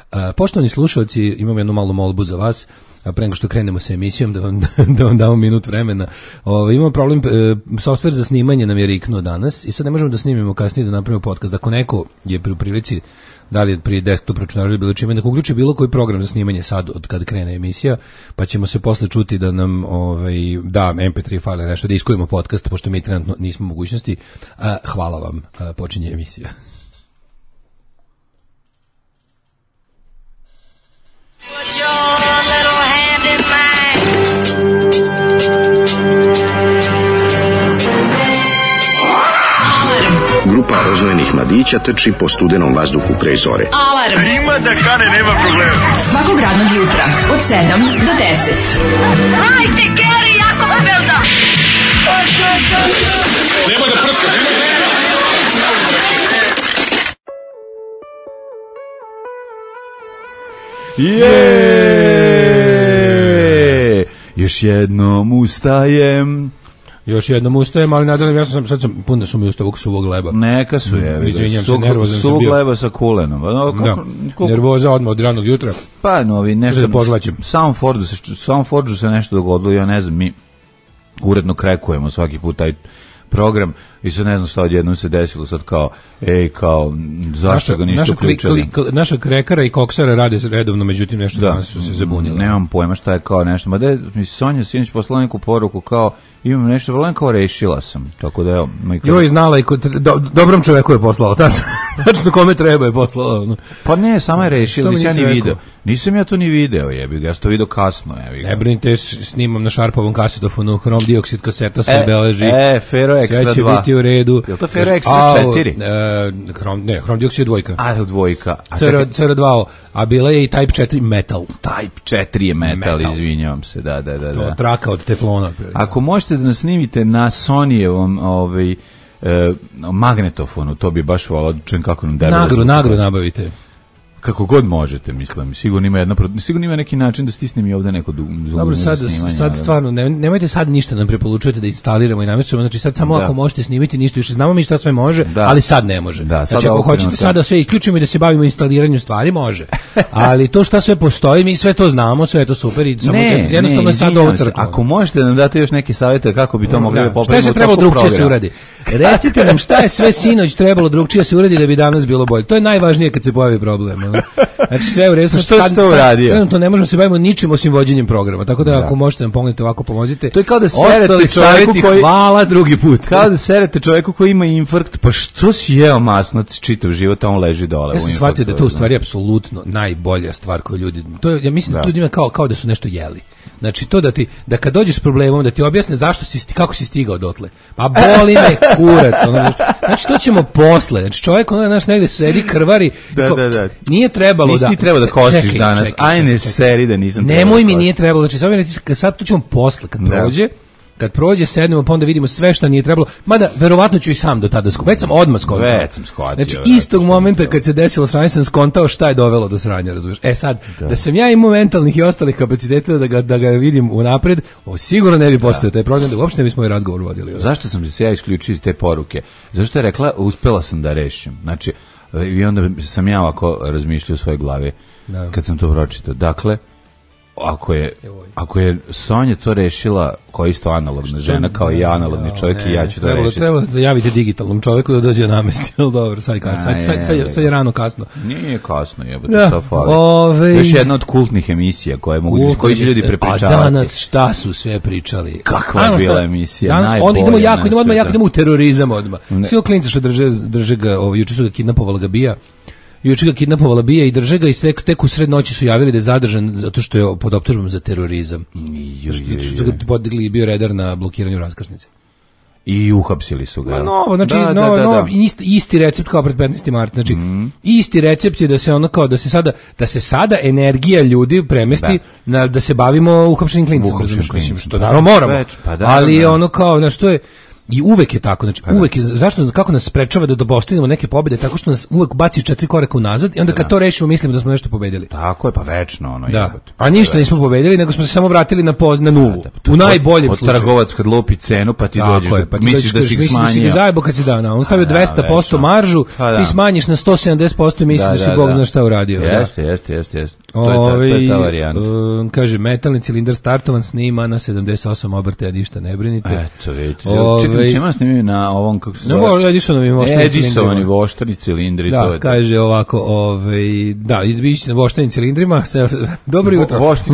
Poštovani slušalci, imam jednu malu molbu za vas. Pre nego što krenemo sa emisijom, da vam damo minut vremena. Imamo problem, softver za snimanje nam je riknuo danas i sad ne možemo da snimimo kasnije da napravimo podcast. Ako neko je pri prilici, da li je pri desktop računaru ili bilo čime, da uključi bilo koji program za snimanje sad od kad krene emisija, pa ćemo se posle čuti da nam da MP3 file nešto, da iskujemo podcast, pošto mi trenutno nismo mogućnosti. Hvala vam, počinje emisija. Grupa roznojenih mladića trči po studenom vazduhu pre zore. Alarm! Ima da kane, nema problema. Svakog radnog jutra, od 7 do 10. Hajde, Geri, jako se velda! Nemoj da prska, nemoj da prska! Jeee! Još jednom ustajem. Još jednom ustajem, ali nadalje, sad sam pun da su mi ustavuk suvog leba. Neka su je. Izvinjam se, nervozan sam bio. Suvog leba sa kulenom. Nervoza odmah od ranog jutra. Pa, novi, nešto... Da pozlačim. Soundforge se nešto dogodilo, ja ne znam, mi uredno krekujemo svaki put taj program i sad ne znam šta odjednom se desilo, sad kao, zašto ga ništa uključili? Naša krekara i koksara rade redovno, međutim nešto danas su se zabunili. Nemam pojma šta je kao nešto, mi Sonja sinoć poslala neku poruku kao, imam nešto problem, kao rešila sam, tako da evo. Joj, znala i dobrom čoveku je poslao, tačno kome treba je poslao. Pa ne, sama je rešila, nisam ja to ni video, jebi ga, ja sam to video kasno, jebi ga. Ne brinite, snimam na šarpovom kasetofonu, hrom dioksid kaseta, sve beleži, Fero Extra 2. Sve će biti u redu. Je li to Fero Extra 4? Hrom dioksid dvojka. Dvojka. CR2, a bila je i Type 4 metal. Type 4 je metal, izvinjavam se, da. To traka od teflona. Ako možete da nas snimite na Sonyjevom magnetofonu, to bi baš volao, čujem kako nam debelo. Nagru nabavite. Kako god možete, mislim. Sigurno ima neki način da stisnem i ovde neko dobro, sad stvarno, nemojte sad ništa nam preporučujete da instaliramo i namestimo, znači sad samo ako možete snimiti ništa više, znamo mi šta sve može, ali sad ne može. Znači ako hoćete sad da sve isključimo i da se bavimo instaliranju stvari, može. Ali to šta sve postoji, mi sve to znamo, sve je to super i samo jednostavno je sad ovo crkva. Ako možete nam dati još neke savjete kako bi to mogli da popravimo. Šta se trebalo drugčije se uradi? Recite nam šta je sve sinoć trebalo drugčije se uradi da bi danas bilo bolje. To je najvažnije kad se pojavi problem. Znači sve u redu. Što ste to uradio? Trenutno ne možemo se bavimo ničim osim vođenjem programa. Tako da ako možete nam pomognete ovako, pomozite. To je kao da serete čovjeku koji hvala drugi put. Kao da serete čovjeku koji ima infarkt, pa što si jeo masnac čitav život, a on leži dole. Ja sam shvatio da to u stvari apsolutno najbolja stvar koju ljudi. To ja mislim da ljudima kao da su nešto jeli. Znači to da kad dođeš s problemom da ti objasne kako si stigao dotle. Pa boli me kurac. Znači to ćemo posle. Znači čovjek negde sedi krvari. Da. Nije trebalo nisi treba da kosiš danas. Ajne seri da nisam trebalo. Nemoj mi nije trebalo. Znači sad to ćemo posle kad prođe sednemo pa onda vidimo sve što nije trebalo. Mada verovatno ću i sam do tada već sam odmah skontao. Već sam shvatio. Znači istog momenta kad se desilo sranje sam skontao šta je dovelo do sranja, razumiješ? Sad da sam ja imao mentalnih i ostalih kapaciteta da ga vidim unapred, sigurno ne bi postojao taj problem, da uopšte ne bismo i razgovor vodili. Zašto sam se ja isključio iz te poruke? Zašto je rekla uspela sam da rešim. Znači i onda sam ja ovako razmišljao u svojoj glavi kad sam to pročitao. Dakle, ako je Sonja to rešila kao isto analogna žena, kao i ja analogni čovjek i ja ću to rešiti. Trebalo da javite digitalnom čovjeku da dođe namesti, ali dobro, sad je rano kasno. Nije kasno, jebote, to fali. Još jedna od kultnih emisija koji će ljudi prepričavati. A danas šta su sve pričali? Kakva je bila emisija? Idemo u terorizam odmah. Svi klinci što drže ga, juče su ga kidnapovala ga bija. Juče ga kidnapovala bija i drže ga i tek u sred noći su javili da je zadržan zato što je pod optužbom za terorizam. Su ga podigli i bio redar na blokiranju raskrsnice. I uhapsili su ga. Isti recept kao pred 15. marta. Znači, isti recept je da se ono kao da se sada energija ljudi premesti da se bavimo uhapšenim klincima. Što naravno moramo. Ali ono kao, znaš, to je I uvek je tako, znači uvek je, zašto, kako nas sprečava da postignemo neke pobjede, tako što nas uvek baci 4 koraka unazad i onda kad to rešimo mislimo da smo nešto pobedili. Tako je, pa večno ono. Da. A ništa nismo pobedili, nego smo se samo vratili na nulu. U najboljem slučaju. Trgovac kad lupi cenu, pa ti dođeš, pa misliš da si ih smanjio. Misliš da si zajebo kad si dao, on stavio 200% maržu, ti smanjiš na 170% i misliš da si Bog zna šta uradio. Jeste. To je ta varijanta. Kaže, metalni cilindar startovan, snima na 78 obrtaja, ništa ne brinite. Eto, vidite. Čekaj, čemu snimaju na ovom, kako se zove? Edisonovi voštrani cilindri. Da, kaže ovako, da, ići na voštanim cilindrima. Dobro jutro. Voštić.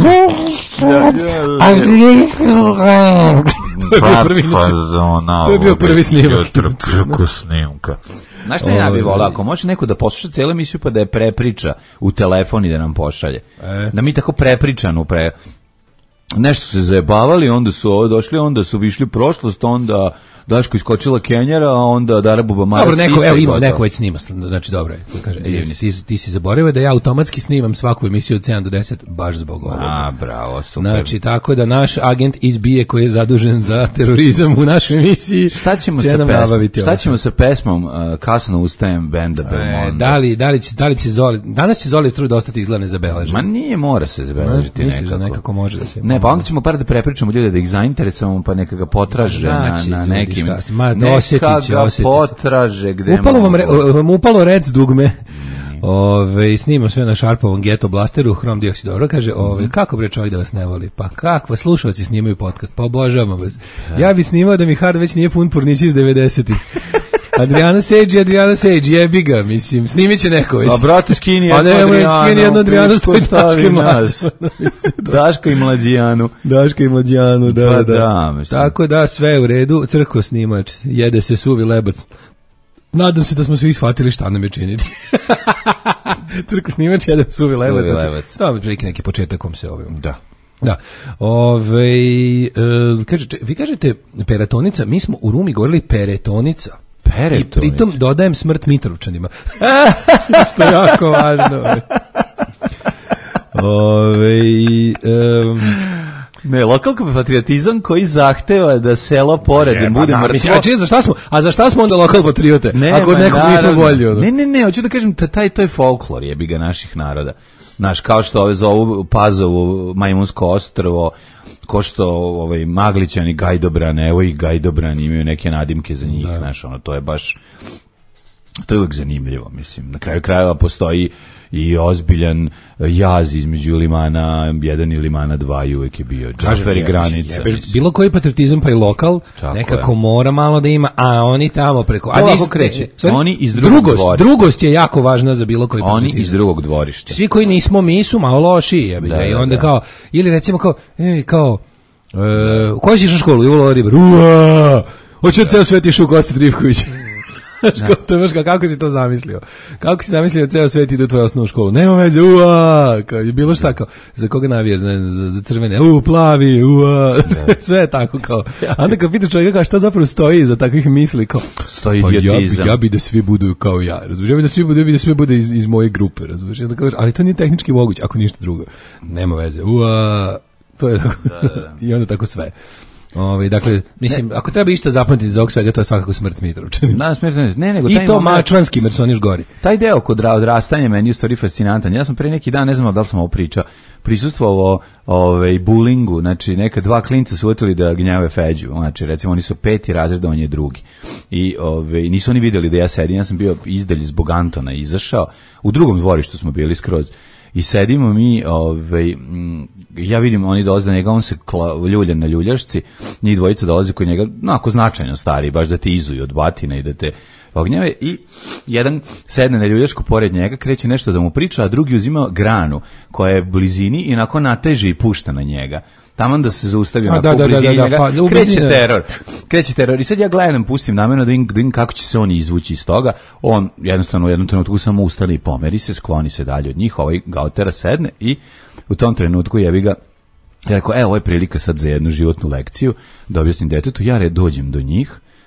To je bio prvi snimak. Preko snimka. Znaš šta ja bih volao, ako može neko da posluša cijelu emisiju pa da je prepriča u telefon i da nam pošalje. Da mi tako prepričanu nešto se zajebavali, onda su ovo došli, onda su višli u prošlost, onda Daško iskočila Kenjera, a onda Dara Bubamara Dobro, neko već snima, znači dobro je. Kaže, ti si zaboravio da ja automatski snimam svaku emisiju od 7 do 10, baš zbog ovoga. Bravo, super. Znači, tako da naš agent iz BIA koji je zadužen za terorizam u našoj emisiji, šta ćemo sa pesmom Kasno ustajem benda Belmondo? Da li će Zoli, danas će Zoli trud ostati izgleda nezabeležen. Ma nije, mora se zabeležiti nekako. Misliš da nekako može da se... Ne, pa onda ćemo par da prepričamo ljude, da ih zainteresujemo, pa neka ga potraže na nekim... Neka ga potraže gde upalo rec dugme. Snimam sve na Sharpovom Ghetto Blasteru, Hrom Dioksid. Dobro, kaže, kako bre čovjek da vas ne voli? Pa kakva, slušalci snimaju podcast, pa obožavam vas. Ja bi snimao da mi hard već nije pun purnici iz 90-ih. Adriana Sage, jebi ga, mislim, snimit će neko već. A brate, skini jedno Adriana, stoji Daška i Mlađijanu. Da. Tako da, sve je u redu, crko snimač, jede se suvi lebac. Nadam se da smo svi shvatili šta nam je činiti. Crko snimač, jede suvi lebac. To je neki početak kom se ovim. Da. Vi kažete peratonica, mi smo u Rumi govorili peretonica. I pritom dodajem smrt Mitrovčanima. Što je jako važno. Ne, lokalni patriotizam koji zahteva da selo pored bude mrtvo. Za šta smo onda lokal patriote? Ako od nekog nismo bolji. Ne, hoću da kažem, to je folklor jebiga naših naroda. Znaš, kao što ove zovu Pazovu, Majmunsko ostrvo, ko što Maglićani, Gajdobrane, evo i Gajdobrani imaju neke nadimke za njih, znaš, to je baš, to je uvijek zanimljivo, mislim. Na kraju krajeva postoji i ozbiljan jaz između Limana 1 i Limana 2 i uvijek je bio Džafer i granica. Bilo koji patriotizam pa i lokal, nekako mora malo da ima, a oni tamo preko... Ovako kreće, oni iz drugog dvorišta. Drugost je jako važna za bilo koji patriotizam. Oni iz drugog dvorišta. Svi koji nismo mi su malo loši, i onda kao, ili recimo kao, koji ćeš u školu? Ivo Ribar, hoće ceo svet išu u Kosta Trivković. Kako si to zamislio? Kako si zamislio ceo svet ide u tvoju osnovnu školu? Nema veze, kao je bilo šta kao, za koga navijaš, za crvene, plavi, sve je tako kao. A onda kad pitaš čovjeka šta zapravo stoji iza takvih misli, kao, stoji idiotizam. Ja bi da svi budu kao ja, razumiješ? Ja bi da svi bude iz moje grupe, razumiješ? Ali to nije tehnički moguće, ako ništa drugo. Nema veze, to je tako. I onda tako sve. Dakle, mislim, ako treba išta zapamtiti za ovog svega, to je svakako smrt Mitrovčanima. I to mačvanski, jer su oni još gori. Taj deo kod odrastanja meni je u stvari fascinantan. Ja sam pre neki dan, ne znam da li sam ovo prisustvovao bulingu, znači neka dva klinca su uvetili da gnjave Feđu, znači recimo oni su 5. razred, on je 2. I nisu oni vidjeli da ja sedim, ja sam bio izdalj zbog Antona izašao, u drugom dvorištu smo bili skroz. I sedimo mi, ja vidim, oni dolaze na njega, on se ljulja na ljuljašci, njih dvojica dolaze kod njega, onako značajno stari, baš da te izuju od batina i da te ognjave, i jedan sedne na ljuljašku pored njega, kreće nešto da mu priča, a drugi uzima granu koja je u blizini i onako nateže i pušta na njega. Taman da se zaustavi u blizini njega, kreće teror. I sad ja gledam, pustim namjerno da vidim kako će se on izvući iz toga. On jednostavno u jednom trenutku samo ustane i pomeri se, skloni se dalje od njih, ovaj ga otera, sedne i u tom trenutku jebi ga, ja rekao, ovo je prilika sad za jednu životnu lekciju, da objasnim detetu, ja dođem do njih,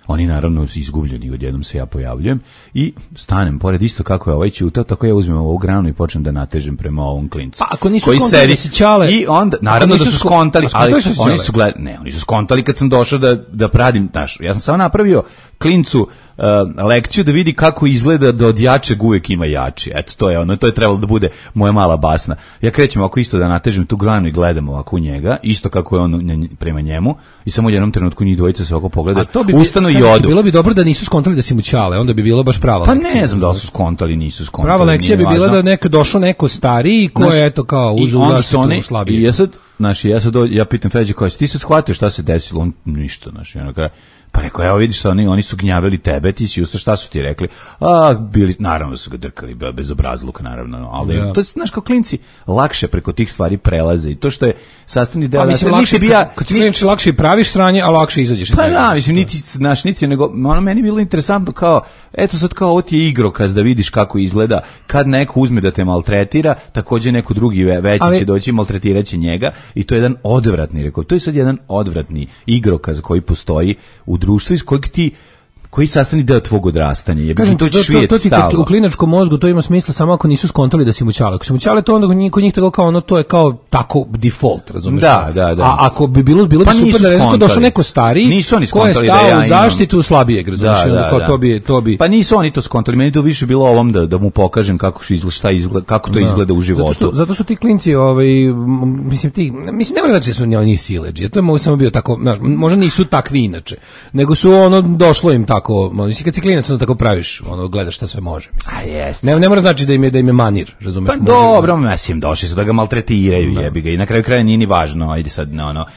Oni naravno izgubljeni, odjednom se ja pojavljujem i stanem pored isto kako je ovaj ćutao, tako ja uzmem ovu granu i počnem da natežem prema ovom klincu. Pa ako nisu koji skontali da si Ćale... I onda, naravno da su skontali, ali oni su skontali kad sam došao da pradim, ja sam samo napravio klincu lekciju da vidi kako izgleda da od jačeg uvek ima jači. Eto, to je trebalo da bude moja mala basna. Ja krećem ovako isto da natežem tu granu i gledam ovako u njega, isto kako je on prema njemu i samo u jednom trenutku njih dvojica se ovako pogleda, ustanu i odu. Bilo bi dobro da nisu skontali da si mu Ćale, onda bi bilo baš prava lekcija. Pa ne znam da li su skontali, nisu skontali. Prava lekcija bi bila da došao neko stariji ko je eto kao uzeo zaštitu slabije. I ja pitam Feđe koja ti se shvatio šta se desilo, on ništa, pa rekao, evo vidiš sa oni su gnjavili tebe, ti si ustao, šta su ti rekli? Naravno su ga drkali, bez obrazluka, naravno, ali to je, znaš, kao klinci lakše preko tih stvari prelaze i to što je sastavni deo... mislim, kad si klinci lakše praviš sranje, a lakše izađeš. Pa da, mislim, niti nego, meni je bilo interesantno kao, eto sad kao ovo ti je igrokaz da vidiš kako izgleda, kad neko uzme da te maltretira, takođe neko drugi veći će doći i maltretiraće njega i to je jedan odvratni, to je sad jedan odvratni igrokaz koji postoji u društvu iz koji sastavni deo tvog odrastanja. U klinačkom mozgu to ima smisla samo ako nisu skontali da si mu Ćale. Ako si mu Ćale, to onda kod njih to je kao tako default, razumiješ? Da. A ako bi bilo bi super da je došao neko stariji ko je stao u zaštitu slabijeg, razumiješ? To bi... Pa nisu oni to skontali, meni to više bilo ovom da mu pokažem kako to izgleda u životu. Zato što ti klinci, mislim, ne mora znači su oni sileđi, to je samo bio tako, možda nisu takvi inače, nego su došlo im tako. Mislim, kad si klinac, onda tako praviš, gledaš šta sve može. A jest. Ne mora znači da im je manir, razumeš? Pa dobro, mislim, došli su da ga maltretiraju, jebi ga, i na kraju kraja nije ni važno, ajde sad,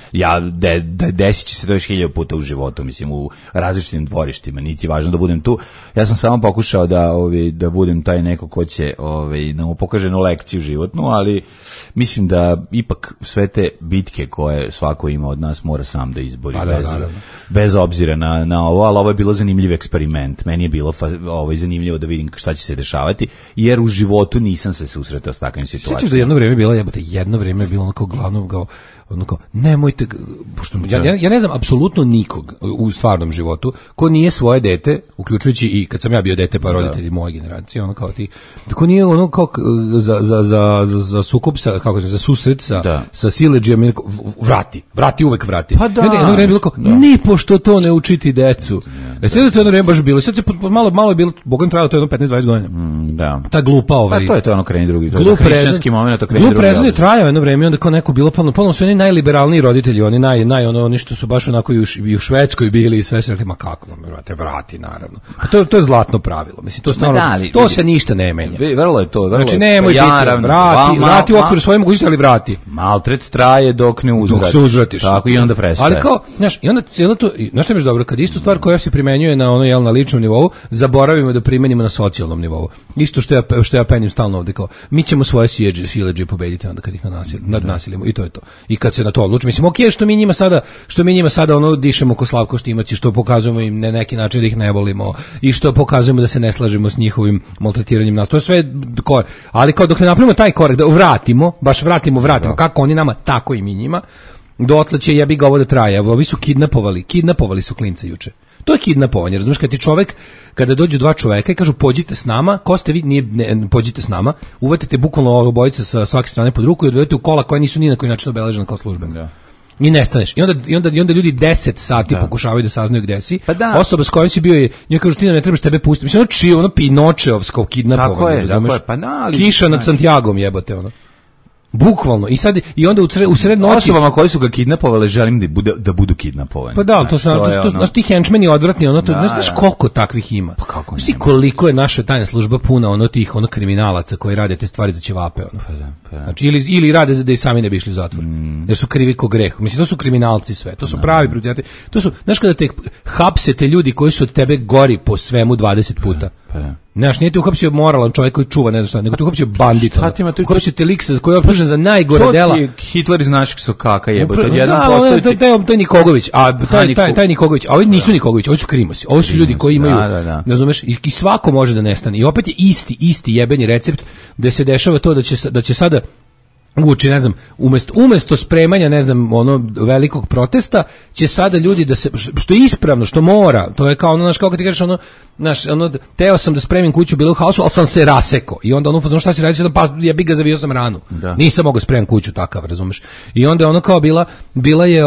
desit će se to još 1000 puta u životu, mislim, u različitim dvorištima, niti je važno da budem tu. Ja sam samo pokušao da budem taj neko ko će da mu pokaže jednu lekciju životnu, ali mislim da ipak sve te bitke koje svako ima od nas mora sam da izbori, bez obzira na ovo, ali ovo je bilo zanimljiv eksperiment. Meni je bilo zanimljivo da vidim šta će se dešavati, jer u životu nisam se susretao s takvim situacijama. Sjećaš da jedno vrijeme je bilo onako glavno kao nemojte, pošto ja ne znam apsolutno nikog u stvarnom životu ko nije svoje dete, uključujući i kad sam ja bio dete pa roditelji moje generacije, ono kao ti, ko nije ono kao za sukob sa, kako se, za susret sa siledžijom, vrati uvek vrati. Pa da. Jedno vrijeme bilo kao, ni pošto to ne učiti decu. Sad je to jedno vrijeme baš bilo, sad se malo je bilo, Bogom trajalo to jedno 15-20 godina. Da. Ta glupa Pa to je ono kreni drugi, to je hrišćanski moment, to kreni drugi. Glup rezon je trajao jedno vrijeme, onda kao neko bilo ponovno su oni najliberalniji roditelji, oni što su baš onako i u Švedskoj bili i sve se rekli, ma kako, vrati naravno. Pa to je zlatno pravilo, mislim, to stvarno, to se ništa ne menja. Vrlo je to, znači nemoj biti, vrati u okviru svoje mogućnosti, ali vrati. Maltret traje dok ne uzvratiš. Tako i onda prestaje. Ali kao, znaš, i onda cijelo to, znaš što je dobro, kad istu stvar koja se primenjuje na ličnom nivou, zaboravimo da primenimo na socijalnom nivou. Isto što ja penim stalno ovde, kao, mi ćemo svoje siledžije pobediti onda kad ih nadnasilimo, i to je to. I kad se na to odlučimo, mislim, okej, što mi njima sada ono dišemo ko Slavko Štimac i što pokazujemo im na neki način da ih ne volimo i što pokazujemo da se ne slažemo s njihovim maltretiranjem nas. To je sve ali kao dok ne napravimo taj korak da vratimo kako oni nama, tako i mi njima, dotle će jebi ga ovo da traje. Ovi su kidnapovali su klinca juče. To je kidnapovanje, razumiješ, kada dođu dva čoveka i kažu pođite s nama, ko ste vi, pođite s nama, uvatite bukvalno obojice sa svake strane pod ruku i odvedete u kola koja nisu ni na koji način obeležena kao službena. Da. I nestaneš. I onda ljudi 10 sati pokušavaju da saznaju gde si. Pa osoba s kojom si bio njoj kažu ti ne trebaš tebe pustiti. Mislim, ono Pinočeovsko kidnapovanje, razumiješ? Kiša nad Santiagom jebote, ono. Bukvalno. I onda u sred noći osobama koji su ga kidnapovale želim da budu kidnapovani. Pa da, to su ti henčmeni odvratni, znaš koliko takvih ima. Pa kako ne? Koliko je naša tajna služba puna tih kriminalaca koji rade te stvari za ćevape, Pa da. Znači ili rade da i sami ne bi išli u zatvor. Jer su krivi ko greh. Mislim, to su kriminalci sve. To su pravi protivati. To su, znaš, kada te hapsete ljudi koji su od tebe gori po svemu 20 puta. Znaš, nije te uhapsio moralan čovjek koji čuva, ne znam šta, nego te uhapsio bandit. Uhapsio te lik koji je optužen za najgore dela. To ti Hitler iz našeg sokaka jebote. To je Nikogović, taj Nikogović, a ovi nisu Nikogović, ovi su krimosi. Ovi su ljudi koji imaju, razumeš, i svako može da nestane. I opet je isti jebeni recept da se dešava to da će sada uoči, ne znam, umesto spremanja, ne znam, ono velikog protesta, će sada ljudi da se, što je ispravno, što mora, to je kao ono, znaš, kao kad ti kažeš ono, znaš, ono, teo sam da spremim kuću bilo u haosu, ali sam se rasekao. I onda ono, znaš šta si radio, pa ja bi ga zavio sam ranu. Da. Nisam mogao spremiti kuću takav, razumeš. I onda ono kao bila je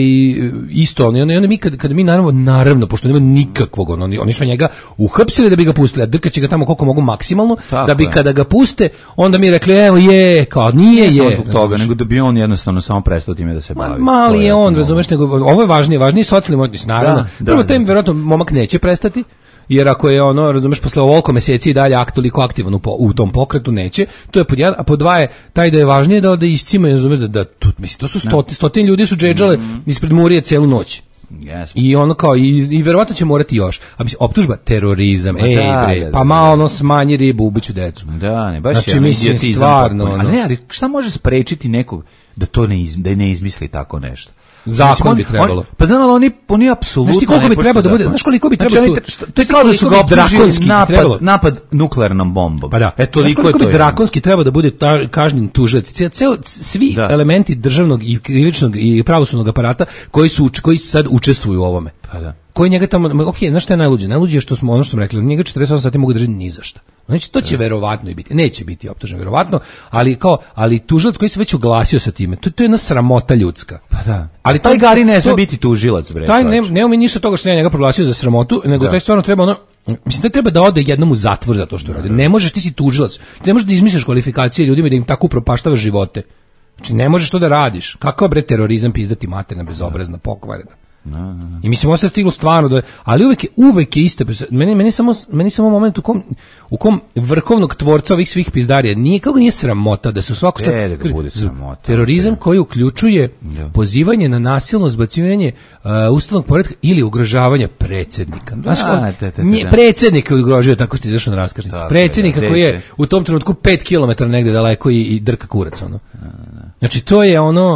isto, onda mi kad mi naravno, pošto nema nikakvog, oni su njega uhapsili da bi ga pustili, a drkaće ga tamo koliko mogu maksimalno, tako da bi kada ga puste, onda mi rekli, evo je, kao nije, samo zbog toga, nego da bi on jednostavno samo prestao time da se bavi. Mali je on, razumeš, nego ovo je važnije socijalni odnos, naravno. Prvo tem verovatno momak neće prestati, jer ako je ono, razumeš, posle ovoliko meseci i dalje toliko aktivan u tom pokretu, neće, to je pod jedan, a pod dva je taj da je važnije da iscima, razumeš, mislim, to su stotine ljudi su džedžale ispred Murije celu noć. Yes. I ono kao i verovatno će morati još. A mislim optužba terorizam. Pa malo ono smanji ribu, ubiću decu. Da, ne baš znači, je mislim stvarno. Ali šta može sprečiti nekog da to ne izmisli tako nešto? Zakon bi trebalo. Pa znam, ali oni apsolutno. Znaš ti koliko bi trebalo da bude? Znaš koliko bi trebalo? To je kao da su ga optužili napad nuklearnom bombom. Pa da. Toliko je to. Bi drakonski treba da bude kažnjen tužilac. Svi elementi državnog i krivičnog i pravosudnog aparata koji sad učestvuju u ovome. Pa da. Koji njega tamo, znaš šta je najluđe? Najluđe je što smo, ono što smo rekli, njega 48 sati mogu držati ni za šta. Znači, to će verovatno i biti. Neće biti optužen, verovatno, ali tužilac koji se već oglasio sa time, to je jedna sramota ljudska. Pa da. Ali taj Gari ne sme biti tužilac, bre. Taj nema mi ništa toga što ja njega proglasio za sramotu, nego taj stvarno treba mislim da treba da ode jednom u zatvor za to što radi. Ne možeš, ti si tužilac. Ti ne možeš da izmisliš kvalifikacije ljudima i da im tako upropaštavaš živote. Znači, ne možeš to da radiš. Kakav bre terorizam pizdati materina bezobrazna, pokvarena. I mislim, ovo se stiglo stvarno ali uvek je iste. Meni samo moment u kom vrhovnog tvorca ovih svih pizdarija kako nije sramota da se u svaku terorizam koji uključuje pozivanje na nasilno zbacivanje ustavnog poretka ili ugrožavanje predsjednika. Predsjednika ugrožuje tako što je izašao na raskrsnicu. Predsjednika koji je u tom trenutku 5 km negde daleko i drka kurac. Znači, to je ono,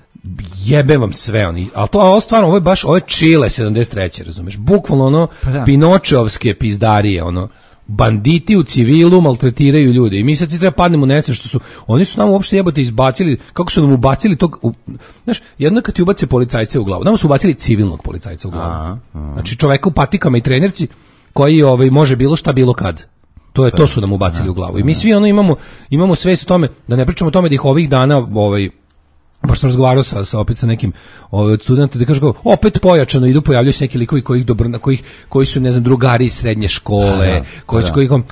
jebe vam sve oni, ali to stvarno, ovo je Čile 73. razumeš, bukvalno Pinočeovske pizdarije, banditi u civilu maltretiraju ljude i mi sad treba padnemo u nesre što oni su nam uopšte jebote izbacili, kako su nam ubacili tog, znaš, jedno kad ti ubace policajce u glavu, nam su ubacili civilnog policajca u glavu, znači čoveka u patikama i trenerci koji može bilo šta bilo kad. To su nam ubacili u glavu i mi svi imamo svest o tome, da ne pričamo o tome da ih ovih dana baš sam razgovarao opet sa nekim od studenta da kaže opet pojačano idu, pojavljuju se neki likovi koji su, ne znam, drugari iz srednje škole, koji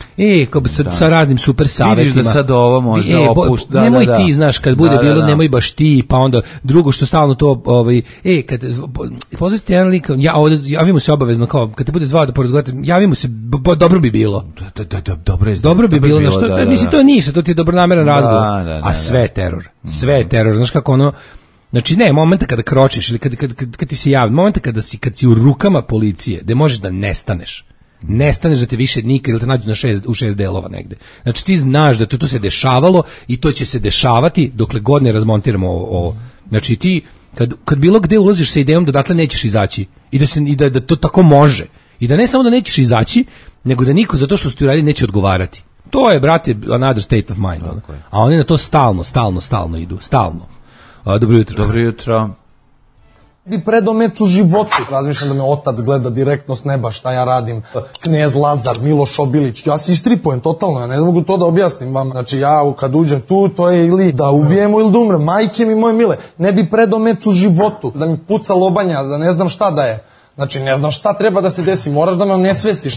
sa raznim super savjetima. Vidiš da sad ovo možda opušta. Nemoj ti, znaš, kad bude bilo, nemoj baš ti, pa onda drugo što stalno to, kad pozvite jedan lik, javi mu se obavezno, kao, kad te bude zvao da porazgovarate, javi mu se, dobro bi bilo. Dobro bi bilo, mislim, to je ništa, to ti je dobronameran razgovor, a sve je teror. Sve je teror, znaš kako ono, znači ne, momenta kada kročiš ili kad ti se javi, momenta kad si u rukama policije, gde možeš da nestaneš da te više nikad ili te nađu u 6 delova negde. Znači ti znaš da to se dešavalo i to će se dešavati dokle god ne razmontiramo ovo. Znači ti, kad bilo gde ulaziš sa idejom da odatle nećeš izaći i da to tako može i da ne samo da nećeš izaći, nego da niko za to što ste uradili neće odgovarati. To je, brate, another state of mind. A oni na to stalno idu. Stalno. Dobro jutro. Dobro jutro. Bi predomet u životu. Razmišljam da me otac gleda direktno s neba šta ja radim. Knez Lazar, Miloš Obilić. Ja se istripujem totalno, ja ne mogu to da objasnim vam. Znači ja kad uđem tu, to je ili da ubijemo ili da umrem. Majke mi moje mile, ne bi predomet u životu. Da mi puca lobanja, da ne znam šta da je. Znači ne znam šta treba da se desi, moraš da me onesvestiš.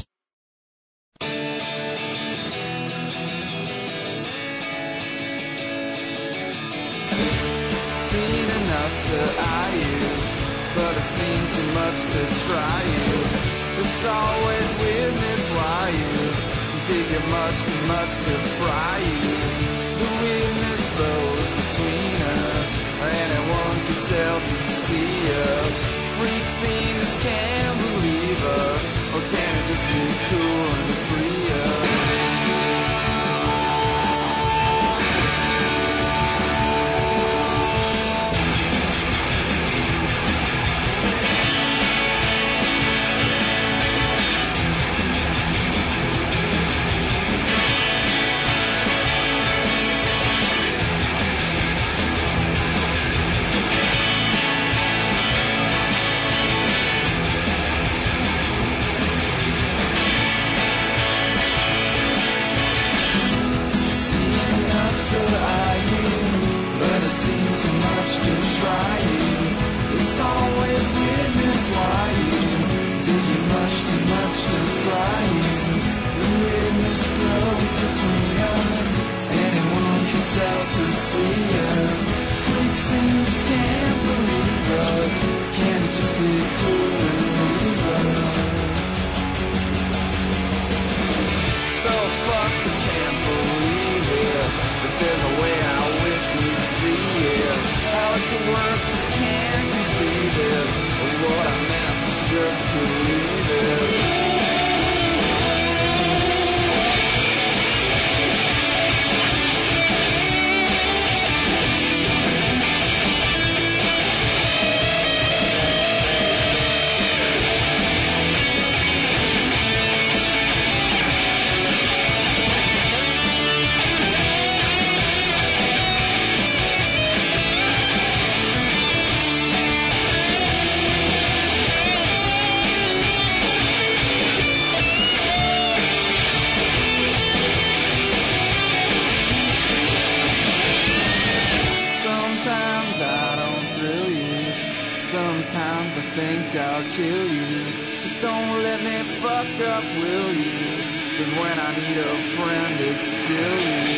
I'll kill you. Just don't let me fuck up, will you? 'Cause when I need a friend, it's still you.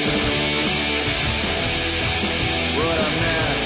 What a mess.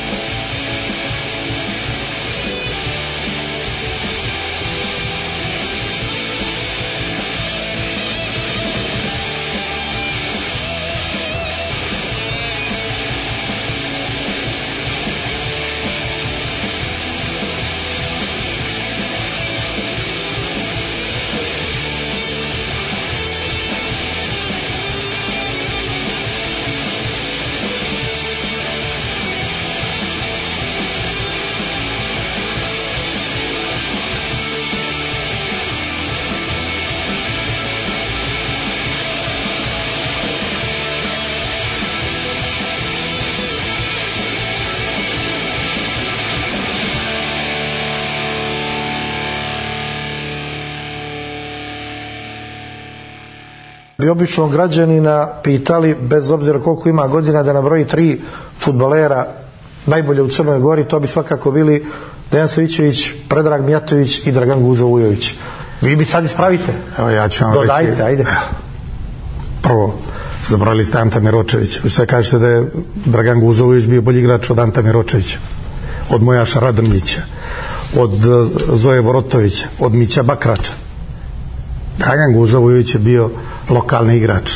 Bi običnog građanina pitali, bez obzira koliko ima godina, da nabroji 3 fudbalera najbolje u Crnoj Gori, to bi svakako bili Dejan Savićević, Predrag Mijatović i Dragan Guzo Vujović. Vi bi sad ispravite. Evo ja ću vam dodajte, reći. ajde. Prvo, zabrali ste Anta Miročević. Vi sad kažete da je Dragan Guzo Vujović bio bolji igrač od Anta Miročevića, od Mojaša Radrnjića, od Zoje Vorotovića, od Mića Bakrača. Dragan Guzo Vujović je bio lokalni igrač.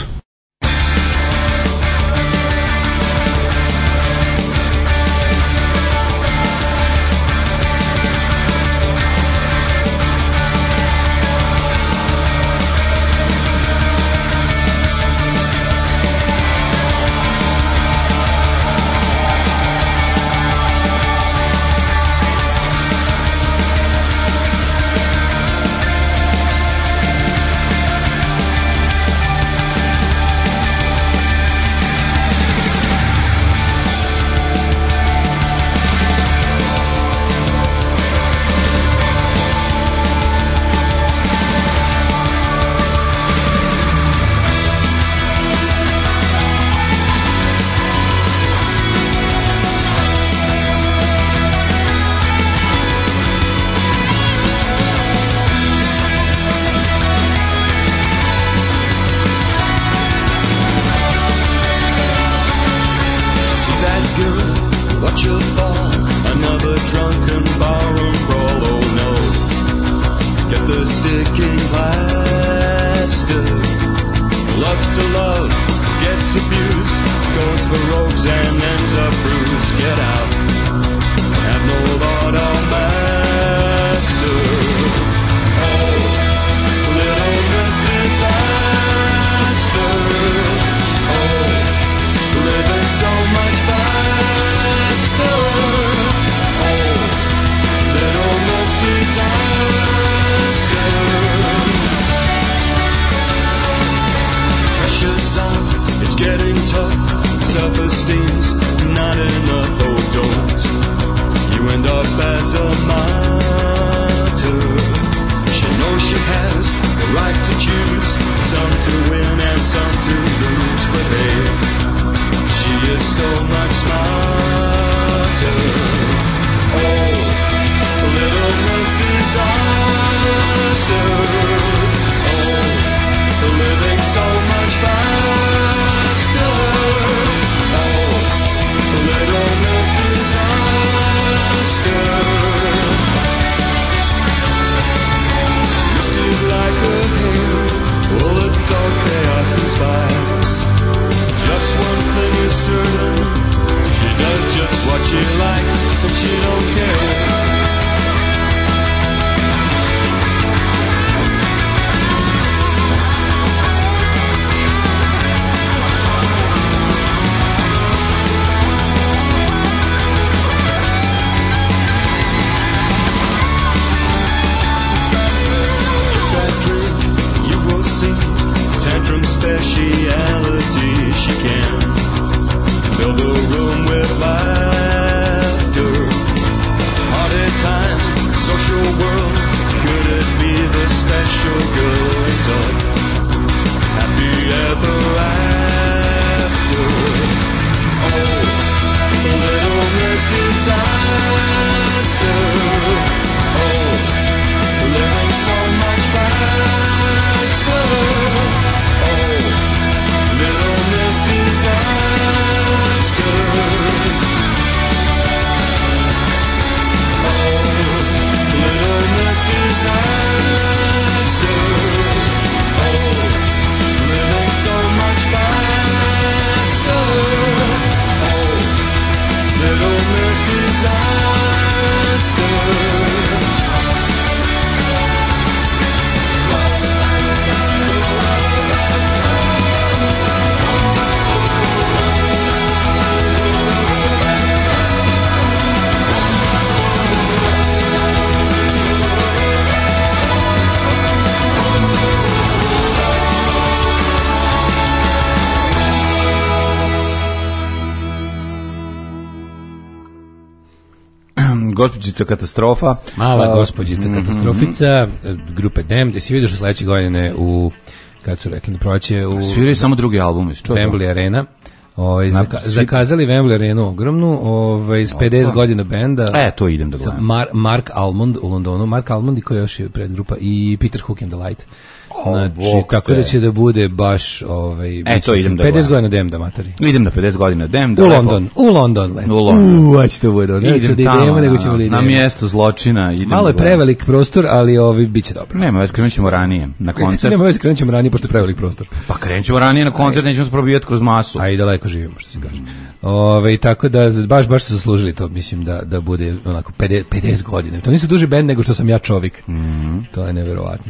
Gospođica katastrofa. Mala gospođica katastrofica, grupe Dem, gde si vidio što sledeće godine kad su rekli na proleće sviraju samo drugi album, Wembley Arena. Zakazali Wembley Arenu ogromnu, s 50 godina benda. To idem da gledam. Mark Almond u Londonu, Mark Almond i ko je još predgrupa, i Peter Hook and the Light. Znači, tako da će da bude baš to idem da 50 godina Dem da materi. Idem na 50 godina Dem da u London. Hoće to bude. Idem tamo, na mjesto zločina. Malo je prevelik prostor, ali biće dobro. Nema već, krenut ćemo ranije na koncert. Nema već, krenut ćemo ranije, pošto je prevelik prostor. Pa krenut ćemo ranije na koncert, nećemo se probijati kroz masu. A i daleko živimo, što se kaže. Tako da baš su zaslužili to, mislim da bude onako 50 godina. To nisu duži bend nego što sam ja čovjek. To je neverovatno.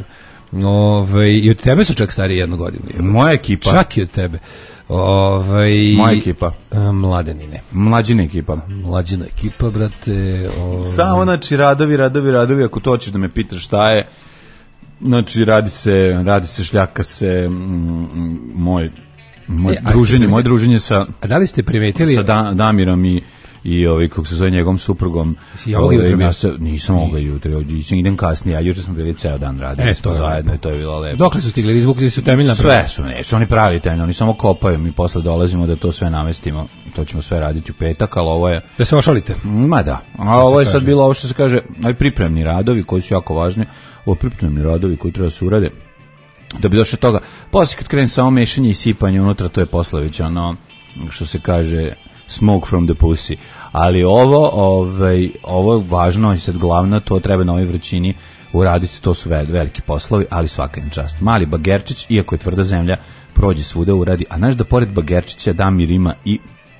I od tebe su čak stariji 1 godinu. Moja ekipa. Čak i od tebe. Moja ekipa. Mladenine. Mlađina ekipa. Mlađina ekipa, brate. Samo, znači, radovi, ako to hoćeš da me pitaš šta je, znači, radi se, šljaka se, moje druženje sa... A da li ste primetili... Sa Damirom i kako se zove njegovom suprugom. Nisam ovoga jutra, idem kasnije, a juče smo bili ceo dan radili smo zajedno i to je bilo lepo. Dokle su stigli, izvukli su temeljna prava? Sve su oni pravi temelj, oni samo kopaju, mi posle dolazimo da to sve namestimo, to ćemo sve raditi u petak, ali ovo je... Da se ošalite? Ma da, a ovo je sad bilo ovo što se kaže, pripremni radovi koji su jako važni, ovo pripremni radovi koji treba se urade, da bi došlo toga, posle kad krene samo mešanje i sipanje unutra, to je posle već ono, što se kaže... smoke from the pussy, ali ovo je važno i sad glavno, to treba na ovoj vrućini uraditi, to su veliki poslovi, ali svaka im čast. Mali bagerčić, iako je tvrda zemlja, prođe svuda uradi, a znaš da pored bagerčića Damir ima i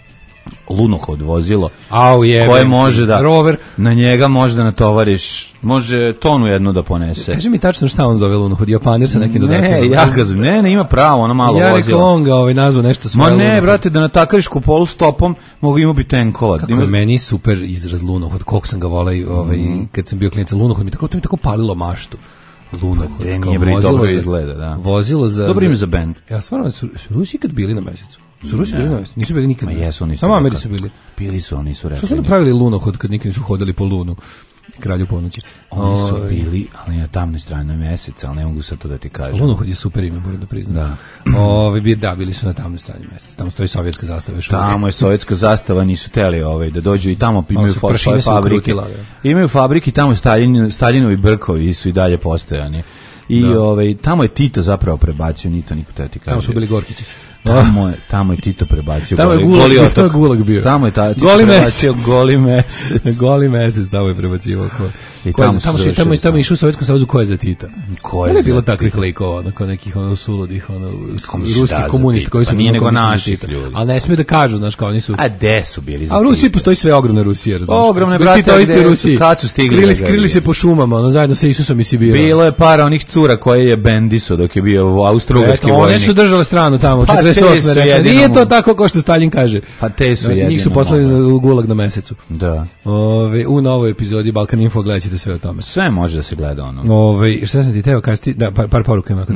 lunohod vozilo, koje može da rover. Na njega može da natovariš, može tonu jednu da ponese. Kaži mi tačno šta on zove lunohod, Japanir sa nekim dodacima. Ne, ima pravo, ono malo vozilo. Ja rekao on ga nazvao nešto svoje. Ma ne, brate, da natakariš kupolu stopom, mogu ima bi tenkova. Kako je meni super izraz lunohod, koliko sam ga volao kad sam bio klinac, lunohod to mi tako palilo maštu. Lunohod, nije bre, dobro izgleda, da. Vozilo za... Dobro ime za bend. Ja stvarno, su Rusi kad bili na mesecu? Su Rusi bili na mesecu? Nisu bili nikad. Ma jesu, oni su. Samo Ameri su bili. Bili su, oni su rekli. Što su napravili lunohod kad nikad nisu hodali po lunu? Kralju ponoći. Oni su bili, ali na tamnoj strani meseca, ali ne mogu sad to da ti kažem. Lunohod je super ime, moram da priznam. Da, bili su na tamnoj strani meseca. Tamo stoji sovjetska zastava. Tamo je sovjetska zastava, nisu teli da dođu i tamo imaju svoje fabrike. Imaju fabrike, tamo Staljinovi brkovi su i dalje postojani. I tamo je Tito zapravo prebacio, ni to niko te ti kaže. Tamo su bili Gorkići. Tamo je Tito prebacio. Tamo je Gulag bio. Tamo je Tito prebacio Goli mesec. Goli mesec tamo je prebacio. Tamo je išao u Sovjetskom savezu ko je za Tita. Ko je za bilo takvih likova, kao nekih suludih, ruskih komunista koji su nije nego naših ljudi. Ali ne smiju da kažu, znaš, kao oni su... A gde su bili za Tita? A u Rusiji postoji sve ogromne Rusije, razumiješ? Ogromne, brate, kad su stigli? Krili se po šumama, zajedno sa Isusom i Sibirom. Bilo je para onih cura koje je bendiso dok je bio austrougarski vojnik. One su držale stranu tamo, 48. rekao. Nije to tako kao što Stalin kaže. Pa te su jedino. Njih su poslali u Gulag na mesecu. Da. U novoj epizodi Balkan Info gledat ćete sve o tome. Sve može da se gleda ono. Šta sam ti teo kazati? Da, par poruka ima.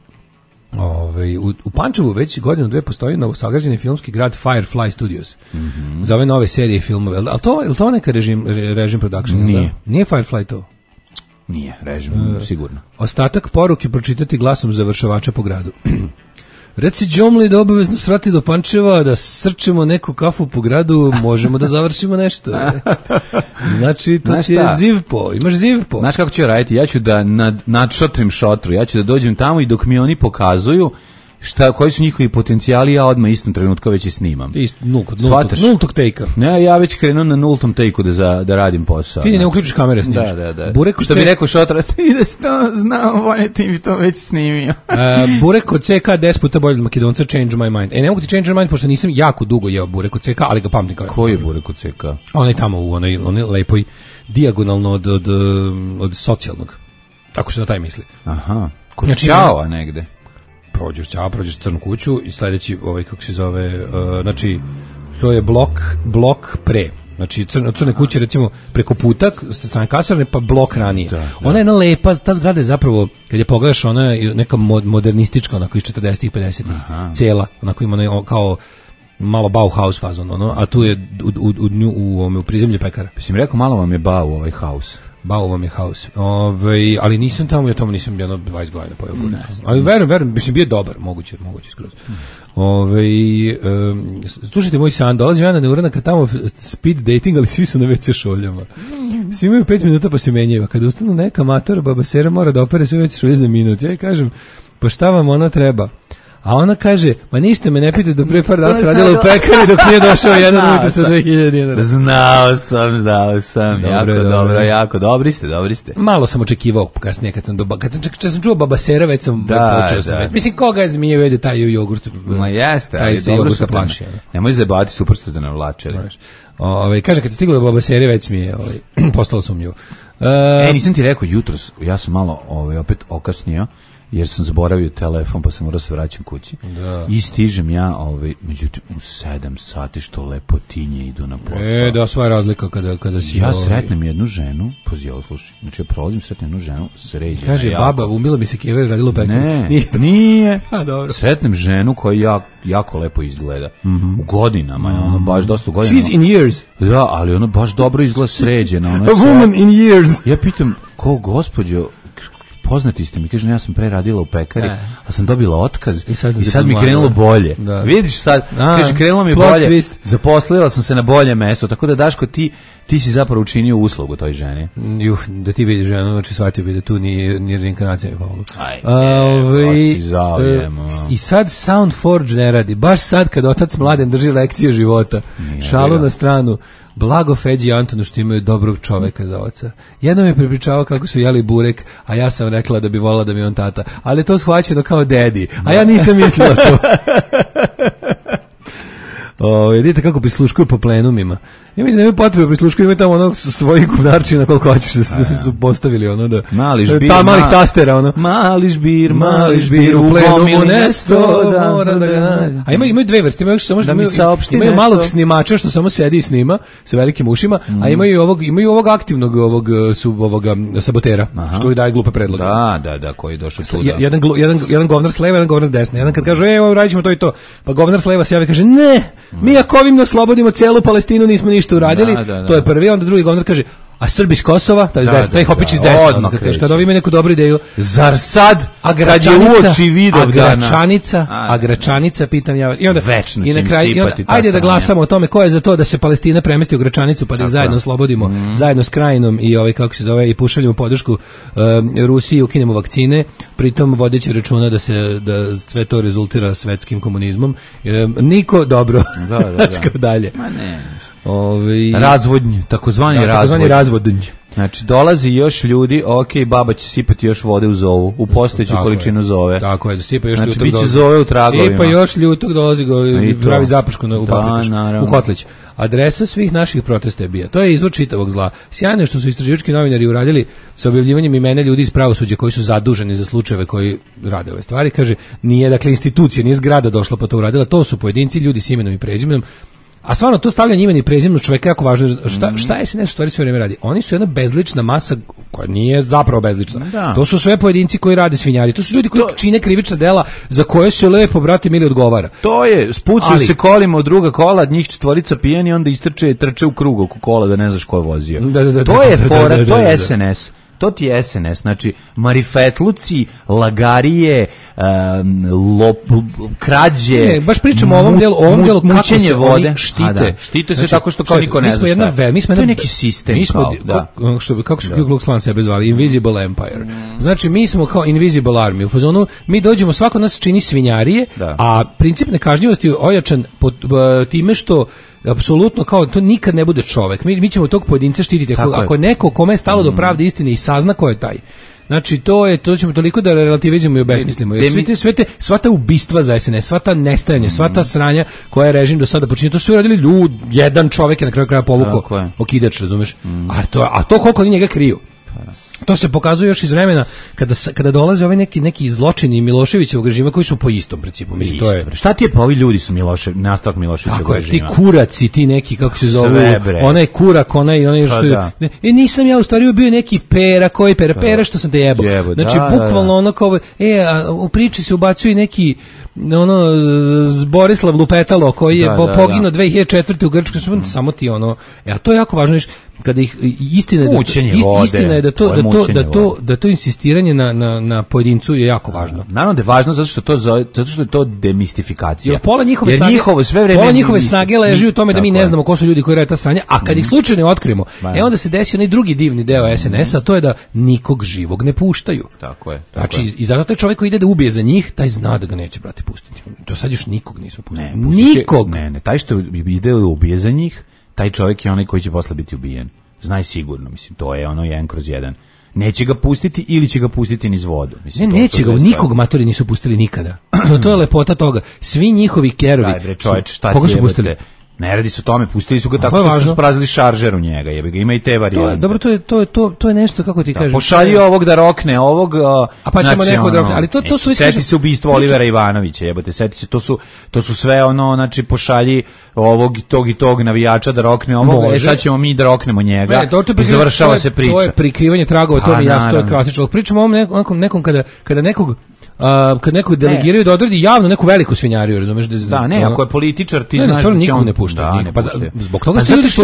U Pančevu već godinu dve postoji novosagrađeni filmski grad Firefly Studios. Za ove nove serije filmove. Ali to neka režim production? Nije. Nije Firefly to? Nije, režim, sigurno. Ostatak poruke pročitati glasom završavača po gradu. Reci Đomli da obavezno svrati do Pančeva, da srčemo neku kafu po gradu, možemo da završimo nešto. Znači, to ti je zivpo, imaš zivpo. Znaš kako ću raditi? Ja ću da nadšotrim šotru, ja ću da dođem tamo i dok mi oni pokazuju koji su njihovi potencijali, ja odmah istom trenutku već i snimam. Nultog take-a. Ne, ja već krenu na nultom take-u da radim posao. Ti ne uključiš kamere, snimaš. Da. Što bi rekao šotra, ti da znam, bolje ti mi to već snimio. Burek od CK 10 puta bolje od Makedonca, Change My Mind. Ne mogu ti Change My Mind, pošto nisam jako dugo jeo Burek od CK, ali ga pamtim kao. Koji je Burek od CK? Onaj tamo u onoj lepoj, dijagonalno od socijalnog. Tako što na taj misli. Aha, kod Ćao negde. Prođeš Crnu kuću i sledeći, kako se zove, znači, to je blok pre. Znači, Crne kuće, recimo, preko puta, strane kasarne, pa blok ranije. Ona je jedna lepa, ta zgrada je zapravo, kad je pogledaš, ona je neka modernistička, onako iz 40-ih, 50-ih, cijela, onako ima kao malo Bauhaus fazon, ono, a tu je u prizemlju pekara. Mislim, rekao, malo vam je Bau ovaj haus. Bau vam je haus. Ali nisam tamo, ja tamo nisam jedno 20 godina pojao. Ali verujem, mislim, bio dobar, moguće skroz. Slušajte, moj san, dolazi Ana Neuranak tamo speed dating, ali svi su na WC šoljama. Svi imaju 5 minuta pa se menjaju. Kada ustanu neka matora, babasera mora da opere sve WC šolje za minut. Ja kažem, pa šta vam ona treba? A ona kaže, ma ništa me ne pita, do pre par dana se radila u pekari dok nije došao jedan ujutro sa 2000 dinara. Znao sam. Jako dobri ste. Malo sam očekivao kasnije kad sam čuo babasera, već sam počeo sam već. Mislim, koga je zmije vede taj jogurt? Ma jeste, taj se jogurta plaši. Nemoj zabavati suprotno da navlačili. Kaže, kad se stiglo do babasere, već mi je postalo sumnjivo. Nisam ti rekao jutros, ja sam malo opet okasnio, jer sam zaboravio telefon, pa sam morao se vraćam kući. Da. I stižem ja, međutim, u 7 sati što lepotinje idu na posao. Da, sva je razlika kada si... Ja sretnem jednu ženu, pozivam, slušaj, znači ja prolazim, sretnem jednu ženu, sređena. Kaže, baba, umila bi se kever, radilo pekar. Nije. A, dobro. Sretnem ženu koja jako lepo izgleda. U godinama, ono, baš dosta godina. She's in years. Da, ali ono baš dobro izgleda sređena. A woman in years. Ja pitam, gospođo, poznati ste mi, kaže, ja sam pre radila u pekari, a sam dobila otkaz i sad mi krenulo bolje. Da. Vidiš sad, kaže, krenulo mi bolje, twist. Zaposlila sam se na bolje mesto, tako da, Daško, ti si zapravo učinio uslugu toj ženi. Da ti vidiš ženu, znači shvatio bi da tu nije reinkarnacija. I sad Soundforge ne radi, baš sad kad otac Mladen drži lekcije života. Šalu na stranu. Blago Feđi i Antonu što imaju dobrog čoveka za oca. Jednom je prepričavao kako su jeli burek, a ja sam rekla da bi volila da mi on tata. Ali to shvaćeno kao dedi, a ja nisam mislila to. Vidite kako prisluškuju po plenumima. Ja mislim da imaju potrebe prisluškuju, imaju tamo onog svojih govnarčina koliko hoćeš da su postavili ono da... Mali žbir, malih tastera, ono. Mali žbir, u plenumu nesto, mora da ga nađe. A imaju dve vrste, imaju malog snimača što samo sedi i snima sa velikim ušima, a imaju ovog aktivnog ovoga sabotera, što daje glupe predloge. Da, koji je došao tu. Jedan govnar s leva, jedan govnar s desna. Jedan kad kaže, radit ćemo to i to, pa govnar s leva se javi kaže, ne, mi ako ovim oslobodimo celu Palestinu nismo ništa uradili, to je prvi, onda drugi govnar kaže, a Srbi s Kosova, taj hopić iz desna, kad ovi imaju neku dobru ideju, zar sad, kad je uoči Vidovdana, a Gračanica, pitam ja vas, i onda, večno će im sipati ta ajde da glasamo o tome ko je za to da se Palestina premesti u Gračanicu, pa da ih zajedno oslobodimo, zajedno s Krajinom i kako se zove, i pušaljemo podršku Rusiji, ukinemo vakcine, pritom vodeći računa da sve to rezultira svetskim komunizmom. Niko, dobro, znači dalje. Ma ne, razvodnj, takozvani razvodnj. Znači, dolazi još ljudi, baba će sipati još vode u zovu, u postojeću količinu zove. Tako je, da sipa još ljutog dolazi. Znači, biće zove u tragovima. Sipa još ljutog dolazi, pravi zapršku u Paprić, u Kotlić. Adresa svih naših protesta je bija. To je izvor čitavog zla. Sjajno je što su istraživački novinari uradili sa objavljivanjem imena ljudi iz pravosuđa koji su zaduženi za slučajeve koji rade ove stvari. Kaže, nije, dakle, institucija, nije zgrada došla pa to uradila, to su pojedinci, ljudi s imenom i prezimenom. A stvarno to stavljanje imena i prezimena čoveka jako važno. Šta SNS u stvari sve vreme radi? Oni su jedna bezlična masa koja nije zapravo bezlična. Da. To su sve pojedinci koji rade svinjari. To su ljudi koji čine krivična dela za koje se lepo, brate mili, odgovara. To je, spucaju se kolima od druga kola, njih četvorica pijeni, onda trče u krug oko kola da ne znaš ko je vozio. To je fora, to je SNS. To ti je SNS, znači marifetluci, lagarije, krađe, baš pričamo o ovom delu kako se oni štite. Štite se tako što kao niko ne zna šta. To je neki sistem. Kako su Ku Klux Klan sebe zvali? Invisible Empire. Znači, mi smo kao Invisible Army. U fazonu, mi dođemo, svako nas čini svinjarije, a princip nekažnjivosti je ojačan time što apsolutno kao to nikad ne bude čovek. Mi ćemo tog pojedinca štititi. Ako je neko kome je stalo do pravde istine i sazna ko je taj. Znači to ćemo toliko da relativizujemo i obesmislimo. Jer sva ta ubistva za SNS, sva ta nestajanja, sva ta sranja koja je režim do sada počinio, to su radili jedan čovek je na kraju kraja povukao okidač, razumeš? A to koliko oni njega kriju. To se pokazuje još iz vremena kada dolaze ovi neki zločini Miloševićevog režima koji su po istom principu. Mislim, to je. Šta ti je pa ovi ljudi su nastavak Miloševićevog režima? Tako je, ti kuraci, ti neki kako se zove, onaj kurak, onaj što je. Nisam ja u stvari bio neki Pera, koji Pera što sam te jebao. Znači bukvalno ono kao u priči se ubacuju neki Borislav Lupetalo koji je poginuo 2004. u Grčkoj, samo ti a to je jako važno, kada ih istina je da to insistiranje na pojedincu je jako važno. Naravno da je važno zato što je to demistifikacija. Jer pola njihove snage leži u tome da mi ne znamo ko su ljudi koji rade ta sranja, a kad ih slučajno otkrijemo, onda se desi onaj drugi divni deo SNS-a, to je da nikog živog ne puštaju. Tako je. Znači, i zato taj čovjek koji ide da ubije za njih, taj zna da ga neće, brate, pustiti. Do sad još nikog nisu pustili. Nikog! Ne, taj što ide da ubije za njih, taj čovjek je onaj koji će posle biti ubijen. Znaj sigurno, mislim, to je 1/1. Neće ga pustiti ili će ga pustiti niz vodu. Mislim, neće ga, nikog matori nisu pustili nikada. To je lepota toga. Svi njihovi kerovi. Daj bre čoveč, šta koga su pustili? Ne radi se o tome, pustili su ga tako što su sprazili šaržer u njega, jebi ga, ima i te varijante. Dobro, to je nešto, kako ti kažeš. Pošalji ovog da rokne, ovog... A pa ćemo nekog da rokne, ali to su... Seti se ubistva Olivera Ivanovića, jebote, seti se, to su sve znači, pošalji ovog i tog navijača da rokne ovog, sad ćemo mi da roknemo njega i završava se priča. To je prikrivanje tragova, to je klasično. Pričamo o ovom nekom kada nekog delegiraju da odradi javno neku veliku svinjariju, razumeš? Da, ne, ako je političar, ti znaš da će on ne pušta. Zbog toga su ljudi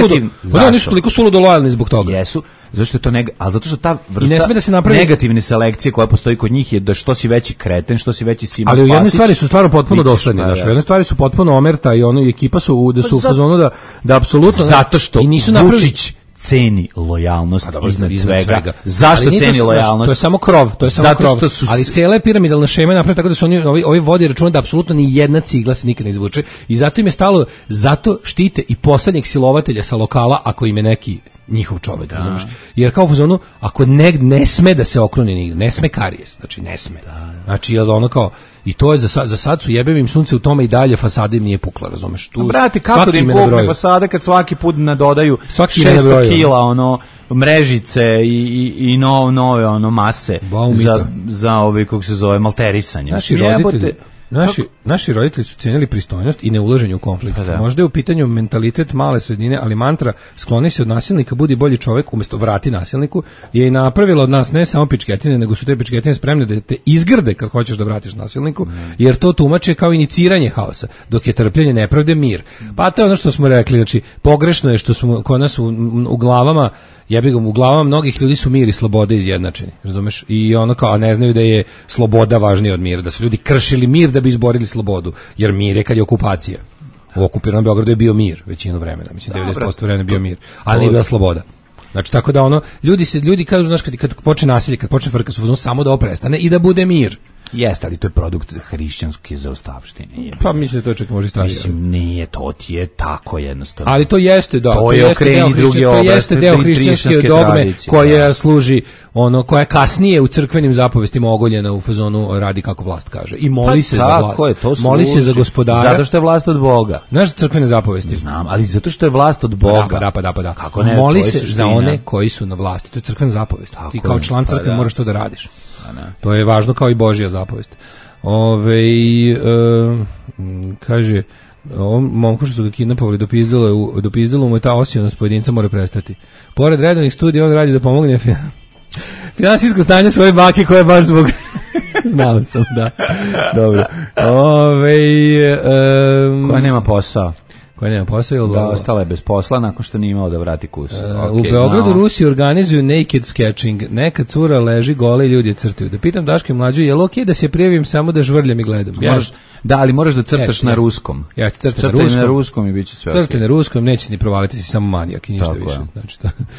toliko suludo lojalni zbog toga. Jesu, zašto je to ali zato što ta vrsta negativne selekcije koja postoji kod njih je da što si veći kreten, što si veći Simo Spasić. Ali u jedne stvari su stvarno potpuno dosledni, u jedne stvari su potpuno omerta i ekipa su da su u fazonu da apsolutno zato što Vučić ceni lojalnost iznad svega. Zašto ceni lojalnost? To je samo krov, ali cijela je piramidalna šema napravljena tako da su ovi vodi računa da apsolutno ni jedna cigla se nikad ne izvuče i zato im je stalo, zato štite i poslednjeg silovatelja sa lokala ako im je neki njihov čovjek, razumiješ? Jer kao u fazonu, ako ne sme da se okrone nigde, ne sme karijes, znači ne sme. Znači, i to je za sad su jebem im sunce u tome i dalje, fasada im nije pukla, razumeš? Brate, kako da im pukne fasada kad svaki put nadodaju 600 kila, mrežice i nove mase za kako se zove, malterisanje. Naši roditelji su cijenili pristojnost i neulaženje u konflikt. Možda je u pitanju mentalitet male sredine, ali mantra skloni se od nasilnika, budi bolji čovjek umjesto vrati nasilniku, je i napravila od nas ne samo pičketine, nego su te pičketine spremne da te izgrde kad hoćeš da vratiš nasilniku, jer to tumače kao iniciranje haosa, dok je trpljenje nepravde mir. Pa to je ono što smo rekli, znači pogrešno je što smo kod nas u glavama, u glavama mnogih ljudi su mir i sloboda izjednačeni, razumeš? I kao ne znaju da je sloboda važnija od mira, da su ljudi kršili mir da bi izborili slobodu, jer mir je kad je okupacija. U okupiranom Beogradu je bio mir većinu vremena, mislim 90% vremena je bio mir, ali nije bila sloboda. Znači tako da ljudi kažu, znaš, kad počne nasilje, kad počne frka, su samo da prestane i da bude mir. Jeste, ali to je produkt hrišćanske zaostavštine. Pa mislim da to čak može istražiti. Mislim, nije, to ti je tako jednostavno. Ali to jeste, da. To je okreni drugi obraz. To jeste deo hrišćanske dogme koja služi, koja kasnije u crkvenim zapovestima ogoljena u fazonu radi kako vlast kaže. I moli se za vlast. Moli se za gospodara. Zato što je vlast od Boga. Znaš crkvene zapovesti? Znam, ali zato što je vlast od Boga. Da. Kako ne? Moli se za one koji su na vlasti. To je crkvena zapovest. Ti kao član crkve moraš to da radiš. To je važno kao i Božja zapovest. Kaže, ovom momku što su ga kidnapovali dopizdilo mu je ta osionost pojedinca mora prestati. Pored redovnih studija on radi da pomogne finansijsko stanje svoje bake koje je baš zbog... Znao sam, da. Dobro. Koja nema posao. Koja nema posao ili ostala je bez posla nakon što nije imao da vrati kus. U Beogradu Rusi organizuju naked sketching. Neka cura leži gola i ljudi je crtaju. Da pitam Daške mlađu, je li okej da se prijavim samo da žvrljam i gledam? Ali moraš da crtaš na ruskom. Crtaj na ruskom i bit će sve okej. Crtaj na ruskom, neće ni provaliti, si samo manijak i ništa više. Znači,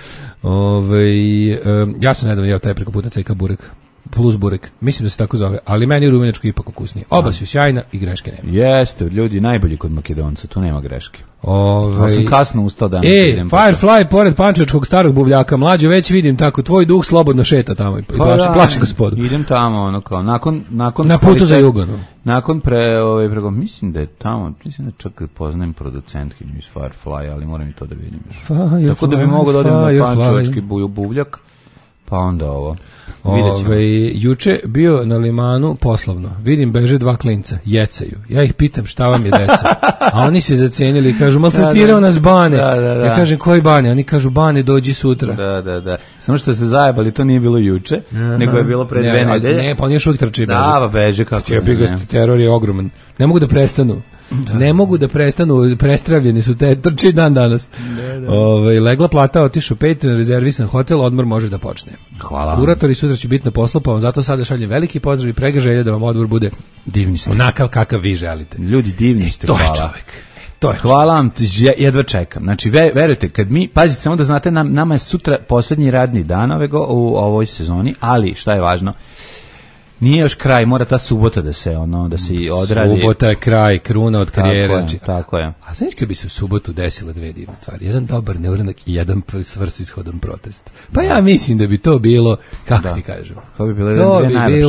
ja sam nedavno jeo taj preko puta cajka burek. Plus burek, mislim da se tako zove, ali meni je rumenjačko ipak okusnije. Oba su sjajna i greške nema. Jeste, ljudi najbolji kod Makedonca, tu nema greške. Ja sam kasno ustao danas. Firefly, pored pančevačkog starog buvljaka, mlađo već vidim tako, tvoj duh slobodno šeta tamo i plaši gospodu. Idem tamo, nakon na putu za jugo. Nakon preko, mislim da je tamo, mislim da čak poznajem producentkinju iz Firefly, ali moram i to da vidim. Tako da bi mogao da odem na pančevački buvljak. Pa onda ovo. Juče bio na limanu poslovno. Vidim beže dva klinca, jecaju. Ja ih pitam šta vam je deca. A oni se zacenili i kažu maltretirao nas Bane. Ja kažem koji Bane? Oni kažu Bane dođi sutra. Da. Samo što se zajebali, to nije bilo juče, nego je bilo pre 2 nedelje. Ne, pa oni još uvijek trče i beže. Da, beže kako ne. Teror je ogroman. Ne mogu da prestanu. Ne mogu da prestanu, prestravljeni su te trči dan danas. Legla plata, otišao 5 na rezervisan hotel, odmor može da počne. Hvala. Kuratori sutra će biti na poslu, pa vam zato sada šaljem veliki pozdrav i pregaželje da vam odmor bude divni ste. Onakav kakav vi želite. Ljudi divni ste, to hvala. Je čovjek. To je hvala vam, jedva čekam. Znači, verujte, kad mi, pazite, samo da znate, nama je sutra poslednji radni dan u ovoj sezoni, ali šta je važno, nije još kraj, mora ta subota da se odradi. Subota je kraj, kruna od karijere. Tako je. A znaš bi se u subotu desile dve divne stvari. Jedan dobar neuranak i jedan svrsishodan protest. Pa ja mislim da bi to bilo, kako ti kažem? To bi bilo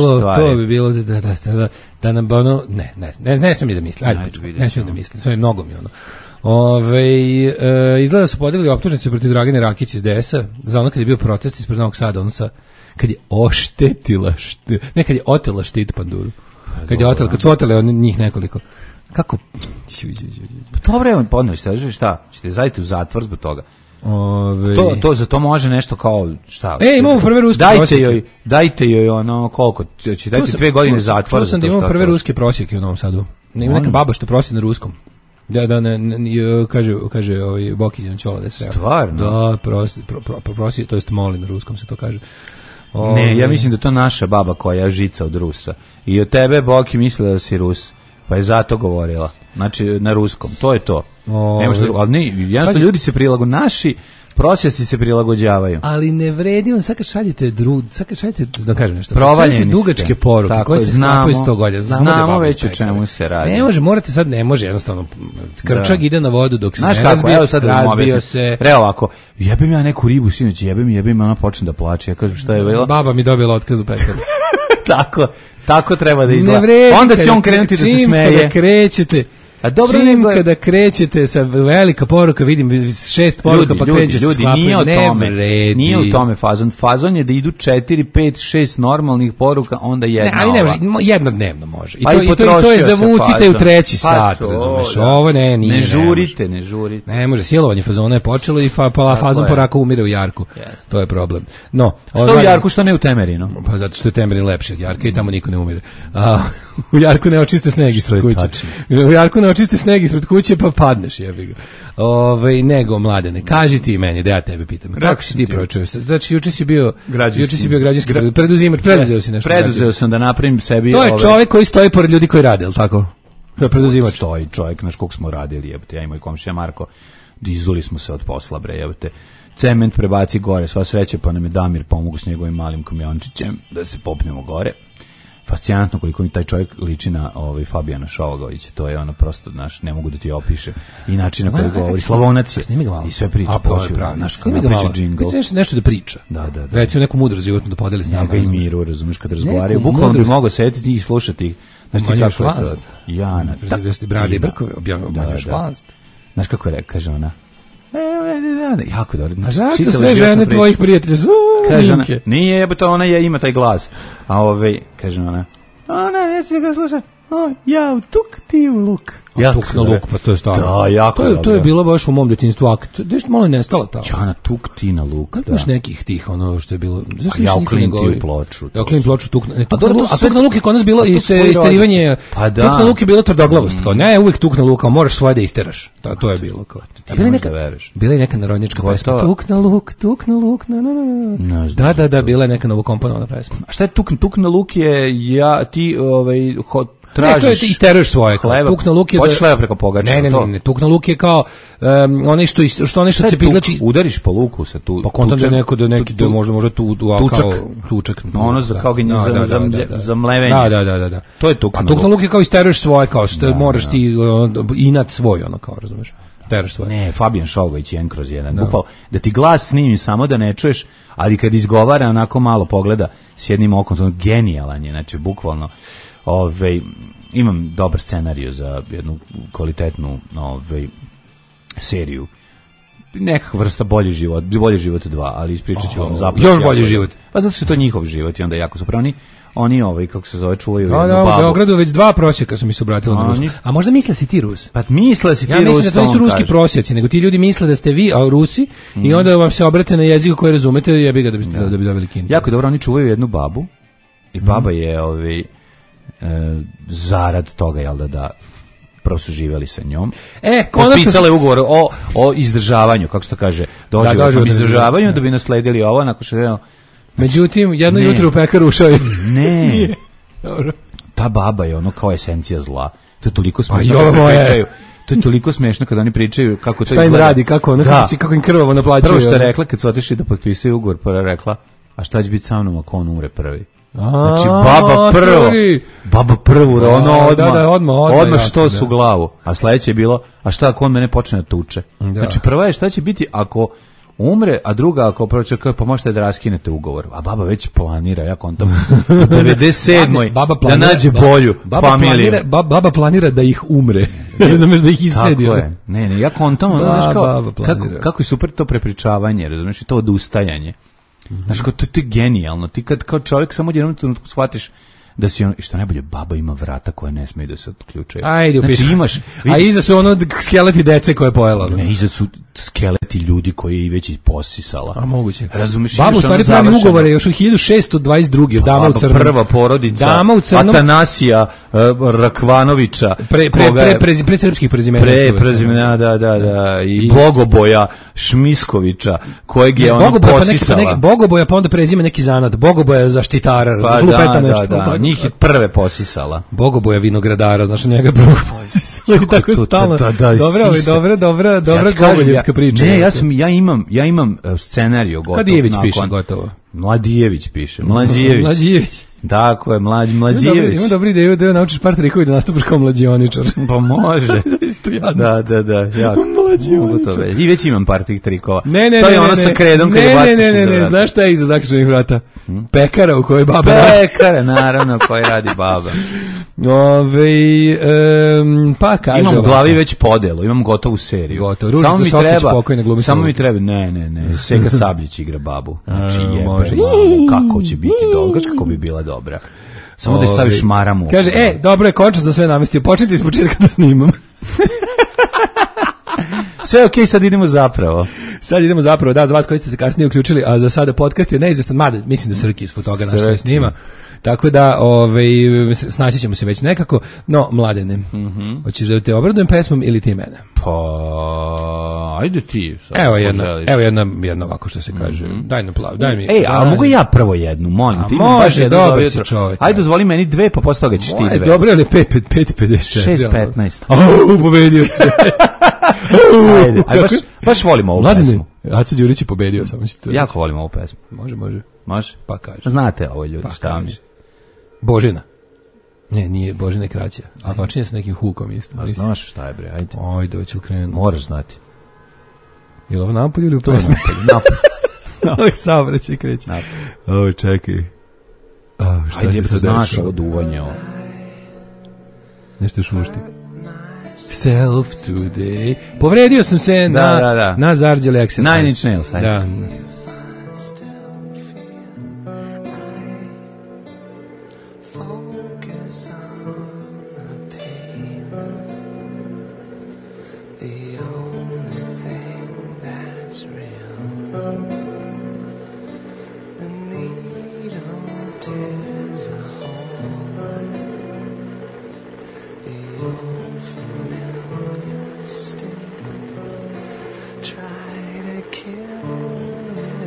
da nam ono, ne smijem da mislim. Ne smijem da mislim, sve je mnogo mi ono. Izgleda su podigli optužnicu protiv Dragane Rakić iz DS-a za ono kad je bio protest ispred Novog Sada, ono sa kad je oštetila kad je otela štit panduru. Kad su otele njih nekoliko. Kako? Dobro je, podnovi ste, šta? Ćete zajediti u zatvor zbog toga. Za to može nešto kao, šta? Imamo prve ruske prosjeke. Dajte joj ono, koliko? Će dajte 2 godine zatvora. Čuo sam da imamo prve ruske prosjeke u Novom Sadu. Ima neka baba što prosi na ruskom. Kaže Bokinjan Ćola da se. Stvarno? Da, prosi, to jest moli na ruskom se to kaže. Ne, ja mislim da to naša baba koja žica od Rusa. I od tebe Boki mislila da si Rus, pa je zato govorila. Znači, na ruskom, to je to. Ali ne, jednostavno ljudi se naši prosjeci se prilagođavaju. Ali ne vredi on, sad kad šaljete da kažem nešto, provaljeni dugačke poruke koje se snapaju 100 godina. Znamo već o čemu se radi. Ne može jednostavno. Krčak ide na vodu dok se ne razbio se. Ovako, jebim ja neku ribu sinoć, jebim, ona počne da plače. Ja kažem šta je bilo? Baba mi dobila otkaz u pekaru. Tako treba da izgleda. Onda će on krenuti da se smeje. Kada krećete. A dobro kada krećete sa velika poruka, vidim 6 poruka pa kreće se sklapaju, nije u tome fazon. Fazon je da idu 4, 5, 6 normalnih poruka, onda jedna ali ne može, jednodnevno može. I to je zavucite u 3. sat, razumeš. Ovo nije. Ne žurite. Ne može, silovanje fazona je počelo i fazon poraka umire u Jarku. To je problem. No, što u Jarku, što ne u Temerinu? Pa zato što je Temerin lepši od Jarka i tamo niko ne umire. U Jarku ne očiste sneg ispred kuće. U Jarku ne očiste sneg ispred kuće pa padneš, jebi ga. Nego, Mladene, kaži ti meni, da ja tebe pitam. Kako si ti pročeo? Znači, juče si bio građanski preduzimač, preduzeo si nešto. Preduzeo sam da napravim sebi... To je čovjek koji stoji pored ljudi koji rade, ili tako? To je preduzimač. Stoji čovjek, naš koliko smo radili, jebate, ja i moj komšija Marko, izuli smo se od posla, bre, jebate. Cement prebaci gore, sva sreća, pa nam je Damir pomogu s njegovim malim kamiončićem da se popnemo gore. Fascinantno koliko mi taj čovjek liči na Fabijana Šovagovića, to je ono prosto, ne mogu da ti opiše. I način na koji govori, Slavonac je, i sve priča počeo, nešto da priča. Da. Recimo neku mudrost životnu da podeli s nama. Njega i miru, razumiješ, kad razgovaraju, bukvalno bi mogao setiti i slušati. Znaš ti kako je to? Jana, Brade i Brkove obmanjuješ vlast. Znaš kako je, kaže ona, jako dobro. A zašto sve žene tvojih prijatelja su minke? Nije, jebote, ona ima taj glas. A kaže ona neće ga slušati. Ja u tuk, ti u luk. Tuk na luk, pa to je stvarno. Da, jako dobro. To je bilo baš u mom djetinjstvu akt. Nešto malo je nestalo tamo. Jana, tuk, ti na luk. Kako imaš nekih tih, ono što je bilo... Ja uklim ti u ploču. Ja uklim ploču, tuk na luk. A tuk na luk je kod nas bilo isterivanje... Tuk na luk je bilo tvrdoglavost. Ne, uvijek tuk na luk, moraš svoje da isteraš. To je bilo. Bila je neka narodnjačka pesma. Tuk na luk, Da, bila je neka novokomponovana pesma. A šta je tuk na luk je, ti tražiš. Ne, to je isteruješ svoje. Tuk na luk je... Hoćeš hleba preko pogača. Ne. Tuk na luk je kao onaj što se pidlači... Udariš po luku sa tu... Pa kontam da neko da možda tu kao tučak. Ono za mlevenje. Da. To je tuk na luk. A tuk na luk je kao isteruješ svoje, kao što moraš ti inat svoj, ono kao, razumeš. Ne, Fabijan Šovagović 1/1. Bukvalno, da ti glas snimi samo da ne čuješ, ali kad izgovara onako malo pogleda s jednim okom, genijalan je, znači bukvalno. Imam dobar scenariju za jednu kvalitetnu seriju nekakva vrsta bolji život 2, ali ispričat ću vam zapravo. Još bolji život. Pa zato što je to njihov život i onda jako su pravi. Oni kako se zove, čuvaju jednu babu. babu. U Beogradu već 2 prosjeka su mi se obratili na Rusku. A možda misle si ti Rus? Pa misle si ti Rus. Ja mislim da to nisu ruski prosjeci, nego ti ljudi misle da ste vi, a Rusi, i onda vam se obrate na jeziku koji razumete, jebi ga da bi dobili kintu. Jako dobro, oni čuvaju jednu babu i baba je zarad toga, jel da prvo su živjeli sa njom. Potpisale ugovor o izdržavanju, kako se to kaže, doživotnom izdržavanju, da bi nasledili ovo, nakon što međutim, jedno jutro u pekaru ušao je. Ne. Ta baba je ono kao esencija zla. To je toliko smešno. To je toliko smešno kada oni pričaju kako to izgleda. Šta im radi, kako im krvavo naplaćuju. Prvo što je rekla kad su otišli da potpisuju ugovor, prvo je rekla, a šta će biti sa mnom ako on umre prvi? Znači baba prvu, odmah što su glavu. A sledeće je bilo, a šta ako on mene počne da tuče? Znači prva je šta će biti ako umre, a druga ako proče, pa možete da raskinete ugovor. A baba već planira, ja kontam u 97. da nađe bolju familiju. Baba planira da ih umre. Razumeš, da ih iscedi. Tako je. Ne, ja kontam, kako je super to prepričavanje, razumeš, i to odustajanje. Znaš, to je genijalno. Ti kad kao čovjek samo jednom trenutku shvatiš da si on, što najbolje, baba ima vrata koje ne smeju da se otključaju. Ajde, znači imaš, a iza su ono skeleti dece koje je pojela. Ne, iza su skeleti ljudi koji je već i posisala. A moguće. Razumiješ? Babu stvari pravi ugovore još od 1622. Dama u crnom. Prva porodica Atanasija Rakvanovića. Pre srpskih prezimena. Da. I Bogoboja Šmiskovića, kojeg je ona posisala. Bogoboja, pa onda prezime neki zanat. Bogoboja zaštitara. Da, njih je prve posisala. Bogoboja vinogradara, znaš, njega prvog posisala. I tako stalno. Dobra gogoljevska priča. Ne, ja imam scenariju gotovo. Kadijević piše gotovo. Mladijević piše. Mlađijević. Tako je, Mlađijević. Ima dobru ideju da naučiš par trikova da nastupaš kao mlađioničar. Pa može. Da, jako. Mlađioničar. I već imam par tih trikova. To je ono sa kredom kad je baciš iza vrata. Znaš šta je iza zaključenih vrata? Pekara u kojoj baba Pekara, naravno, koji radi baba. Pa kaže. Imam u glavi već podelu, imam gotovu seriju. Gotovo. Ružica Sokić pokojna glumi. Samo mi treba, ne. Seka Sabljić igra babu. Znači kako će biti dobro, kako bi bila dobra. Samo da je staviš maramu. Kaže, dobro je, končno za sve namestio. Počnite iz početka da snimam. Sve okej, sad idemo zapravo. Da, za vas koji ste se kasnije uključili, a za sada podcast je neizvestan, mada mislim da Srki iz fotoga naša snima. Tako da, snaći ćemo se već nekako. No, Mladene, hoćeš da te obradujem pesmom ili ti mene? Pa, ajde ti. Evo jedna ovako što se kaže. Daj na plav, daj mi. A mogu ja prvo jednu, molim te. Može, dobar si čovjek. Ajde, dozvoli meni 2, pa posle toga ćeš ti 2. Dobro, ali 5:54. 6:15. Pobedio se. Ajde, baš volim ovu pesmu. Aca Đurić je pobedio, samo ću to reći. Jako volim ovu pesmu. Može? Pa kaže. Znate ovo ljudi, šta mi? Božina. Ne, nije, Božina je kraća. A počinje s nekim hukom isto. A znaš šta je, bre, ajde. Ajde, hoću krenuti. Moraš znati. Je li ovo napolju ili u pesmi? Napolju. Saobraćaj kreće. Čekaj. Ajde, znaš ovo duvanje. Nešto šušti. Self today. Povredio sam se na zarđale akcent. Nine Inch Nails. Da. Try to kill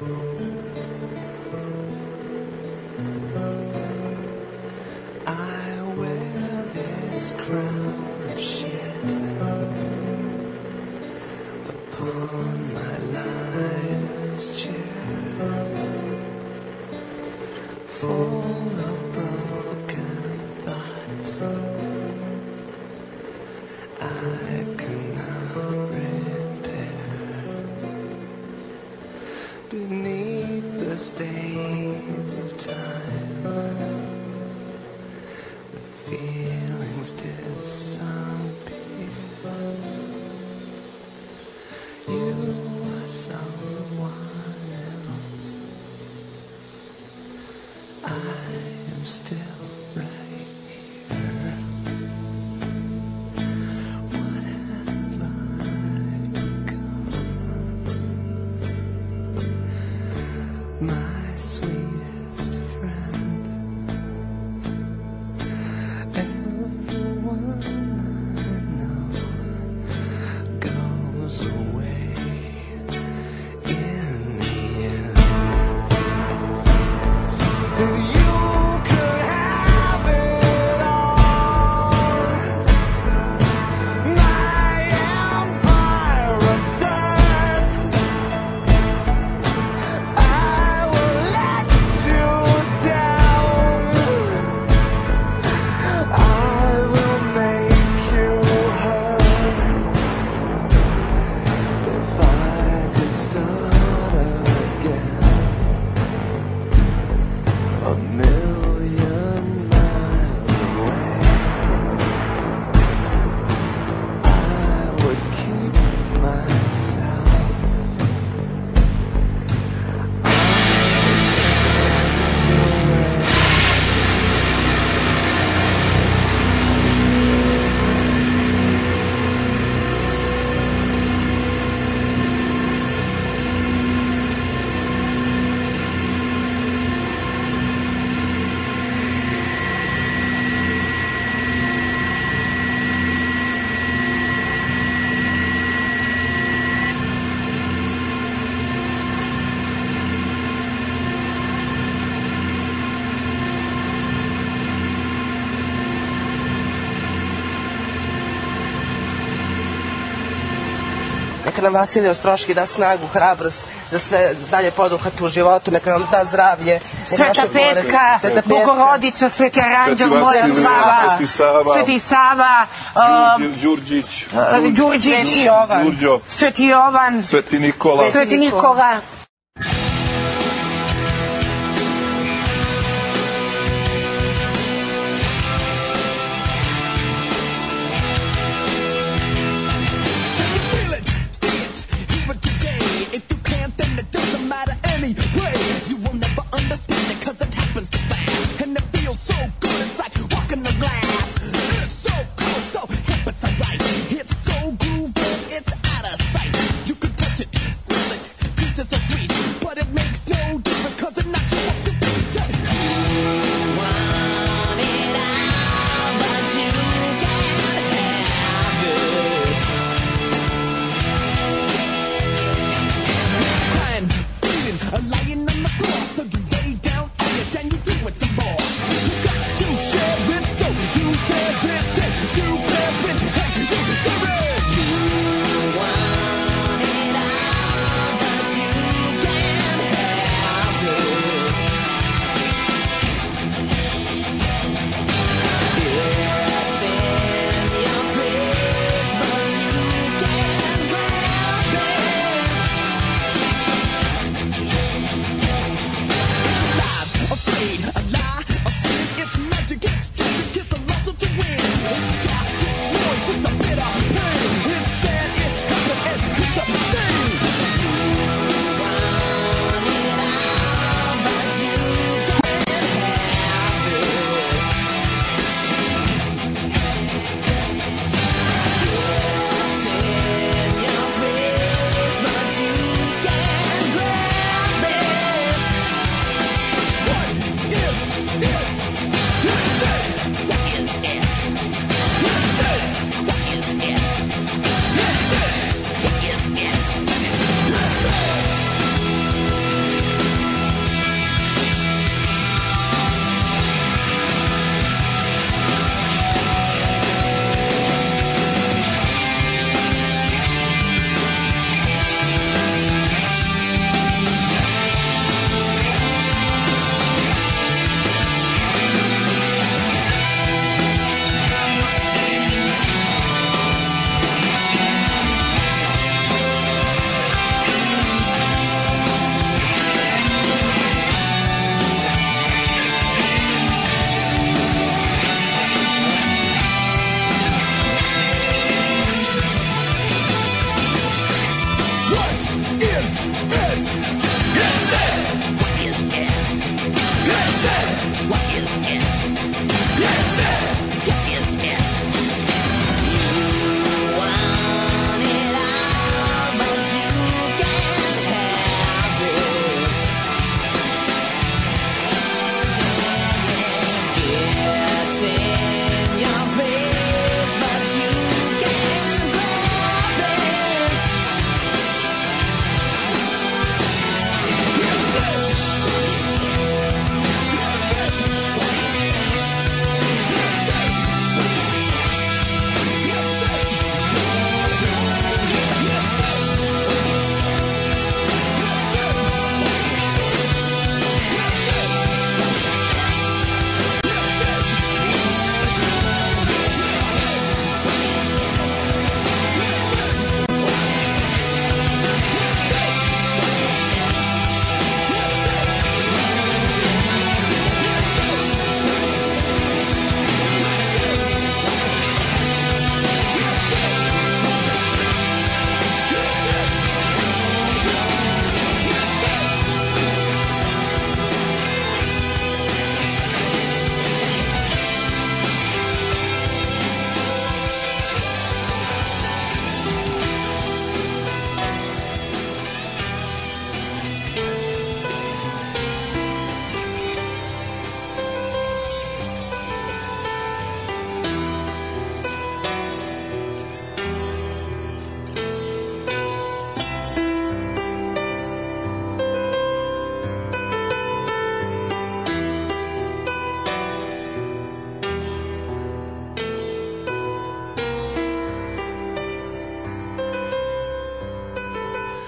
Neka nam Vasilij Ostroški da snagu, hrabrost, da sve dalje poduhvat u životu, neka nam da zdravlje. Sveta Petka, Bogorodica, Sveti Aranđel, moja Sava, Sveti Sava, Đurđić, Sveti Jovan, Sveti Nikola. It's so groovy, it's out of sight. You can touch it, smell it, pieces of sweet.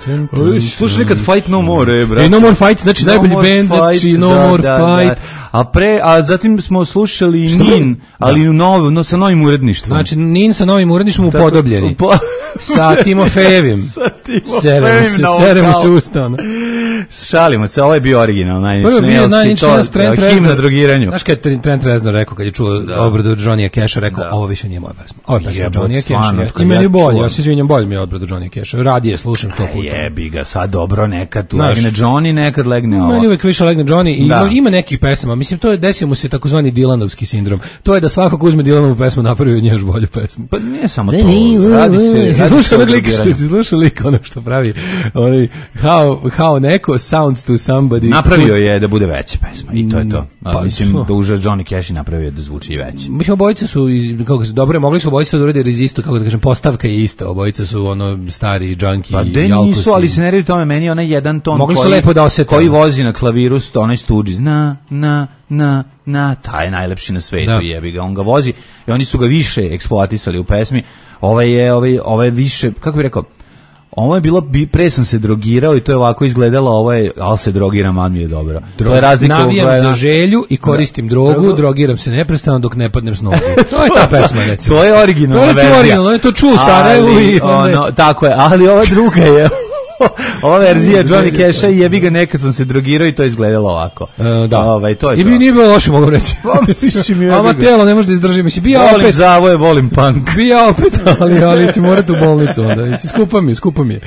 Slušaj nekad Fight No More, brate. No More Fight, znači najbolji band, znači No More Fight. A zatim smo slušali Nin, ali sa novim uredništvom. Znači Nin sa novim uredništvom upodobljeni. Sa Timofejevim. Seremo se ustano. Šalimo se, ovo je bio original, najničnije. Ovo je bio najničnije Trent Reznor. Himna drogiranju. Znaš kada je Trent Reznor rekao, kad je čuo obradu Johnny'a Casha, rekao, ovo više nije moja pesma. Ovo je pesma Johnny'a Casha. I meni je bolje, ja se izvinjam, bolje mi je obradu Johnny'a Casha. Radije slušam 100 puta. Jebi ga, sad dobro, nekad legne Johnny, nekad legne ovo. Meni uvek više legne Johnny i ima nekih pesama. Mislim, to je, desio mu se takozvani Dylanovski sindrom. To je da svako ko uzme Dylanovu pesmu napravi od nje još bolju pesmu. Pa nije samo to. Radi se. Si slušao lika ono što pravi, how neko sounds to somebody. Napravio je da bude veća pesma i to je to. Mislim da už Johnny Cash napravio da zvuči veće. Mislim, obojice su, kako se dobro, mogli su obojice da urede rezistu, kako da kažem, postavka je ista, obojice su ono stari junkie, pa de nisu, ali se ne radi tome, meni onaj jedan ton mogli su lepo da osete. Koji vozi na klaviru, onaj Stooges, taj je najlepši na svetu, jebi ga, on ga vozi i oni su ga više eksploatisali u pesmi. Ovaj je više, kako bih rekao, ovo je bilo, pre sam se drogirao i to je ovako izgledalo, ovo je, ali se drogiram, a mi je dobro. To je razlika. Navijam za želju i koristim drogu, drogiram se neprestano dok ne padnem s nogu. To je ta pesma, recimo. To je originalna verzija. To je originalno, je to čuo u Sarajevu i... Tako je, ali ova druga je... Ova verzija Johnny Casha i jebi ga, nekad sam se drogirao i to je izgledalo ovako. To je i bi nije bilo loše, mogu reći. Ama telo ne može da izdrži. Volim zavoje, volim punk. Bija opet, ali će morati u bolnicu onda. Skupa mi je.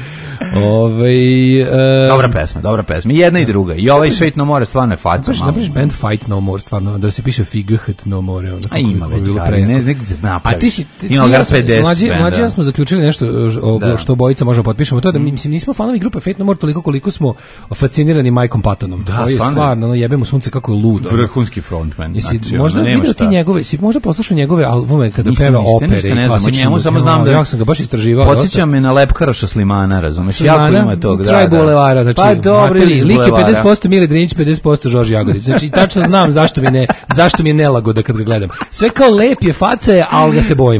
Dobra pesma. I jedna i druga. I ovaj Fight No More stvarno je faca. Napraviš band Fight No More, stvarno, da se piše Fighat No More. A ima već gari, nekaj se napravi. A ti si... Ima gar 50. Mlađi ja smo zaključili nešto što obojica možemo potpišemo. To da, mislim, nismo fanovi grupe Fight No More toliko koliko smo fascinirani Mikeom Pattonom. To je stvarno, jebemo sunce kako je ludo. Vrhunski frontman. Možda vidio ti njegove, možda poslušao njegove albume kada peva opere i klasične. Njemu samo znam da... Ja sam ga baš istraživao. Podsjeća me na Lepkaroša Slimana, razumeš? Jako ima tog, Traj Bulevara, znači, pa dobro, lik je 50% Mili Drinić, 50% Žorž Jagodić. Znači, tačno znam zašto mi je nelagoda kad ga gledam. Sve kao lep je, faca je, ali ga se bojimo.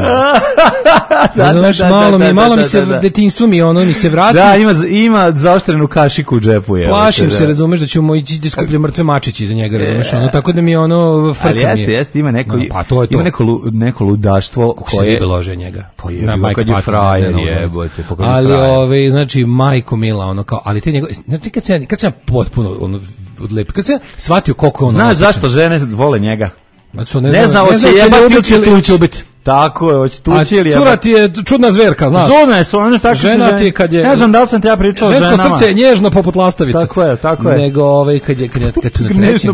Znaš, malo mi se detinjstvo mi se vrati. Da, ima zaoštrenu kašiku u džepu. Plašim se, razumeš, da ćemo ići da skuplje mrtve mačići za njega, razumeš, tako da mi je frka mi je. Ali jeste, ima neko ludaštvo koje... Ko se lože njega. Kad je frajer, jebote. Ali, znači, majko mila, kao, ali te njegove, znači kad sam potpuno odlep, kad sam shvatio koliko je ono... Znaš zašto žene vole njega? Znači, ne zna, hoće jebati ili će ubiti. Tako je, hoće tući ili... Cura ti je čudna zverka, znaš. Zona je, ono tako se žena ti je kad je... Ne znam da li sam te ja pričao o ženama. Žensko srce je nježno poput lastavice. Tako je. Nego kad su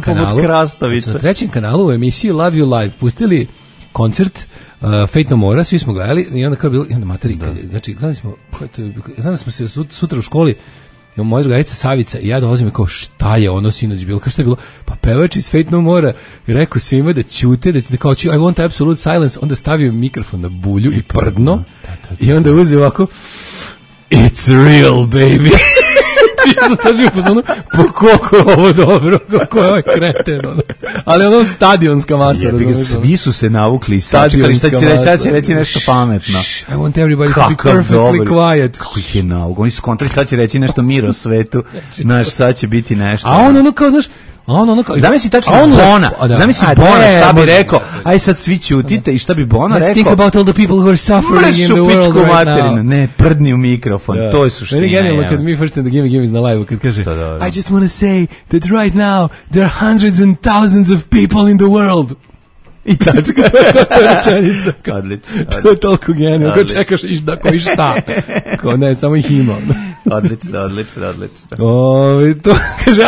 na trećem kanalu u emisiji Love You Live pustili koncert Fate No More, svi smo gledali i onda kao bilo, i onda materi, znači gledali smo, znam da smo se sutra u školi, moja drugarica Savica i ja dolazim i kao, šta je ono sinoć bilo, kao šta je bilo, pa pevač iz Fate No More rekao svima da ćute, da kao I want absolute silence, onda stavio mikrofon na bulju i prdno i onda uzeo ovako, it's real baby. Ja sam tad bio pozvano, pa koliko je ovo dobro, kako je ovaj kreten, ali ono stadionska masa. Svi su se navukli, sad će reći nešto pametno. I want everybody to be perfectly quiet. Kako ih je nauk, oni su kontrali, sad će reći nešto mir o svetu, znaš, sad će biti nešto. A ono kao, znaš, zamisli tačno Bona, zamisli Bona šta bi rekao, aj sad svi ćutite i šta bi Bona rekao? Let's think about all the people who are suffering in the world right now. Ne, prdni u mikrofon, to je suština. Meni je genijalno kad mi First in the Gimme na live, kad kaže I just want to say that right now there are hundreds and thousands of people in the world. I tačka. Rečenica. Odlično. To je toliko genijalno. Ko čekaš koji šta. Ko ne, samo ih ima. Odlično. To kaže,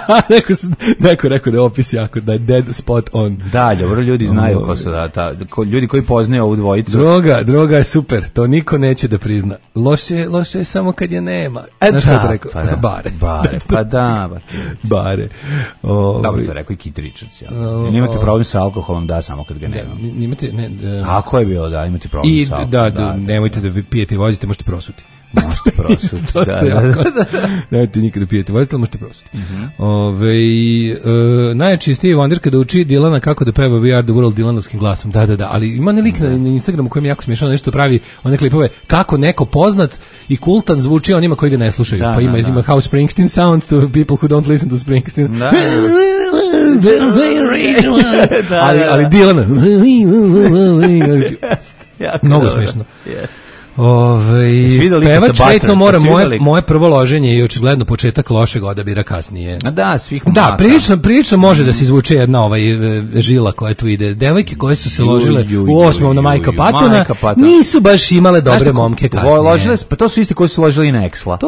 neko rekao da je opis jako, da je dead spot on. Da, dobro, ljudi znaju ko su, ljudi koji poznaju ovu dvojicu. Droga je super, to niko neće da prizna. Loše je samo kad je nema. Znaš kako to rekao? Bare. Bare. Da bi to rekao i Keith Richards. Imate problem sa alkoholom, da, samo kad ga nema. Imate, ako je bilo, da, imate problem sa alkoholom. Nemojte da vi pijete i vozite, možete prosuti. Možete prosuti. Da ti nikada pijete vozite, ali možete prosuti. Najjači je Stevie Wonder kada uči Dilana kako da peva We Are The World Dilanovskim glasom. Da, ali ima lik na Instagramu kojem jako smiješano nešto pravi one klipove kako neko poznat i kultan zvuči onima koji ga ne slušaju. Pa ima How Springsteen sounds to people who don't listen to Springsteen. Ali Dilana mnogo smiješno. Pevač Vejtno mora moje prvo loženje i očigledno početak lošeg odabira kasnije. Da, prilično može da se izvuče jedna žila koja tu ide. Devojke koje su se ložile u 8. na Majka Patona nisu baš imale dobre momke kasnije. Pa to su isti koji su ložili na Exla.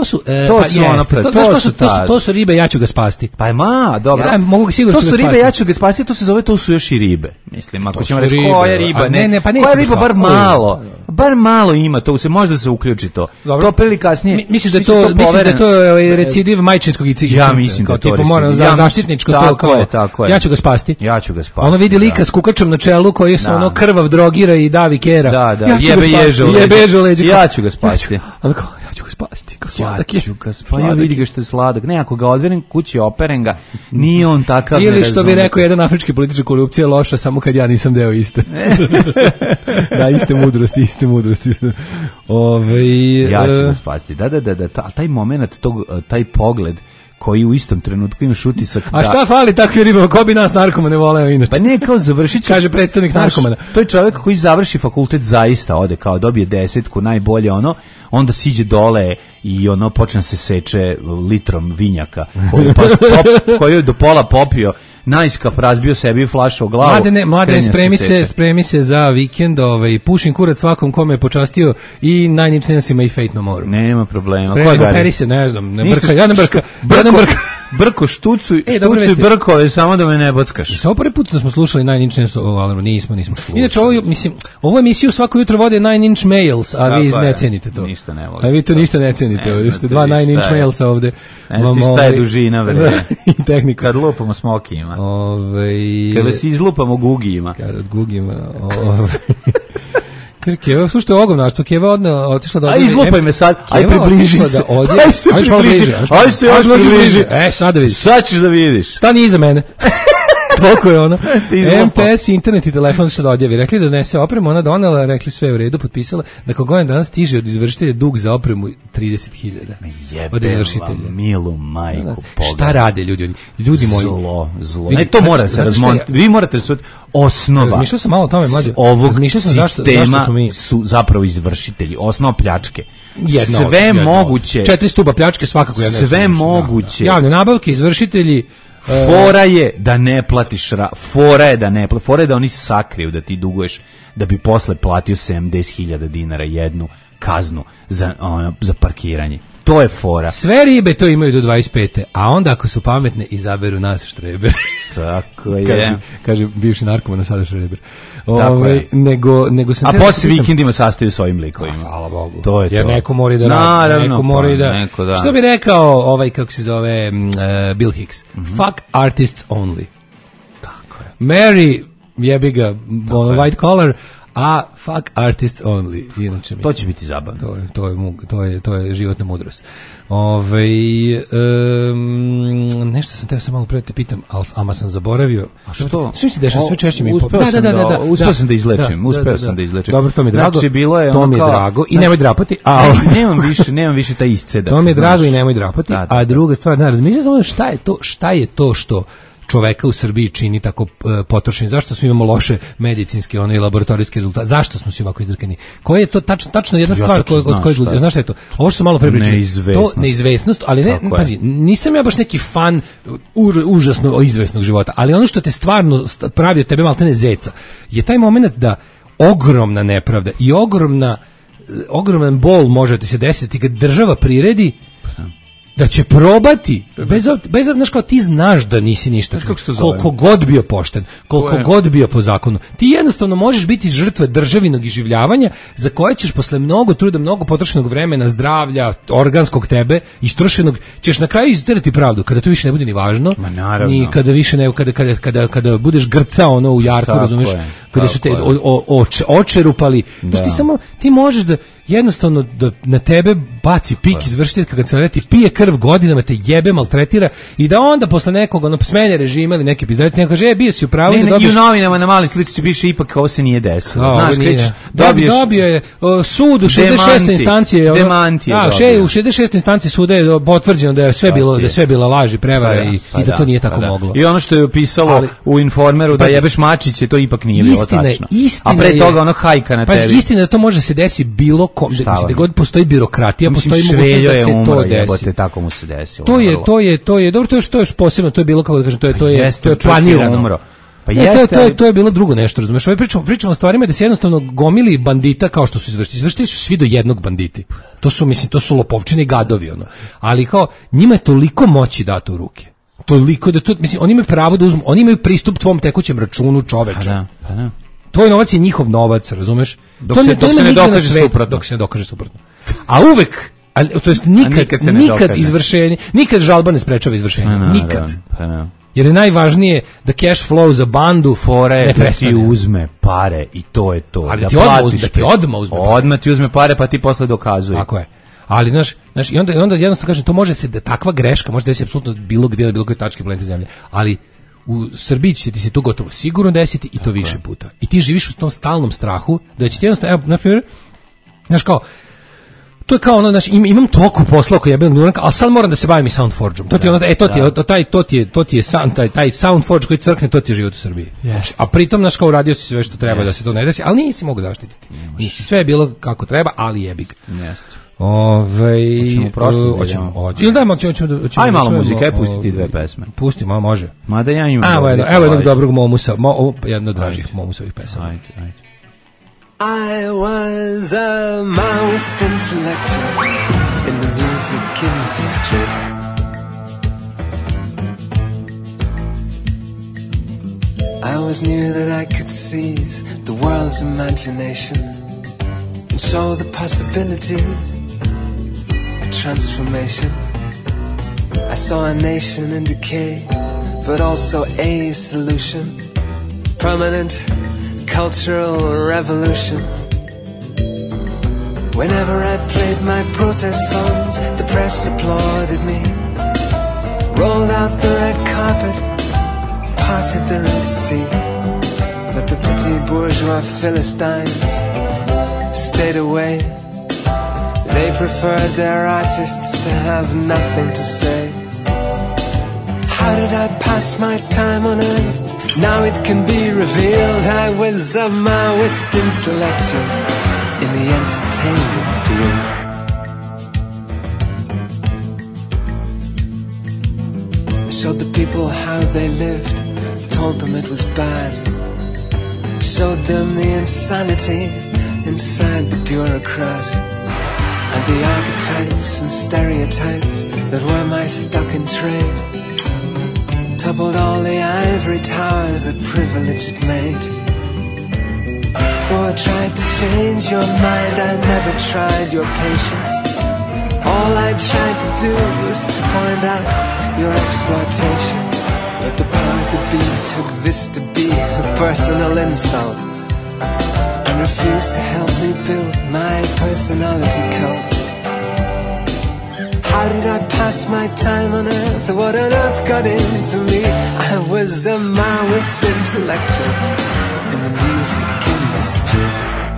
To su ribe, ja ću ga spasti. Pa dobro. To su ribe, ja ću ga spasti, to su još i ribe. Mislim, ako ćemo reći koja riba, koja riba bar malo ima, to se možda se uključi to. To prili kasnije. Misliš da je to recidiv majčinskog i ciga? Ja mislim da to je zaštitničko to tako je. Ja ću ga spasti. Ono vidi lika s kukačom na čelu koji se ono krvav drogira i davi kera. Da, jebe ježo leđa. Ja ću ga spasti. Ja ću ga spasti. Sladak je. Ja vidi ga što je sladak. Ne, ako ga odvedem kući, operen ga, nije on takav. Ili što bi rekao jedan afrički političar, korupcija je loša samo kad ja nisam deo iste. Da, iste mudrosti. Ja ću ga spasti. Da, taj moment, taj pogled koji u istom trenutku imaš utisak A šta fali takvim ribama, ko bi nas narkomane voleo inače? Pa ne, kao završit će, kaže predstavnik narkomana. To je čovjek koji završi fakultet, zaista ode, kao dobije 10 najbolje onda siđe dole i počne se seče litrom vinjaka koji je do pola popio, najskap razbio sebi flašu o glavu. Mladene, spremi se za vikend, pušim kurac svakom kome je počastio i najničnijasima i Fate No More. Nema problema. Peri se, ne znam, ne brka. Brko štucu i brkove, samo da me ne bockaš. Samo prvi put da smo slušali Nine Inch Nails, nismo slušali. Inače, ovu emisiju svako jutro vode Nine Inch Nails, a vi ne cenite to. Ništa ne volim. A vi to ništa ne cenite, ovdje ste dva Nine Inch Nailsa ovdje. Ne znaš šta je dužina, bre. I tehnika. Kad lupamo smokijima. Kad vas izlupamo gugijima. Kad gugijima. Kaže Keva, slušajte ogovnaštvo, Keva otišla da... Aj, izlupaj me sad, aj približi se. Aj se još približi. Sad da vidiš. Sad ćeš da vidiš. Šta nije iza mene? Toliko je ono. MTS, internet i telefon se odjavi. Rekli da donese opremu, ona donela, rekli sve u redu, potpisala da kogojem danas stiže od izvršitelja dug za opremu 30.000. Od izvršitelja. Milu majku, pogledaj. Šta rade ljudi? Ljudi moji. Zlo. Ne, to mora se razmontiti. Vi morate se osnova. Razmišljao sam malo o tome, mlađe. Ovog sistema su zapravo izvršitelji. Osnova pljačke. Sve moguće. 4 stuba pljačke svakako. Sve moguće. Javne nabavke, izvršitelji. Fora je da ne platiš, fora je da oni sakriju da ti duguješ, da bi posle platio 70.000 dinara jednu kaznu za parkiranje. To je fora. Sve ribe to imaju do 25. A onda ako su pametne izaberu nas štreber. Tako je. Kaže bivši narkoman, sada štreber. Nego sam a posle vikendima sastaju s ovim likovima. Hvala Bogu. To je jer to. Neko mora da radi. Neko mora da. Što bi rekao kako se zove Bill Hicks? Fuck artists only. Tako je. Mary jebi ga white collar, a fuck artists only. Inače, to će biti zabavno. To je životna mudrost. Nešto sam teo sam malo pre te pitam, ali sam zaboravio. A što? Što mi se dešava sve češće mi? Uspeo sam da izlečim. Dobro, to mi je drago. Znači, bilo je to mi je drago i nemoj drapati. Nemam više taj iscedak. To mi je drago i nemoj drapati. A druga stvar, razmišljam samo šta je to što čoveka u Srbiji čini tako potrošeni. Zašto svi imamo loše medicinske i laboratorijske rezultate? Zašto smo svi ovako izdrkani? Koja je to tačno jedna stvar od koje ljudi? Znaš šta je to? Ovo što sam malo prepričali. Neizvesnost, ali ne, pazi, nisam ja baš neki fan užasno izvesnog života, ali ono što te stvarno pravi od tebe maltene zeca je taj moment da ogromna nepravda i ogroman bol može ti se desiti kad država priredi da će probati, bez znaš kao ti znaš da nisi ništa, koliko god bio pošten, koliko god bio po zakonu, ti jednostavno možeš biti žrtva državinog iživljavanja za koje ćeš posle mnogo truda, mnogo potrošenog vremena, zdravlja, organskog tebe, istrošenog, ćeš na kraju izterati pravdu, kada to više ne bude ni važno, ni kada više ne, kada budeš grcao u jarku, razumiješ, kada su te očerupali. Znači ti možeš da jednostavno da na tebe baci pik izvršiteljska kancelarija, ti pije krv godinama, te jebe, maltretira i da onda posle nekog smenje režima ili neke pizdreti, neko kaže, bio si u pravu da dobiješ... I u novinama na mali sličici piše ipak ovo se nije desilo. Znaš, dobio je sud u 66. instancije. Demantije. U 66. instancije suda je potvrđeno da je sve bila laž i prevara i da to nije tako moglo. I ono što je pisalo u Informeru da jebeš mačiće, to ipak nije bilo tačno. A pre toga ono hajka na tebi. Istina da to može se desiti bilo gde god postoji birokratija, postoji mogućnost da se to desi. Jebote, tako mu se desilo. To je dobro, to je još posebno, to je bilo, kako da kažem, to je planirano. Pa to je bilo drugo nešto, razumeš? Pričamo o stvarima da se jednostavno gomili bandita kao što su izvršitelji su svi do jednog banditi. To su lopovčine i gadovi, ono. Ali kao njima je toliko moći dato u ruke. Toliko da oni imaju pravo da uzmu, oni imaju pristup tvom tekućem računu, čoveče. Pa da. Tvoj novac je njihov novac, razumeš? Dok se ne dokaže suprotno. A uvek, to jest nikad izvršenje, nikad žalba ne sprečava izvršenje. Nikad. Jer je najvažnije da cash flow za bandu fore da ti uzme pare i to je to. Ali da ti odmah uzme pare. Odmah ti uzme pare pa ti posle dokazuje. Tako je. Ali znaš, i onda jednostavno kažem, to može se da takva greška može desiti apsolutno bilo gdje na bilo kojoj tački planete Zemlje. Ali u Srbiji će ti se to gotovo sigurno desiti i to više puta. I ti živiš u tom stalnom strahu da će ti jednostavno, evo, na primjer, znaš kao, to je kao ono, znači imam toliko posla oko jebenog Duranka, ali sad moram da se bavim i Soundforgeom. To ti je taj Soundforge koji crkne, to ti je život u Srbiji. Yes. A pritom znaš kao uradio si sve što treba da se to ne desi, ali nisi mogu zaštititi. Nisi, sve je bilo kako treba, ali jebig. Jeste. Hoćemo. Ili dajmo, aj malo muzike, aj pustiti dve pesme. Pusti, malo može. Mada ja imam. Evo jednog dobrog Momusa, jedno od dražih Momusovih pesama. Ajde. I was a Maoist intellectual in the music industry. I always knew that I could seize the world's imagination and show the possibilities of transformation. I saw a nation in decay, but also a solution, permanent cultural revolution. Whenever I played my protest songs, the press applauded me, rolled out the red carpet, parted the Red Sea. But the petty bourgeois Philistines stayed away. They preferred their artists to have nothing to say. How did I pass my time on earth? Now it can be revealed I was a Maoist intellectual in the entertainment field. I showed the people how they lived, told them it was bad, showed them the insanity inside the bureaucrat, and the archetypes and stereotypes that were my stock in trade, toppled all the ivory towers that privilege had made. Though I tried to change your mind, I never tried your patience. All I tried to do was to point out your exploitation. But the powers that be took this to be a personal insult and refused to help me build my personality cult. How did I pass my time on earth? What on earth got into me? I was a Maoist intellectual in the music industry.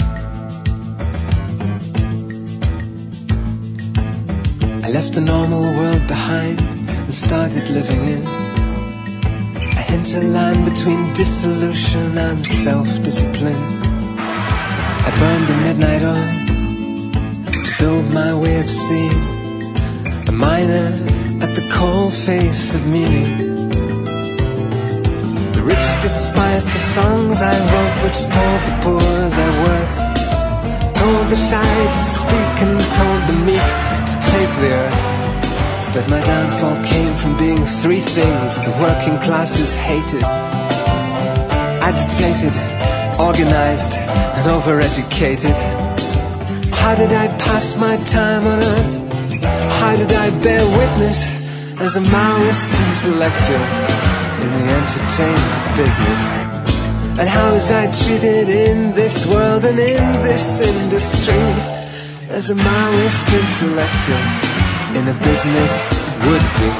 I left the normal world behind and started living in a hinterland between dissolution and self-discipline. I burned the midnight oil to build my way of seeing, a miner at the cold face of meaning. The rich despised the songs I wrote which told the poor their worth, told the shy to speak and told the meek to take the earth. But my downfall came from being three things the working classes hated: agitated, organized, and overeducated. How did I pass my time on earth? How did I bear witness as a Maoist intellectual in the entertainment business? And how is I treated in this world and in this industry? As a Maoist intellectual in a business would be.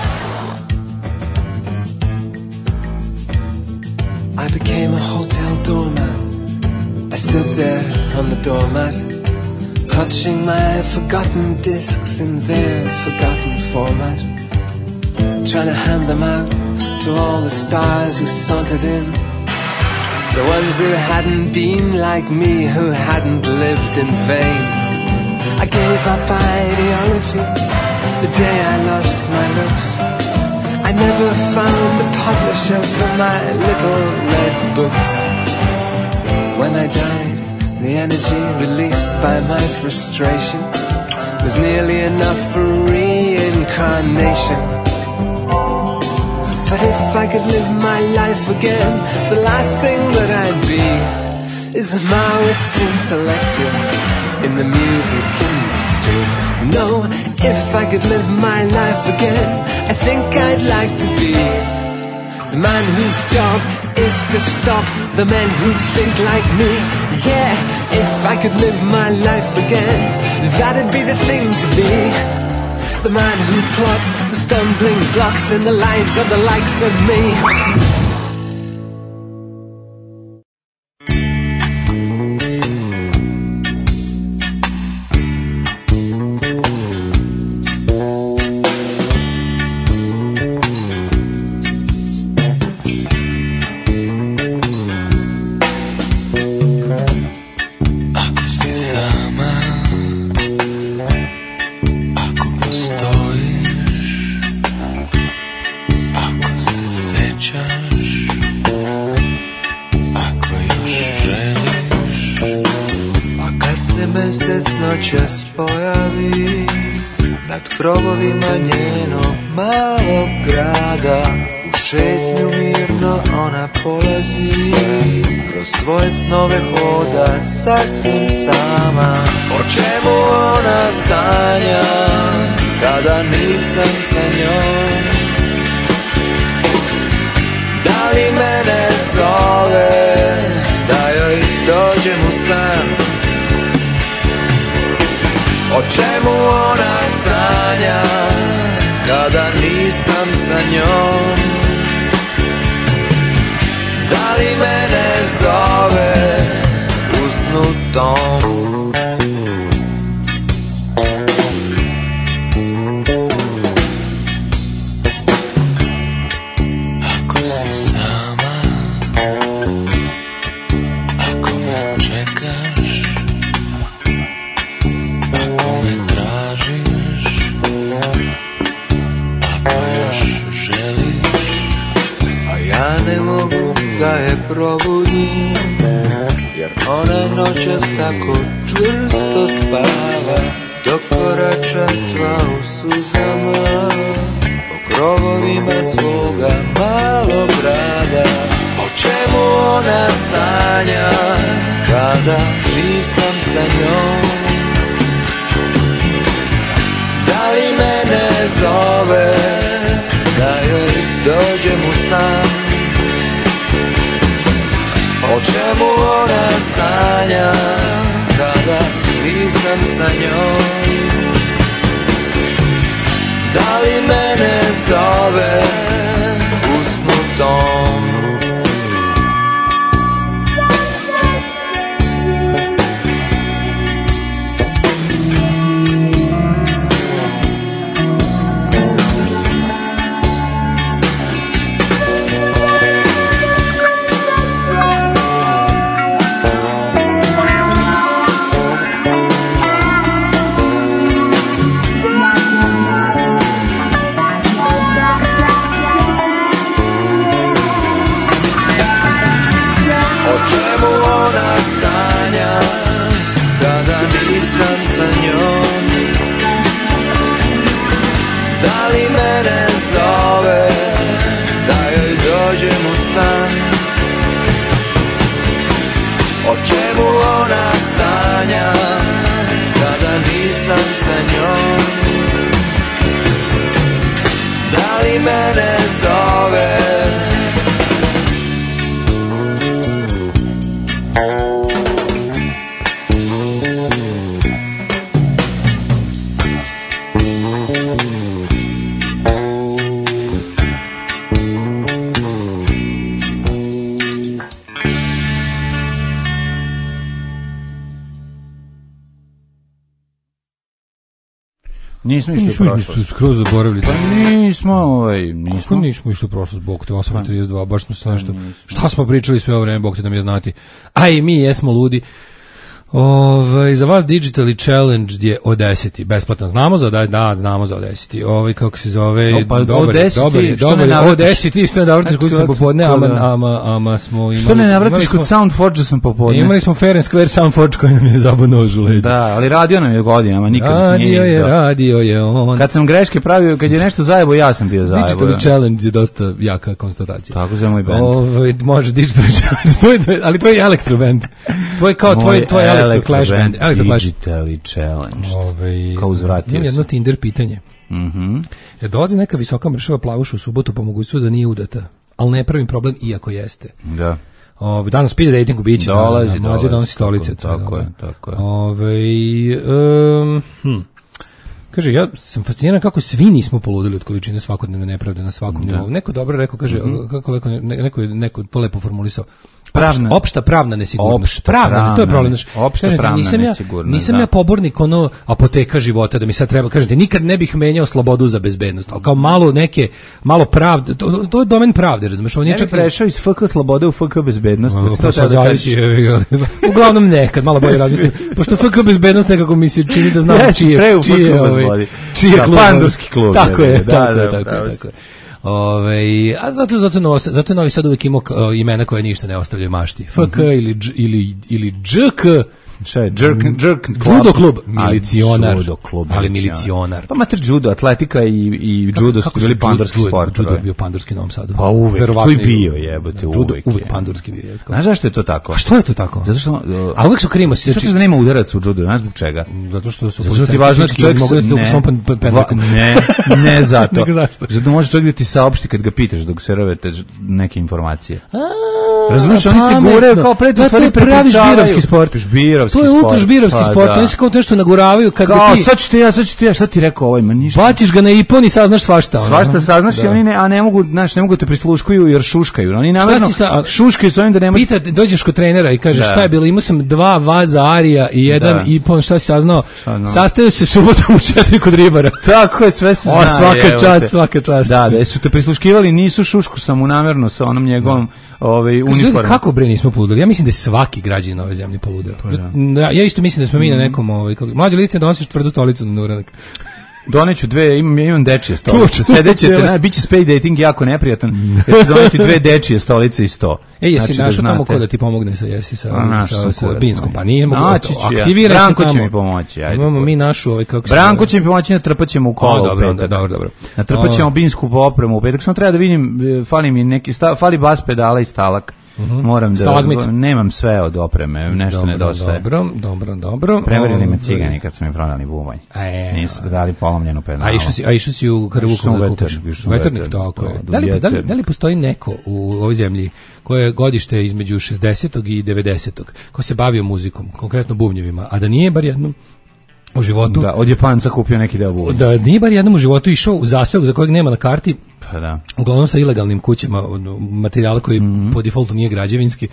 I became a hotel doorman. I stood there on the doormat, clutching my forgotten discs in their forgotten format, trying to hand them out to all the stars who sauntered in, the ones who hadn't been like me, who hadn't lived in vain. I gave up ideology the day I lost my looks. I never found a publisher for my little red books. When I died, the energy released by my frustration was nearly enough for reincarnation. But if I could live my life again, the last thing that I'd be is a Maoist intellectual in the music industry. No, if I could live my life again, I think I'd like to be the man whose job is to stop the men who think like me. Yeah, if I could live my life again, that'd be the thing to be. The man who plots the stumbling blocks in the lives of the likes of me. Krovovima njenog malog grada u šetnju mirno ona polazi, kroz svoje snove hoda sasvim sama. O čemu ona sanja kada nisam sa njom? Da li mene zove da joj dođem u san? O čemu ona sanja kada nisam sa njom? Da li mene zove usnutom? Ako si sama, ako me čekaš, ako me tražiš, ako još želiš, a ja ne mogu da je probudim, jer ona noćas tako čvrsto spava, dok korača sva u suzama po krovovima svoga malog grada. O čemu ona sanja kada nisam sa njom? Da li mene zove da joj dođem u san? O čemu ona sanja kada nisam sa njom? Da li mene zove usnutom? O čemu ona sanja kada nisam sa njom? Da li mene zove Nismo išli u prošlost. Skroz zaboravili. Pa nismo. Kako nismo išli u prošlost, Bog te 832, baš smo se nešto... Šta smo pričali sve ovo vreme, Bog te nam je znati. A i mi jesmo ludi. Za vas Digitally Challenged je Audacity, besplatan. Znamo za Audacity? Da, znamo za Audacity. Kako se zove? Dobar je. Audacity, što ne navratiš koji sam popodne, ama smo imali... Što ne navratiš kod Soundforge sam popodne? Imali smo Fair and Square Soundforge koji nam je zabao nož u leđu. Da, ali radio nam je godinama, nikad se nije izdao. Radio je on. Kad sam greške pravio, kad je nešto zajebo, ja sam bio zajebo. Digital Challenge je dosta jaka konstatacija. Tako za moj band. Može Digital Challenge, ali to je elektro band. To je kao tvoj Clash band. Digitally Challenge. Kao uzvratio sam. Jedno Tinder pitanje. Jer dolazi neka visoka mršava plavuša u subotu po mogućstvu da nije udata, ali ne pravim problem iako jeste. Da. Danas speed datingu biće. Dolazi. Donosi stolice. Tako je. Kaže, ja sam fasciniran kako svi nismo poludili od količine svakodnevne nepravde na svakom nivou. Neko dobro rekao, kaže, neko to lepo formulisao. Opšta pravna nesigurnost. Pravna, to je problem. Opšta pravna nesigurnost. Nisam ja pobornik apoteka života, da mi sad treba, kažete, nikad ne bih menjao slobodu za bezbednost, ali kao malo pravde, to je domen pravde, razumeš? Ne bih prešao iz FK slobode u FK bezbednost. Uglavnom nekad, malo bolje razmislim. Pošto FK bezbednost nekako mi se čini da znam čije klub. Pandurski klub. Tako je. A zato Novi Sad uvijek imao imena koje ništa ne ostavljaju mašti. FK ili džk. Šta je? Jerk Judo klub, milicionar. Ali milicionar. Pa mater judo, atletika i judo su bili pandurski sport. Judo je bio pandurski u Novom Sadu. Pa uvek, to i bio jebote, uvek. Uvek pandurski bio. Znaš zašto je to tako? A što je to tako? Zato što... A uvek su krimosi. Zato što nema udaraca u judu, znaš zbog čega? Zato što su... Zato što ti važno da čovjek... Ne zato. Zato može čovjek da ti saopšti kad ga pitaš dok se rovete neke informacije. Razumiješ, oni se guraju kao pred u stvari žbirovski sport. To je ultra žbirovski sport, oni se kao nešto naguravaju kad ti... Sad ću ti ja, šta ti rekao ovaj, ma ništa. Baciš ga na ipon i saznaš svašta. Svašta saznaš i oni ne mogu te prisluškuju jer šuškaju. Oni namerno šuškaju s ovim da nema... Dođeš kod trenera i kažeš šta je bilo, imao sam 2 vaza arija i 1 ipon, šta si saznao? Sastaju se subotom u 4 kod ribara. Tako je, sve se zna. Svaka čast. Da su te prisluškivali, nisu šušku samo namerno sa onom njegovom uniformom. Kako bre nismo poludeli? Ja mislim da je svaki građanin ove zemlje poludeo. Ja isto mislim da smo mi na nekom mlađe liste donosiš tvrdu stolicu na uranak. Doneću imam dečije stolice. Sedećete, biće speed dating jako neprijatan. Ja ću doneti 2 dečije stolice i 100. Jesi našao tamo ko da ti pomogne sa Binskom, pa nije mogu. Aktiviraj se tamo. Branko će mi pomoći. Imamo mi našu Branko će mi pomoći, natrpat ćemo u kola u petak. Dobro. Natrpat ćemo binsku opremu u petak. Samo treba da vidim, fali bas pedala i stalak. Moram da nemam sve od opreme, nešto nedostaje. Dobro. Prevarili me cigani kad su mi prodali bubanj. Nisu dali polomljenu pedalu. A išao si u Krvuku da kupiš veternik, tako je. Da li postoji neko u ovoj zemlji koje godište između 60. i 90. ko se bavio muzikom, konkretno bubnjevima, a da nije bar jednom u životu... Da, od Japanca kupio neki deo bubnja. Da nije bar jednom u životu išao u zaseok za kojeg nema na karti, pa da. Uglavnom sa ilegalnim kućama, materijala koji po defaultu nije građevinski,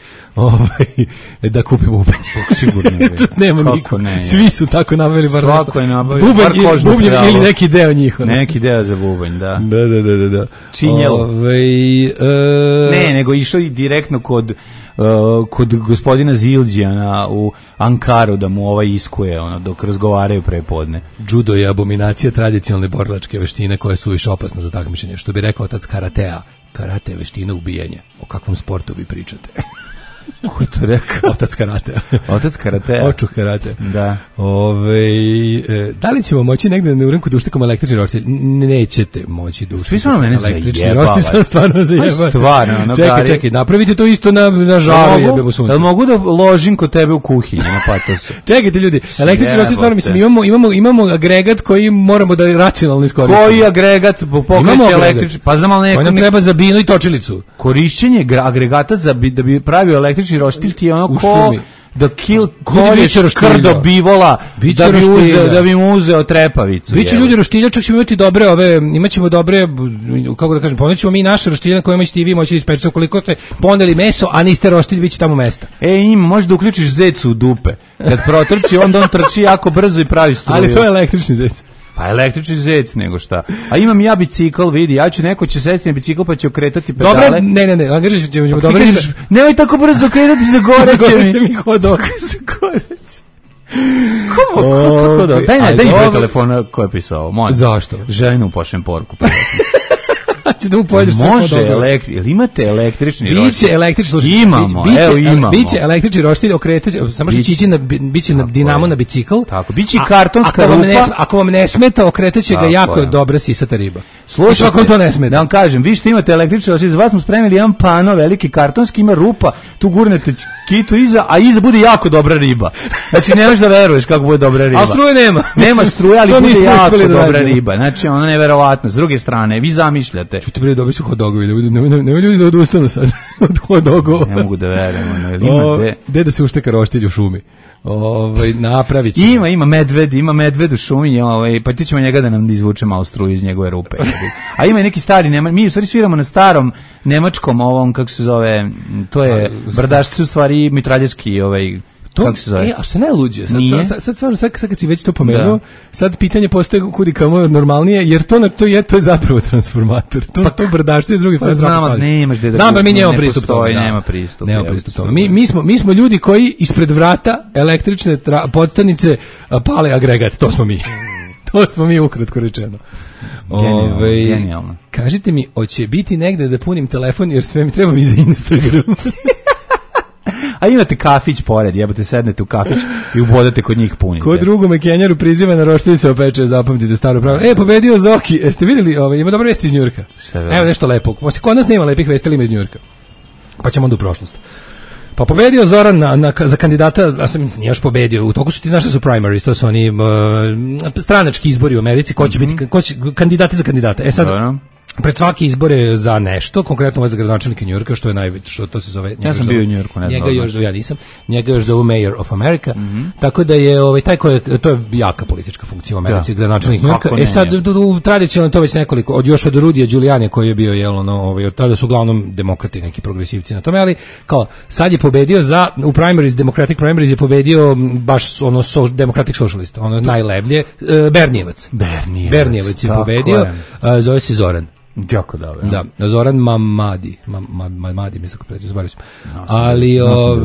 da kupi bubanj. Sigurno. Nema niko. Svi su tako naveli bar nešto. Svako je nabavio. Bubanj ili neki deo njih. Neki deo za bubanj, da. Da. Činjelo. Ne, nego išao i direktno kod gospodina Zildžijana u Ankaru da mu iskuje dok razgovaraju prepodne. Judo je abominacija tradicionalne borilačke veštine koja su više opasna za takmičenje. Što bi rekao otac karatea. Karate je veština ubijanja. O kakvom sportu vi pričate? Ko je to rekao? Otac karatea. Otac karatea? Očuh karatea. Da. Da li ćemo moći negde na uranku da uštekamo električni roštilj? Nećete moći da uštekamo. Svi su mene električni roštilj, sam stvarno zajebao. Stvarno. Čekaj, napravite to isto na žaru, jebemo sunce. Da mogu da ložim kod tebe u kuhinji na patosu? Čekajte ljudi, električni roštilj stvarno, mislim, imamo agregat koji moramo da racionalno iskoristimo. Koji agregat pokreće električni? Pa znam, ali neko... Koji nam treba za binu i točilicu. Korišćenje agregata da bi pravio električni roštilj ti je ko da kolješ krdo bivola da bi mu uzeo trepavicu. Biće ljudi roštilja, čak ćemo imati dobre imaćemo dobre, kako da kažem, ponećemo mi naše roštilje na kojima ćete i vi moći ispečiti koliko ste poneli meso, a niste roštilj, biće tamo mesta. Možeš da uključiš zecu u dupe. Kad protrči, onda on trči jako brzo i pravi struju. Ali to je električni zec. Pa električni zec nego šta. A imam ja bicikl, vidi, neko će sesti na bicikl pa će okretati pedale. Dobro, ne, angažeš ćemo dobro. Nemoj tako brzo okretati za gore će mi hodok. Za gore će. Kako da? Daj mi broj telefona ko je pisao. Zašto? Želim mu pošaljem poruku. Će da mu pojedeš sve može imate električni roštilj? Biće električni imamo. Biće električni roštilj, okretaće, samo što će biće na dinamo na bicikl. Tako, biće i kartonska rupa. Ako vam ne smeta, okretaće ga jako dobra sisata riba. Slušajte, ako vam to ne smeta. Da vam kažem, vi što imate električni roštilj, za vas smo spremili jedan pano, veliki kartonski, ima rupa, tu gurnete kitu iza, a iza bude jako dobra riba. Znači, nemaš da veruješ kako bude dobra riba. A struje nema. Nema struje, ali bude jako dobra riba. Znači, ono neverovatno. S druge strane, vi zamišljate. Čute bre, dobri su hot dogovi, ne ljudi da odustanu sad od hot dogova. Ne mogu da verujem, gde da se ušteka roštilj u šumi. Napravit će. Ima medved u šumi, pa ti ćemo njega da nam izvuče malo struju iz njegove rupe. A ima i neki stari, mi u stvari sviramo na starom nemačkom ovom, kako se zove, to je brdašci u stvari mitraljeski kako se zove? A što najluđe? Sad kad si već to pomenuo, sad pitanje postoje kudi kamo normalnije, jer to je zapravo transformator. To brdašci s druge strane znam da mi nemamo pristup tome. Nema pristup tome. Mi smo ljudi koji ispred vrata električne podstanice pale agregat. To smo mi. To smo mi ukratko rečeno. Genijalno. Kažite mi, hoće biti negde da punim telefon jer sve mi treba mi za Instagram. A imate kafić pored, jebote, sednete u kafić i ubodate kod njih punite. Kod drugome Kenjaru priziva na roštilj se opeče, zapamtite staro pravilo. Pobedio Zoki, jeste vidjeli, ima dobre vesti iz Njujorka. Evo nešto lepo. Kod nas nema lepih vesti, ali ima iz Njujorka. Pa ćemo onda u prošlost. Pa pobedio Zoran za kandidata, a sam nije još pobedio, u toku su ti znaš da su primaries, to su oni stranački izbori u Americi, ko će biti kandidati za kandidata. Sad, pred svaki izbore za nešto, konkretno ovo za gradonačelnika Njujorka, što je što to se zove. Ja sam bio u Njujorku, ne znam. Ja nisam. Njega još zovu Mayor of America. Tako da je taj to je jaka politička funkcija u Americi, gradonačelnik Njujorka. Sad tradicionalno to već nekoliko, od Rudija Giuliani koji je bio od tada su uglavnom demokrati, neki progresivci na tome, ali kao sad je pobedio u primaries, Democratic primaries je pobedio baš Democratic Socialist, najleblje, Bernijevac je pobedio, zove se Zoran. Jako dobro. Da, Zoran Mamadi, mislim kako preći, zbavio sam. Ali,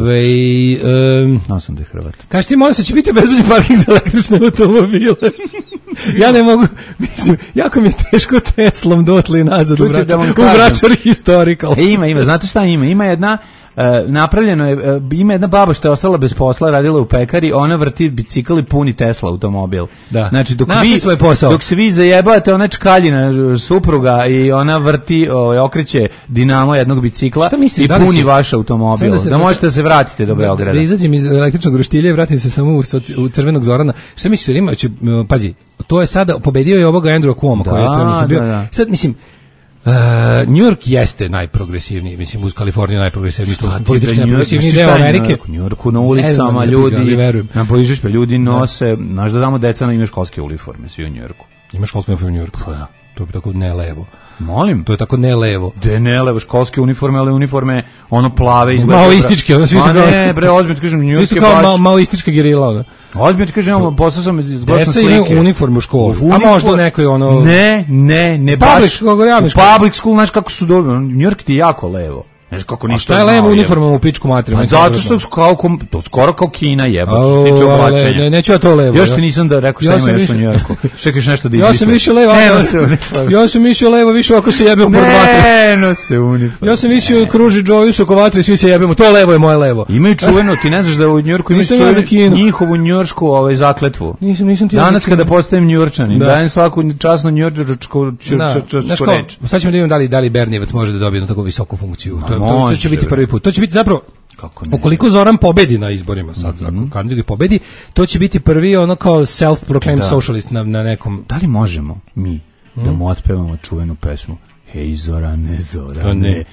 sam da je Hrvat. Kaži ti, molim se, će biti bezbeđen parking za električne automobile. Ja ne mogu, mislim, jako mi je teško Teslom dotle i nazad u Vračar Historical. Ima, znate šta ima? Ima jedna napravljeno je, ima jedna baba što je ostala bez posla, radila u pekari, ona vrti bicikl i puni Tesla automobil. Da. Znači dok se vi zajebate, ona čkaljina supruga i ona vrti, okreće dinamo jednog bicikla i puni vaš automobil. Da možete da se vratite do Beograda. Da izađem iz električnog roštilja i vratim se samo u crvenog Zorana. Šta misliš, ima, pazi, to je sada, pobedio je ovoga Andrew Cuomo koji je trenutno bio. Sad, mislim, New York jeste najprogresivniji, mislim uz Kaliforniju najprogresivniji, to su politički najprogresivniji deo Amerike. U New Yorku na ulicama ljudi nose, znaš da damo deca imaju školske uniforme, svi u New Yorku. Ima školske uniforme u New Yorku? Da. To je tako ne levo. Molim? To je tako ne levo. De ne levo, školske uniforme, ali uniforme plave izgleda. Maoističke, svi su kao... Ne, bre, ozbiljno ti kažem, New York je baš... Svi su kao maoistička gerila, ona. Ozbiljno ti kažem, poslao sam slike. Deca imaju uniformu u školu. A možda nekoj Ne, baš. Public school, znaš kako su dobro. New York ti je jako levo. A šta je levo uniformom u pičku materiju? Zato što to skoro kao Kina jeba, što se tiče oblačenja. Neću ja to levo. Još ti nisam da rekao šta ima još u Njujorku. Čekaš nešto da izmislim. Ja sam više levo. Ja sam mislio levo više ako se jebemo pored vatre. Ne, se uniform. Ja sam mislio kruži Jovis oko vatre i svi se jebemo. To levo je moje levo. Imaju čuveno, ti ne znaš da u Njujorku imaju čuvenu njihovu njujoršku zakletvu. Nisam ti. Danas kada postajem Njujorčanin, dajem svaku časnu njujorčku reč. Sad ćemo da vidimo da li Bernijevac može da dobije tako visoku funkciju. To će biti prvi put. To će biti zapravo, ukoliko Zoran pobedi na izborima sad, ako kandidat pobedi, to će biti prvi kao self-proclaimed socialist na nekom... Da li možemo mi da mu otpevamo čuvenu pesmu? Hej Zorane, Zorane,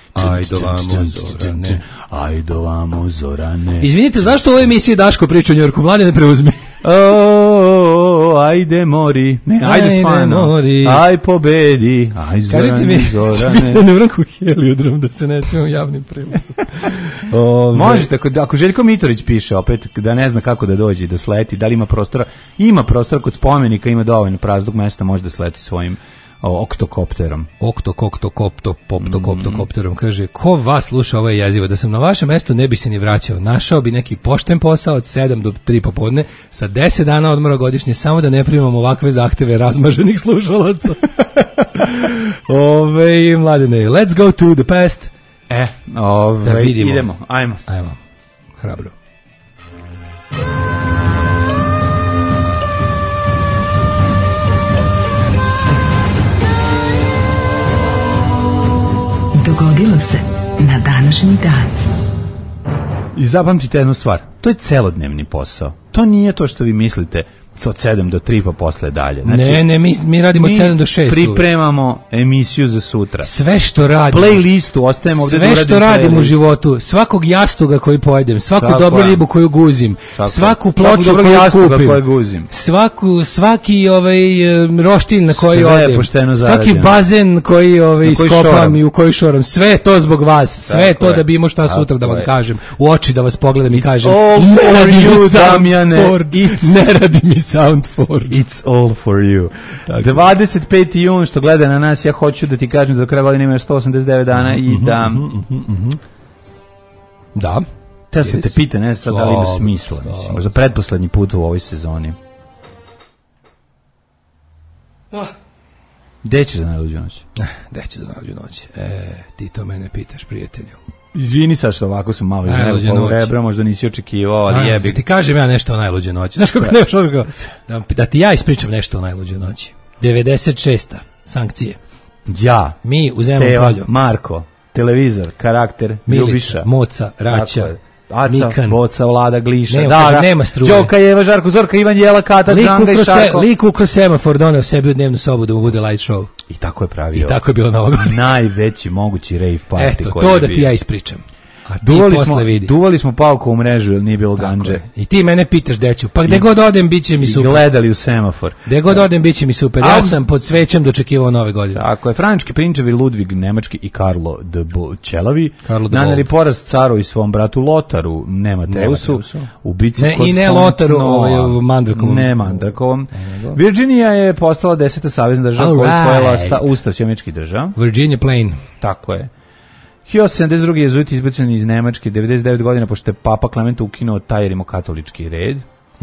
ajdo vamo Zorane. Izvinite, zašto u ovoj emisiji Daško priča o Njujorku? Mlade ne preuzmi. ajde mori. Ne, ajde stvarno. Mori. Aj pobedi. Aj Zorane, Zorane. Ne vranku heliodrom da se ne cimo javnim prevozom. Možete, ako Željko Mitrović piše opet da ne zna kako da dođe, da sleti, da li ima prostora, ima prostora kod spomenika, ima dovoljno praznog mesta, može da sleti svojim oktokopterom. Oktokopterom, kaže, ko vas sluša, ovo je jezivo, da sam na vašem mestu ne bi se ni vraćao, našao bi neki pošten posao od 7 do 3 popodne, sa 10 dana odmora godišnje, samo da ne primamo ovakve zahteve razmaženih slušalaca. Mladene, let's go to the past. Da vidimo. Idemo, ajmo. Hrabro. Dogodilo se na današnji dan. I zapamtite jednu stvar, to je celodnevni posao. To nije to što vi mislite od 7 do 3 pa posle dalje. Znači, mi radimo od 7 do 6. Pripremamo emisiju za sutra. Sve što radimo. Playlistu, ostajemo ovdje da uradim. Sve što radim u životu, svakog jastuga koji pojedem, svaku dobru ribu koju guzim, svaku ploču koju kupim, svaki roštilj na koji odem, svaki bazen koji iskopam i u koji šoram, sve je to zbog vas, sve je to da bi imao šta sutra da vam kažem, u oči da vas pogledam i kažem, ne radi mi Damjane, ne radi mi Sound Forge. It's all for you. 25. jun što gleda na nas, ja hoću da ti kažem da do kraja godine ima 189 dana i da... Da. Te se te pita, ne sad da li ima smisla. Možda pretposlednji put u ovoj sezoni. Gde ćeš za najluđu noć? Gde ćeš za najluđu noć? Ti to mene pitaš, prijatelju. Izvini sad što ovako sam malo rebra, možda nisi očekivao, ali jebi. Ti kažem ja nešto o najluđoj noći. Znaš kako nemaš odgovor? Da ti ja ispričam nešto o najluđoj noći. 96. Sankcije. Ja. Mi u Zemun polju. Marko. Televizor. Karakter. Ljubiša. Moca. Raća. Aca, Boca, Vlada, Gliša. Nema struje. Đoka, Jeva, Žarko, Zorka, Ivan, Jela, Kata, Džanga i Šarko. Lik ukroz semafor doneo sebi u dnevnu sobu da mu bude light show. I tako je pravio. I tako je bilo na ovog. Najveći mogući rave party. Eto, to da ti ja ispričam. Duvali smo palku u mrežu, jer nije bilo ganđe. I ti mene pitaš gde ću. Pa gde god odem, bit će mi super. I gledali u semafor. Gde god odem, bit će mi super. Ja sam pod svećem dočekivao nove godine. Tako je. Frančki prinčevi Ludvig Nemački i Karlo de Čelavi naneli poraz caru i svom bratu Lotaru, ne Mateusu, u bici kod i ne Lotaru, Mandrakovom. Ne Mandrakovom. Virginija je postala 10. savezna država koja je osvojila ustav američkih država. Virginia Plain. Tako je. 1972. jezuiti izbaceni iz Nemačke, 99 godina pošto je Papa Klement ukinuo taj rimokatolički red.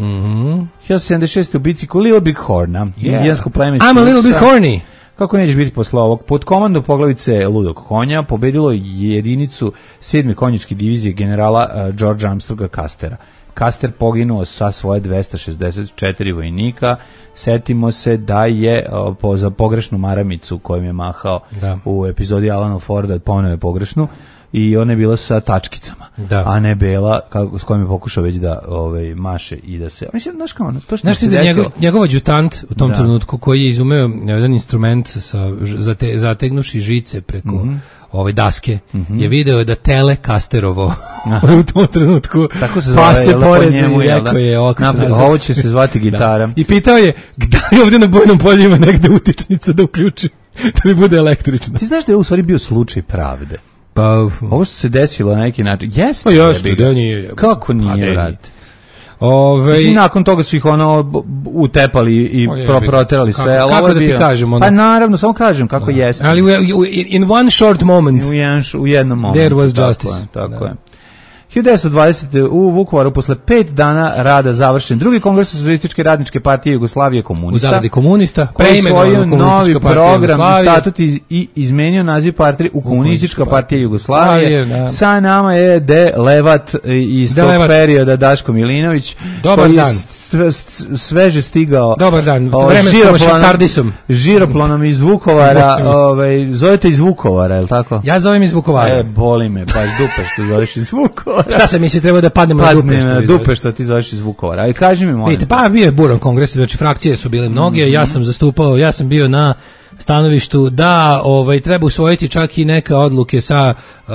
1976. u bici kod Little Big Horna, indijansko pleme. I'm a little bit horny. Kako nećeš biti posle ovog? Pod komandom poglavice Ludog konja pobedilo jedinicu 7. konjičke divizije generala George Armstronga Castera. Caster poginuo sa svoje 264 vojnika. Setimo se da je za pogrešnu maramicu kojom je mahao u epizodi Alana Forda, ponovo je pogrešnu, i ona je bila sa tačkicama, a ne bela s kojom je pokušao već da maše i da se... Mislim, znaš kao, to što se desilo... Njegov adjutant u tom trenutku koji je izumeo jedan instrument zategnuši žice preko daske, je video da tele Casterovo u tom trenutku pase pored njemu, i rekao je ovo će se zvati gitara. I pitao je, gdje ovdje na Bojnom polju ima negde utičnica da uključi, da mi bude električna. Ti znaš da je u stvari bio slučaj pravde? Pa, ovo što se desilo na neki način, jeste. Kako nije, radite? Mislim, nakon toga su ih utepali i proterali sve. Kako da ti kažem? Pa naravno, samo kažem kako jeste. Ali in one short moment. U jednom momentu. There was justice. Tako je. 1920. u Vukovaru posle 5 dana rada završen drugi kongres Socijalističke radničke partije Jugoslavije komunista. U zagradi komunista. Preimenovan novi program i statut i izmenio naziv partije u Komunistička partija Jugoslavije. Sa nama je Levat iz tog perioda Daško Milinović. Dobar dan. Sveže stigao. Dobar dan. Vremenskom Tardisom. Žiroplanom iz Vukovara. Zovete iz Vukovara, je li tako? Ja zovem iz Vukovara. Boli me, baš dupe što zoveš iz Vukovara. Šta se misli, treba da padnemo na dupe što ti zoveš iz Vukovara. Ali kaži mi, molim. Vidite, pa bio je buran kongres, znači frakcije su bile mnoge, ja sam bio na stanovištu da treba usvojiti čak i neke odluke sa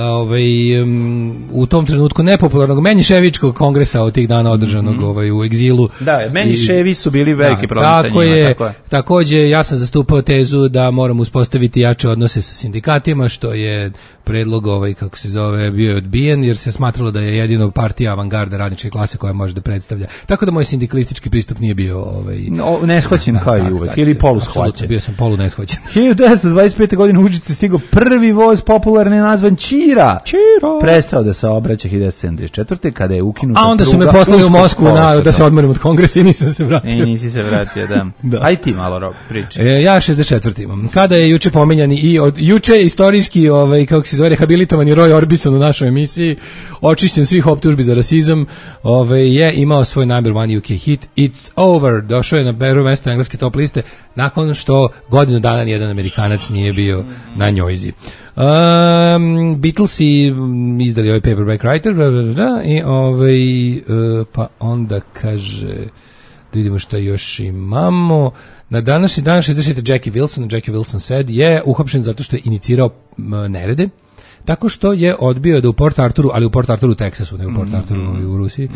u tom trenutku nepopularnog Menješevičkog kongresa od tih dana održanog u egzilu. Da, Menješevi su bili veliki problem sa njima. Tako je. Takođe, ja sam zastupao tezu da moramo uspostaviti jače odnose sa sindikatima, što je predlog kako se zove bio je odbijen, jer se smatralo da je jedino partija avangarda radničke klase koja može da predstavlja. Tako da moj sindikalistički pristup nije bio neshvaćen kao i uvek, ili polushvaćen. Bio sam polu neshvaćen. 1925. godine u Užice stigao prvi voz popularni nazvan Čira. Prestao da se obraća 1974. kada je ukinuta pruga. A onda su me poslali u Moskvu da se odmorim od kongresa i nisam se vratio. Nisi se vratio, da. Aj ti malo priči. Ja 64. imam. Kada je juče pominjani i juče istorijski kako se zove rehabilitovani Roy Orbison u našoj emisiji, očišćen svih optužbi za rasizam, je imao svoj number one UK hit It's Over. Došao je na prvo mesto engleske top liste nakon što godinu dana nijedan Amerikanac nije bio na njojzi. Beatlesi izdali ovaj Paperback Writer i pa onda kaže da vidimo šta još imamo. Na današnji dan 60. Jackie Wilson said je uhapšen zato što je inicirao nerede, tako što je odbio da u Port Arturu, ali u Port Arturu u Teksasu, ne u Port Arturu u Rusiji,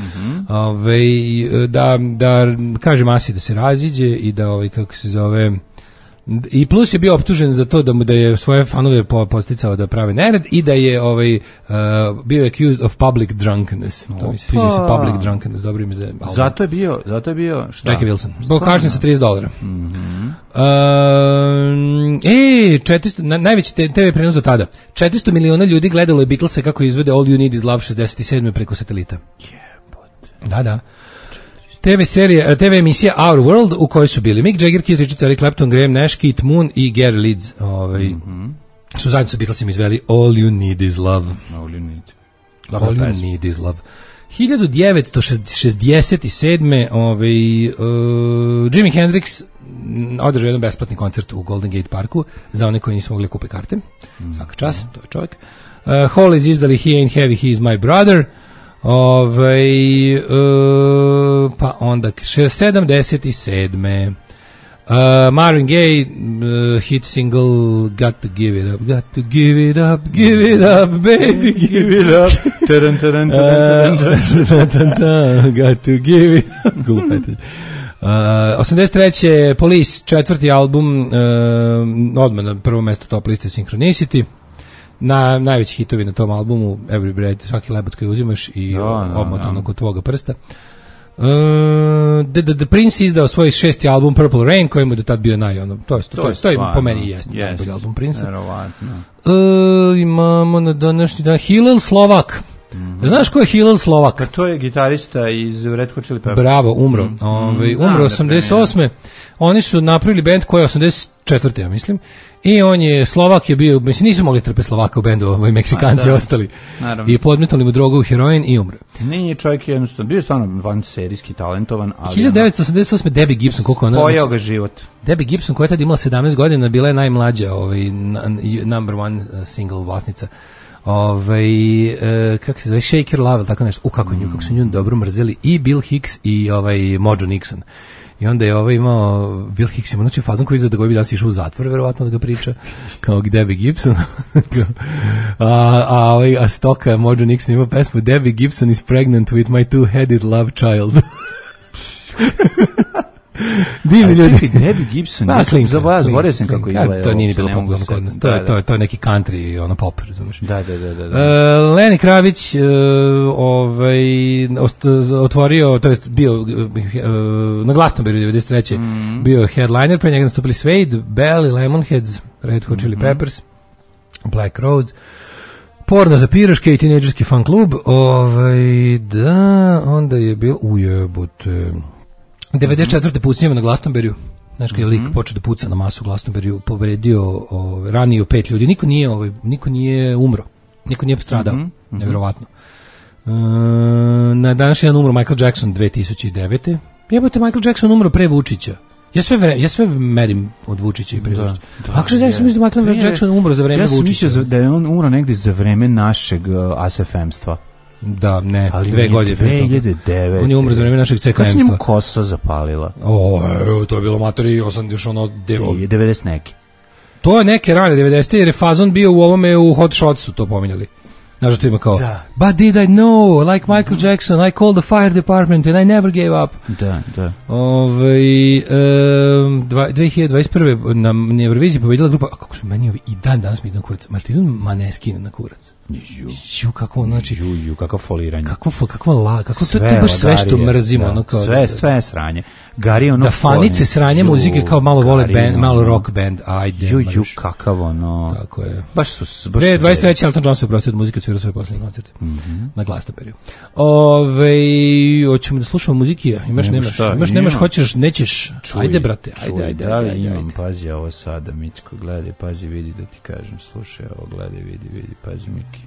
da kaže masi da se raziđe i da kako se zove. I plus je bio optužen za to da je svoje fanove posticao da prave nered i da je bio accused of public drunkenness. To mi se sviđa se public drunkenness, dobro ime za album. Zato je bio šta? Jackie Wilson. Zbog kažnjen sa $30. Najveći TV prenos do tada. 400 miliona ljudi gledalo je Beatlese kako izvede All You Need Is Love 67. preko satelita. Da. TV emisija Our World u kojoj su bili Mick Jagger, Keith Richards, Eric Clapton, Graham Nash, Keith Moon i Gary Leeds. Su zajedno sa Beatlesima izveli All You Need Is Love. All You Need Is Love. 1967. Jimi Hendrix održao jedan besplatni koncert u Golden Gate Parku za one koji nisu mogli kupe karte. Svaka čast, to je čovjek. Hollies izdali He Ain't Heavy, He Is My Brother. Pa onda 77. Marvin Gaye hit single Got to Give It Up, Got to Give It Up, Give It Up, baby, give it up. Got to give it up. 83. Police, četvrti album, odmah na prvo mesto top liste Synchronicity. Najveći hitovi na tom albumu Every Breath, svaki lebac koji uzimaš i obmotan oko tvoga prsta. The Prince izdao svoj 6. album Purple Rain, koji mu do tad bio to je po meni najbolji album Prince. Imamo na današnji dan Hillel Slovak. Znaš ko je Hillel Slovak? To je gitarista iz Red Hot Chili Peppers. Bravo, umro. Umro 88. Oni su napravili bend koji je 84. ja mislim. I on je, Slovak je bio, mislim nisu mogli trpeti Slovaka u bendu, Meksikanci ostali. Naravno. I podmetali mu drogu u heroin i umre. Nije čovjek jednostavno, bio je stvarno vanserijski talentovan. 1988. Debbie Gibson, koliko ona... Pojao ga život. Debbie Gibson, koja je tad imala 17 godina, bila je najmlađa number one single vlasnica. Kako se zove, Shaker Love, tako nešto. Kako su nju dobro mrzeli i Bill Hicks i Mojo Nixon. I onda je imao, Bill Hicks ima znači fazon koji izgleda koji bi da si išao u zatvor, verovatno da ga priča, kao Debbie Gibson. a stoka Mojo Nixon ima pesmu Debbie Gibson is pregnant with my two-headed love child. Divni ljudi. Čekaj, Debbie Gibson, zaboravio sam kako izgleda. To nije bilo popularno kod nas. To je neki country, pop, razumiješ. Da. Lenny Kravić otvorio, to jest bio na Glastonbury 93. Bio headliner, pre njega nastupili Suede, Bell, Lemonheads, Red Hot Chili Peppers, Black Rose, Porno za piroške i tinejdžerski fan klub. Onda je bilo ujebote 94. pucnjeva na Glastonburyu. Znaš kad je lik počeo da puca na masu u Glastonburyu, povredio, ranio 5 ljudi. Niko nije umro. Niko nije postradao. Nevjerovatno. Na današnji dan umro Michael Jackson 2009. Jebote, Michael Jackson umro pre Vučića. Ja sve merim od Vučića i pre Vučića. Ako ja sam mislio da Michael Jackson umro za vreme Vučića. Ja sam mislio da je on umro negdje za vreme našeg ASFM-stva. Da, ne, ali 2 godine. 2009. On je umro za vreme našeg CKM-stva. Kako se njemu kosa zapalila? To je bilo materi, još ono... 90 neki. To je neke rane 90. jer je fazon bio u ovome u Hot Shotsu, to pominjali. Znaš da to ima kao, but did I know, like Michael Jackson, I called the fire department and I never gave up. Da. 2021. na Euroviziji pobedila grupa, a kako su meni ovi, i danas mi idu na kurac, Martin Maneskin na kurac. Ju, kako znači, kako foliranje. Kako to je baš sve što mrzimo, da, ono kao sve sranje. Gari ono da fanice sranje muzike kao malo vole band, malo rock band. Ajde. Kakav ono. Tako je. Baš 23. Elton John se oprostio od muzike, svirao svoj poslednji koncert. Na Glastonbury. Hoćemo da slušamo muzike. Nemaš, hoćeš, nećeš. Ajde brate, ajde. Imam, pazi ovo sada, Mičko, gledaj, pazi, vidi da ti kažem, slušaj ovo, gledaj, vidi, pazi, Miki.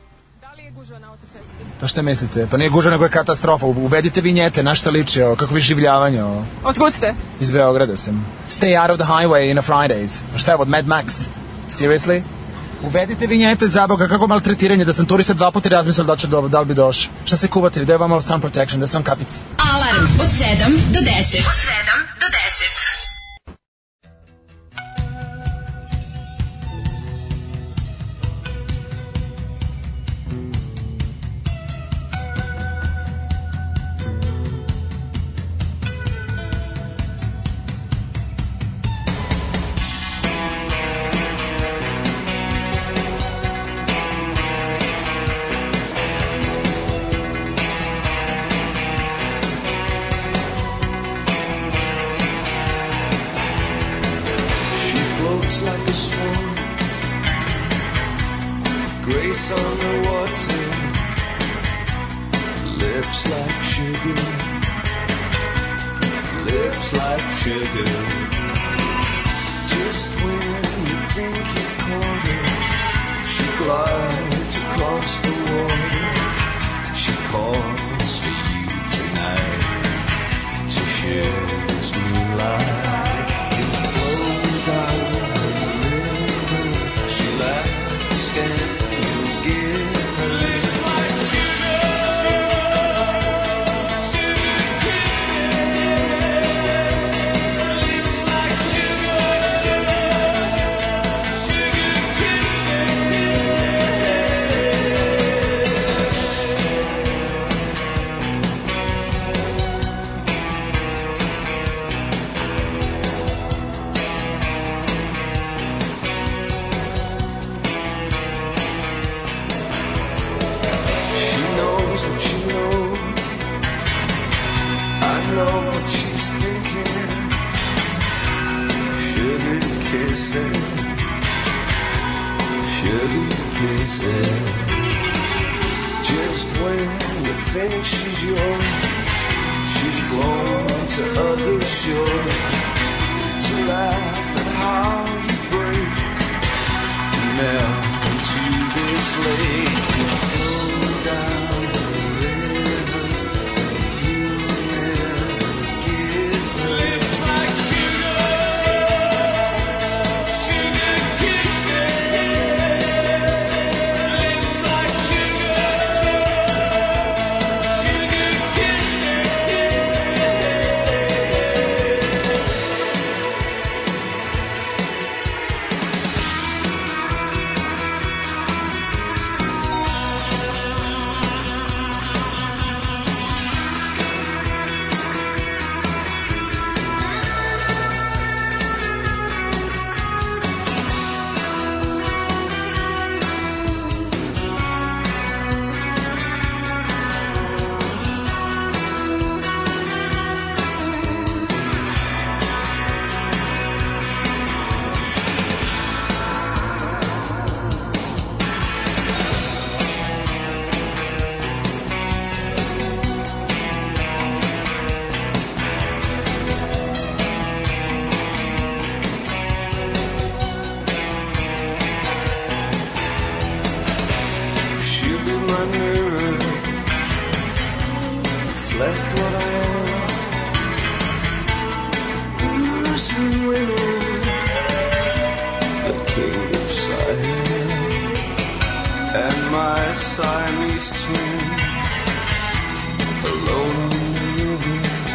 Pa šta mislite? Pa nije gužva, nego je katastrofa. Uvedite vinjete, na šta liči ovo, kako vi življavanje ovo. Otkud ste? Iz Beograda sam. Stay out of the highway in a Fridays. Pa šta je od Mad Max? Seriously? Uvedite vinjete, za Boga, kako maltretiranje, da sam turista 2 puta razmislio da li bi došao. Šta se kuvate, da je vama sun protection, da sam kapice. Alarm od 7 do 10.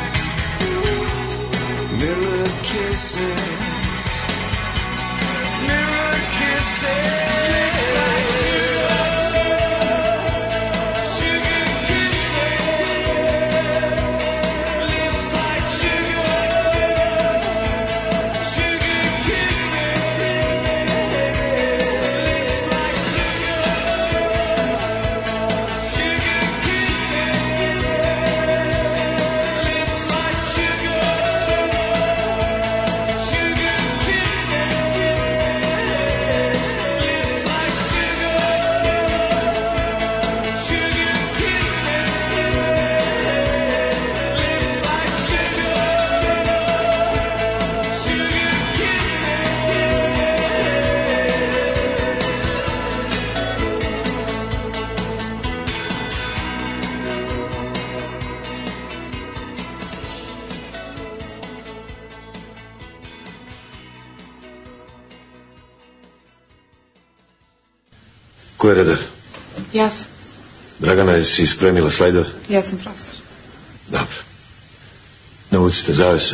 Mirror kissing Ko je redar? Ja sam. Dragana, jesi spremila slajdove? Ja sam profesor. Dobro. Navucite zavese.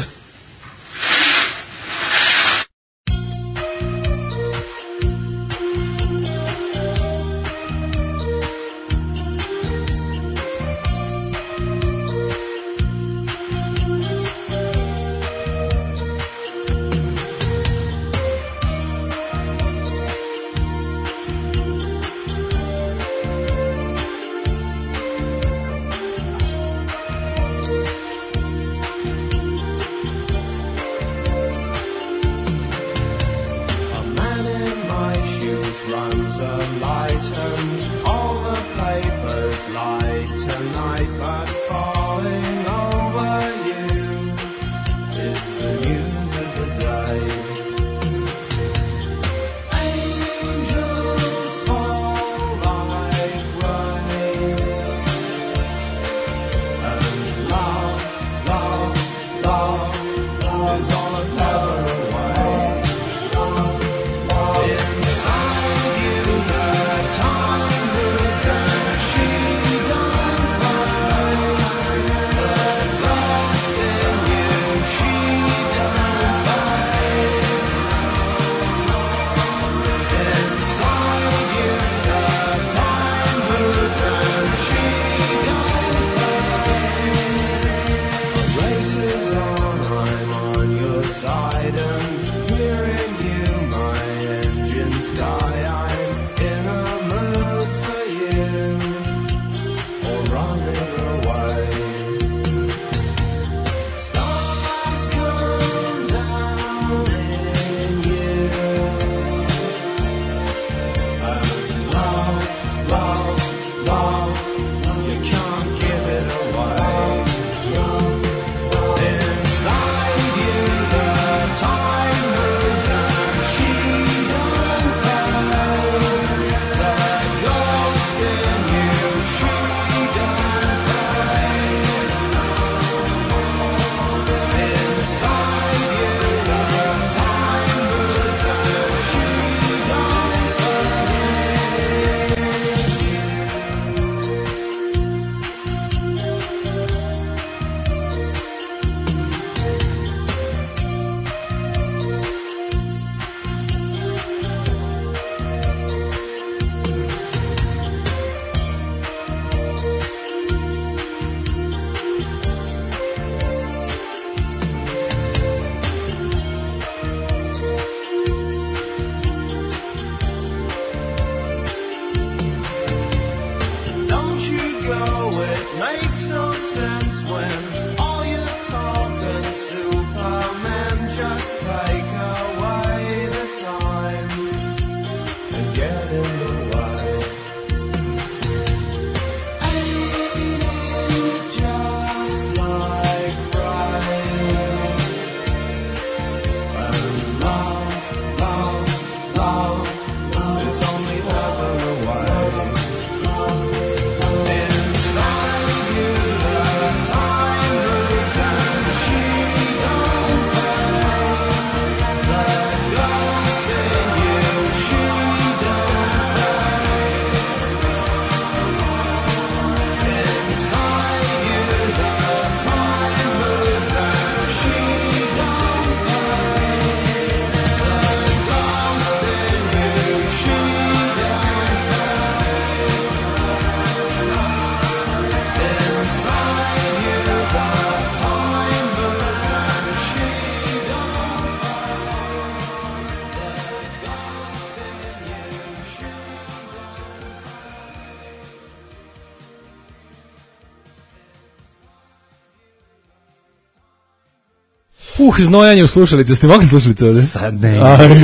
Znojanje u slušalice. Ste mogli slušalice ovde? Sad ne.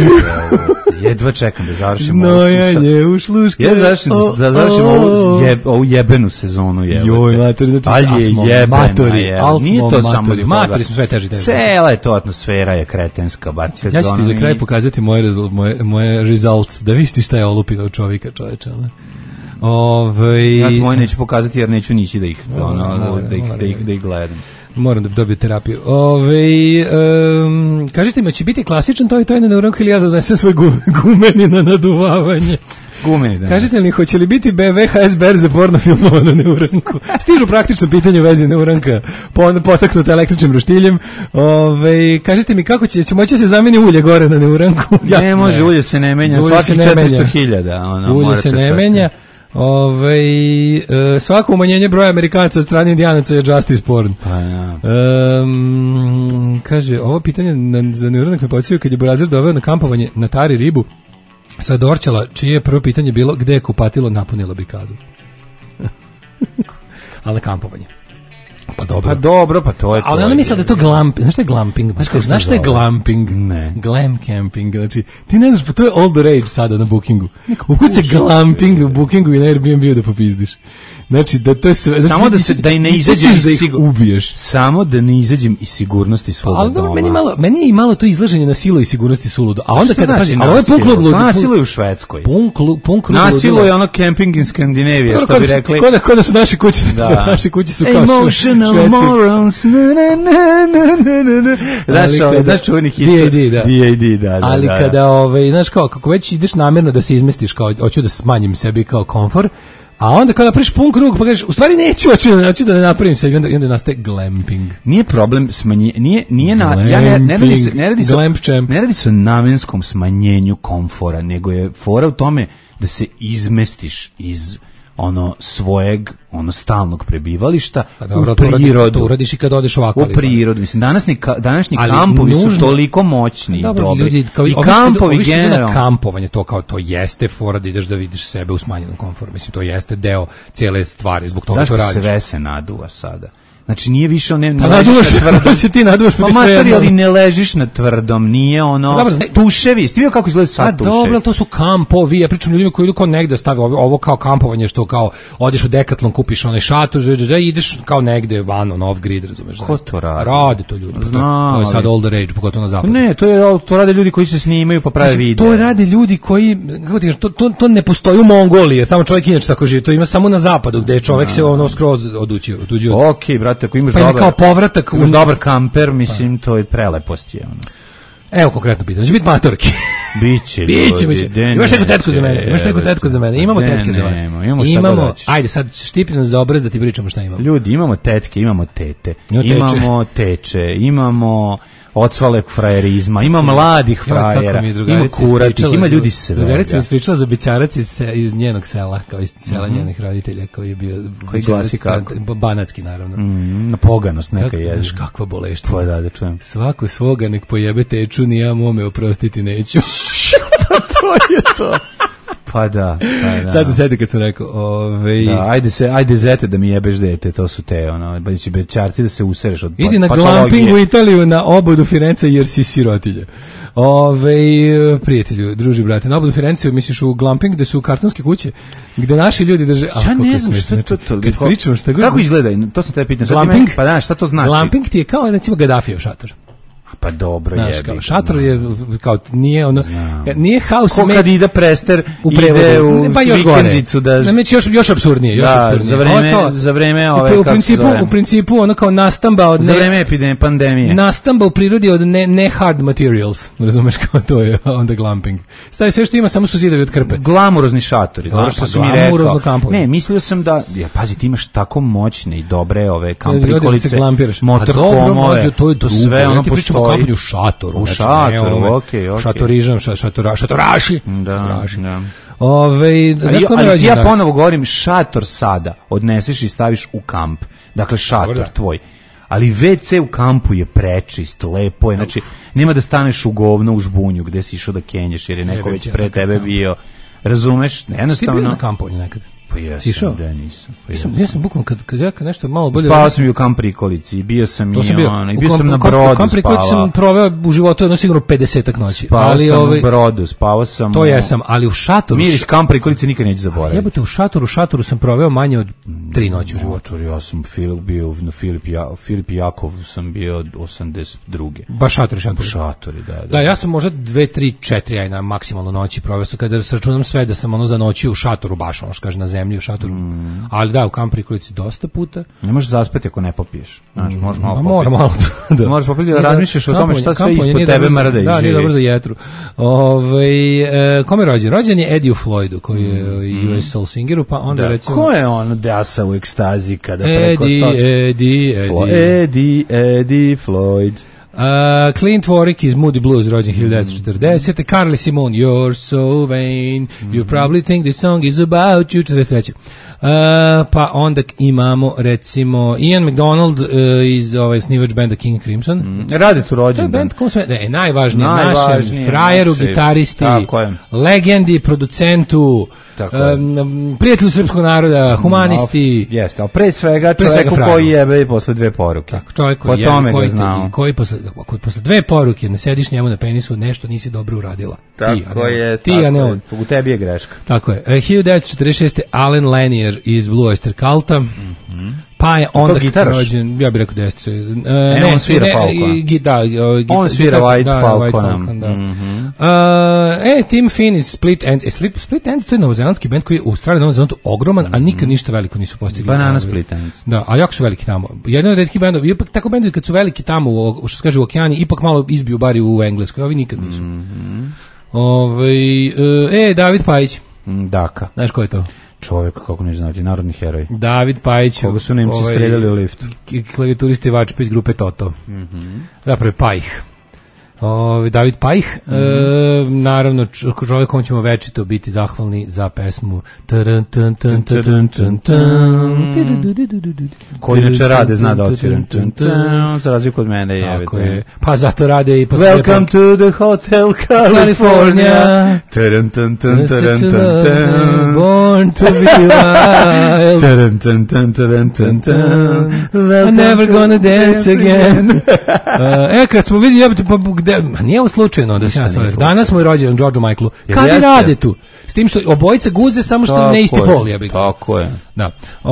Jedva čekam da završimo. Znojanje u slušalice. Ja završim ovu jebenu sezonu. Joj, matori, znači ali je jebena. Nije to samo matori, smo sve teži. Cela je to atmosfera je kretenska. Ja ću ti za kraj pokazati moje results, da vidiš ti šta je olupio od čovjeka, čoveče. Ja ti moje neću pokazati jer neću nići da ih gledam. Moram da dobiju terapiju. Kažite mi, će biti klasičan to je na neuronku ili ja da donesem svoj gumeni na naduvavanje? Gumeni danas. Kažete mi, hoće li biti VHS berze porno filmova na Neuranku? Stižu praktično pitanje u vezi Neuranka, potaknuta električnim roštiljem. Kažete mi, kako će moći se zameni ulje gore na Neuranku? Ne može, ulje se ne menja, svakih 400.000. Ulje se ne menja. Svako umanjenje broja Amerikanaca od strane Indijanaca je justice porn. Pa ja. Kaže, ovo pitanje za Neuranak me podsjetio kad je Burazir doveo na kampovanje na Tari ribu sa Dorćala, čije je prvo pitanje bilo gde je kupatilo napunilo bikadu. Ali na kampovanje. Pa dobro, pa to je to. Ali ona misla da je to glamping. Znaš šta je glamping? Znaš šta je glamping? Ne. Glam camping. Znači, ti ne znaš, pa to je all the rage sada na Bookingu. Ukucaj glamping u Bookingu i na Airbnb da popizdiš. Znači, da to je sve... Znači, samo da i ne izađem da ih ubiješ. Samo da ne izađem iz sigurnosti svoga doma. Ali meni je i malo to izlaženje na silu i sigurnosti suludo. A onda kada znači, ali ovo je pun klub ludo. Nasilo je u Švedskoj. Pun klub nasilo je ono camping in Skandinavije, što bi rekli. Kod da su naše kuće, naše kuće su kao Emotional morons. Znaš čuveni hit. D.A.D. Da. Ali kada, znaš kao, kako već ideš namjerno da se izmestiš, kao, hoću da smanjim sebi kao komfor, a onda kada napraviš pun krug, pa kažeš, u stvari hoću da ne napravim sebi, onda nastaje glamping. Nije problem smanjenje, ne radi se o namenskom smanjenju komfora, nego je fora u tome da se izmestiš iz svojeg stalnog prebivališta u prirodu. To uradiš i kad odeš ovako. U prirodu. Mislim, današnji kampovi su toliko moćni i dobri. Ljudi, i kampovi generalno. Na kampovanje, to jeste fora da ideš da vidiš sebe u smanjenom komforu. Mislim, to jeste deo cijele stvari, zbog toga to radiš. Sve se naduva sada. Znači nije više ne ležiš na tvrdom. Ti naduvaš pa materijali ne ležiš na tvrdom, nije tuševi. Ti vidio kako izgleda sad tuševi? Dobro, to su kampovi. Ja pričam ljudima koji idu kao negde stave ovo kao kampovanje, što kao odeš u Decathlon, kupiš onaj šator, i ideš kao negde van off grid, razumeš? Ko to radi? Radi to ljudi. To je sad all the rage, pogotovo na zapadu. Ne, to rade ljudi koji se snimaju pa prave videe. To rade ljudi koji, kako ti kažeš, to ne postoji u Mongoliji, tamo čovjek inače tako živi. To ima samo na zapadu gde čovjek se skroz otuđio. Okej, brate, ako imaš kao povratak, imaš dobar kamper, mislim, to je prelepost je. Evo konkretno pitanje, će biti matorki. Biće. Imaš neku tetku za mene? Imamo tetke za vas. Imamo, ajde sad štipi nas za obraz da ti pričamo šta imamo. Ljudi, imamo tetke, imamo tete, imamo teče, imamo odsvalek frajerizma, ima mladih frajera, ima kuratih, ima ljudi svega. Drugarica mi ispričala za bećarac iz njenog sela, kao iz sela njenih roditelja, koji je bio banatski, naravno. Na poganost neka je. Znaš kakva boleština. Da čujem. Svako svoga nek pojebe teču, ni ja mome oprostiti neću. To je to. Pa da. Sad se sedi kad sam rekao, ajde zete da mi jebeš dete, to su te, će bećarci da se usereš od idi na glamping u Italiju, na obodu Firenze, jer si sirotilje. Prijatelju, druži, brate, na obodu Firenze misliš u glamping, gde su kartonske kuće, gde naši ljudi drže... Ja ne znam što je to toliko... Kako izgleda? To sam te pitan. Glamping? Pa da, šta to znači? Glamping ti je kao, recimo, Gaddafijev šator. Pa dobro je. Šator je kao nije nije house made. Kad ide prester ide u vikendicu da još apsurdnije, za vreme ove u principu ono kao nastamba od za vreme epidemije, pandemije. Nastamba u prirodi od ne hard materials, razumeš, kao to je onda glamping. Stavi sve što ima, samo su zidovi od krpe. Glamurozni šatori, dobro što si mi rekao. Ne, mislio sam da pazi, ti imaš tako moćne i dobre ove kamp prikolice, motorhomove, to sve ono postoji. U šatoru. U šatoru, okej. Šatorižam, šatoraši. Da. Ali ja ponovo govorim, šator sada odneseš i staviš u kamp. Dakle, šator tvoj. Ali WC u kampu je prečist, lepo je. Znači, nema da staneš u govno u žbunju gde si išao da kenješ jer je neko već pre tebe bio. Razumeš? Jednostavno. Si bio na kampovnju nekad? Pa jesam, da nisam. Ja sam bukvalno kad ja nešto malo bolje... Spavao sam i u kamp prikolici, bio sam bio sam na brodu, kamp prikolici sam proveo u životu jedno sigurno 50-ak noći. Spavao sam u brodu, spavao sam... To jesam, ali u šatoru... Miris kamp prikolici nikad neću zaboraviti. Jebote, u šatoru sam proveo manje od 3 noći u životu. Ja sam bio na Filip Jakov sam bio od 82. Baš šatori, da. Da, ja sam možda 2, 3, 4 maksimalno noći proveo sam, kada računam sve da sam za noći u šatoru baš, što kaže na zemlji. zemlji u šatoru. Ali da, u kamp prikolici dosta puta. Ne možeš zaspati ako ne popiješ. Znaš, možeš malo popiti. Mora malo. Da. Možeš popiti da razmišljaš o tome šta sve ispod tebe mrda i živi. Da, nije dobro za jetru. Kome je rođen? Rođen je Eddie Floydu, koji je US Soul Singeru, pa onda recimo... Ko je on dasa u ekstazi kada preko Eddie Floyd. Clint Warwick iz Moody Blues, rođen 1940. Carly Simon, You're So Vain, You Probably Think This Song Is About You, 43. Pa onda imamo recimo Ian McDonald iz snivač benda King Crimson. Radi tu rođen. Band najvažniji našem frajeru, gitaristi, legendi, producentu, prijatelju srpskog naroda, humanisti. Jeste, ali pre svega čovjeku koji jebe posle 2 poruke. Tako, čovjek koji posle 2 poruke ne sediš njemu na penisu, nešto nisi dobro uradila. Ti, a ne on. U tebi je greška. Tako je. 1946. Alan Lanier iz Blue Oyster Culta. Pa je onda rođen, ja bih rekao destre. On svira Falcona. On svira White Falcona. Tim Finn iz Split Enz. Split Enz to je novozelandski band koji je u Australiji Novom Zelandu ogroman, a nikad ništa veliko nisu postigli. Banana Split Enz. Da, a jako su veliki tamo. Jedan od retkih bendova, ipak tako bendovi kad su veliki tamo, što se kaže u okeani, ipak malo izbiju bari u Engleskoj, ovi nikad nisu. David Pajić. Daka. Znaš ko je to? Čovjek, kako ne znati, narodni heroj. David Pajić. Koga su Nemci streljali u liftu. Klavijaturista i vačpa iz grupe Toto. Zapravo Pajih. David Pajih. Naravno, čovjekom ćemo večito biti zahvalni za pesmu koji inače rade, zna da odsviram za razliku od mene. Tako je. Pa zato rade i posle... Welcome to the Hotel California. Born to be wild. I'm never gonna dance again. Kad smo vidjeli, nije ovo slučajno da danas smo i rođendan Georgeu Michaelu. Kad i rade tu? S tim što obojica guze, samo što ne isti pol, ja bih. Tako je. Da.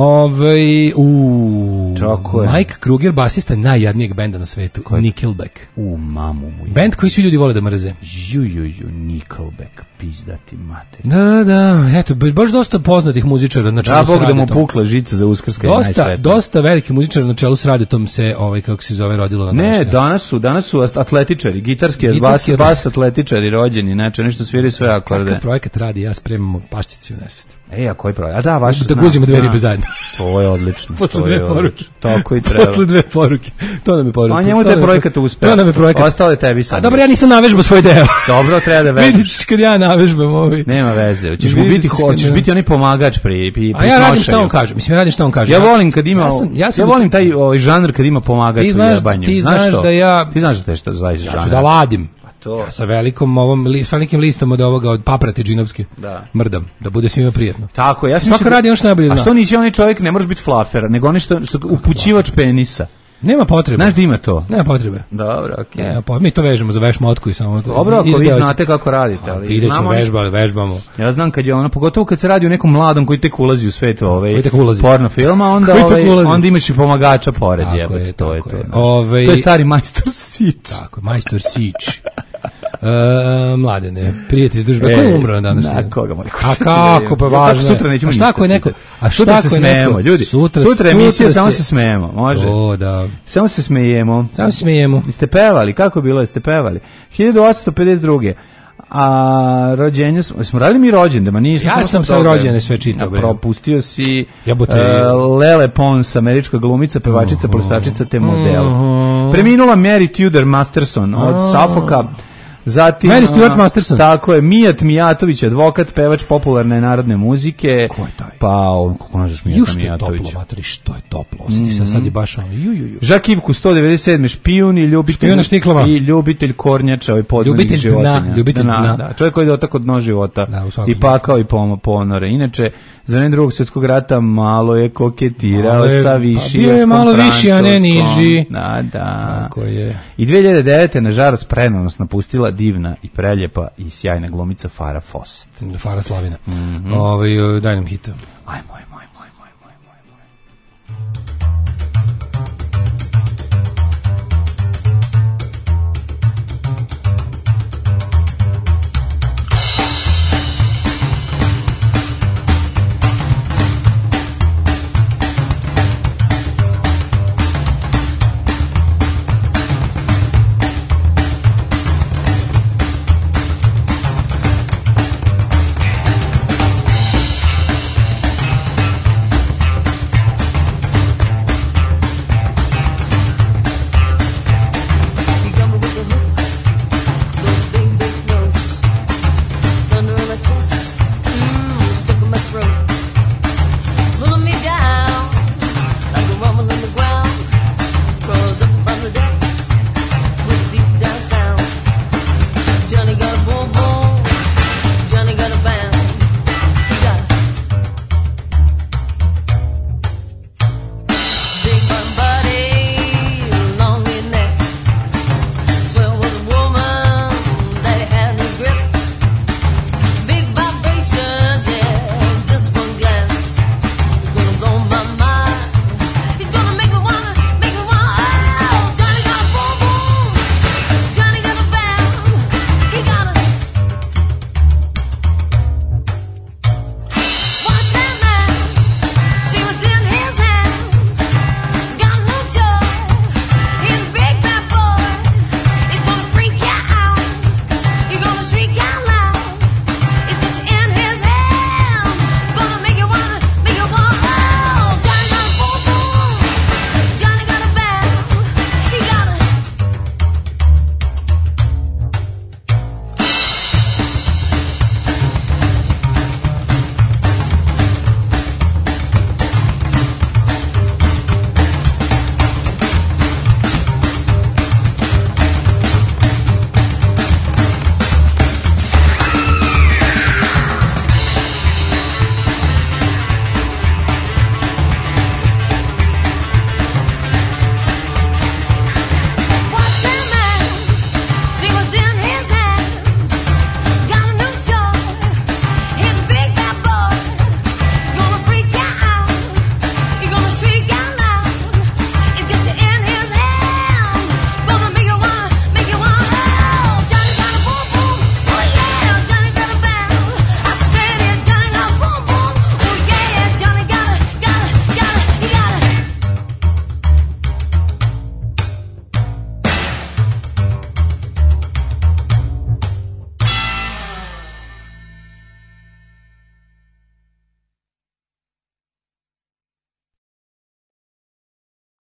Mike Kruger, basista najjadnijeg benda na svetu, Nickelback. Mamu mu. Bend koji svi ljudi vole da mrze. Nickelback, pizdati mater. Da, eto, baš dosta poznatih muzičara na čelu s Radetom. Da, Bog da mu pukla žica za Uskrska je najsvetnije. Dosta veliki muzičara na čelu s Radetom se, kako se zove, rodilo na današnje. Ne, danas su atletičari, gitarski bas atletičari rođeni, znači nešto sviraju sve akorde. Kakav projekat radi, ja spremamo paščici u nesvesti. A koji projekat? A da, vaš da guzimo 2 ribe zajedno. To je odlično. Posle 2 poruke. Tako i treba. Posle 2 poruke. To nam je poruka. A njemu taj projekat uspeo. To nam je projekat. Ostale tebi sad. A dobro, ja nisam navežbao svoj deo. Dobro, treba da vežbaš. Vidiš kad ja navežbam ovi. Nema veze. Hoćeš biti onaj pomagač pri a ja radim šta on kaže. Mislim, radim šta on kaže. Ja volim kad ima, ja volim taj žanr kad ima pomagač u jebanju. Ti znaš da ja... Ti znaš da te šta zove žanr. Ja ću da vadim. Ja sa velikim listom od ovoga, od paprate džinovske, mrdam, da bude svima prijatno. Tako, ja sam svako radi ono što najbolje zna. A što nisi onaj čovjek, ne moraš biti flafer, nego onaj što upućivač penisa. Nema potrebe. Znaš da ima to? Nema potrebe. Dobro, okej. Mi to vežemo za veš motku i samo... Dobro, ako vi znate kako radite. Vidjet ćemo, vežbamo. Ja znam kad je ono, pogotovo kad se radi o nekom mladom koji tek ulazi u svet porno filma, onda imaš i pomagača pored. To je to. To je stari majstor Sić. Tako, majstor Sić. Mladene, prijatelji družbe, ko je umro na danas? Koga mora? A kako, pa važno. Sutra nećemo ništa. Sutra se smejemo, ljudi. Sutra emisija, samo se smejemo, može? O, da. Samo se smejemo. Jeste pevali, kako je bilo, jeste pevali? 1852. A rođenje, smo radili mi rođendama? Ja sam sad rođene sve čitao. Propustio si Lele Pons, američka glumica, pevačica, plesačica te model. Preminula Mary Tudor Masterson od Suffolka. Zatim, Mary Stuart Masterson. Tako je, Mijat Mijatović, advokat, pevač popularne narodne muzike. Ko je taj? Pa, kako nazvaš Mijata Mijatović? Što je toplo, osjeti se, sad je baš ono, Žak Ivku, 197. špijun i ljubitelj kornjača i podvodnih životinja. Ljubitelj dna. Da, čovjek koji je dotak od dno života i pakao i ponore. Inače, za vreme Drugog svjetskog rata malo je koketirao sa višijevskom Francuskom. Malo viši, a ne niži. Da. Tako je. I 2009. na žalost prerano nas napustila divna i preljepa i sjajna glumica Farah Fawcett. Farah Slavina. Daj nam hita. Ajmo.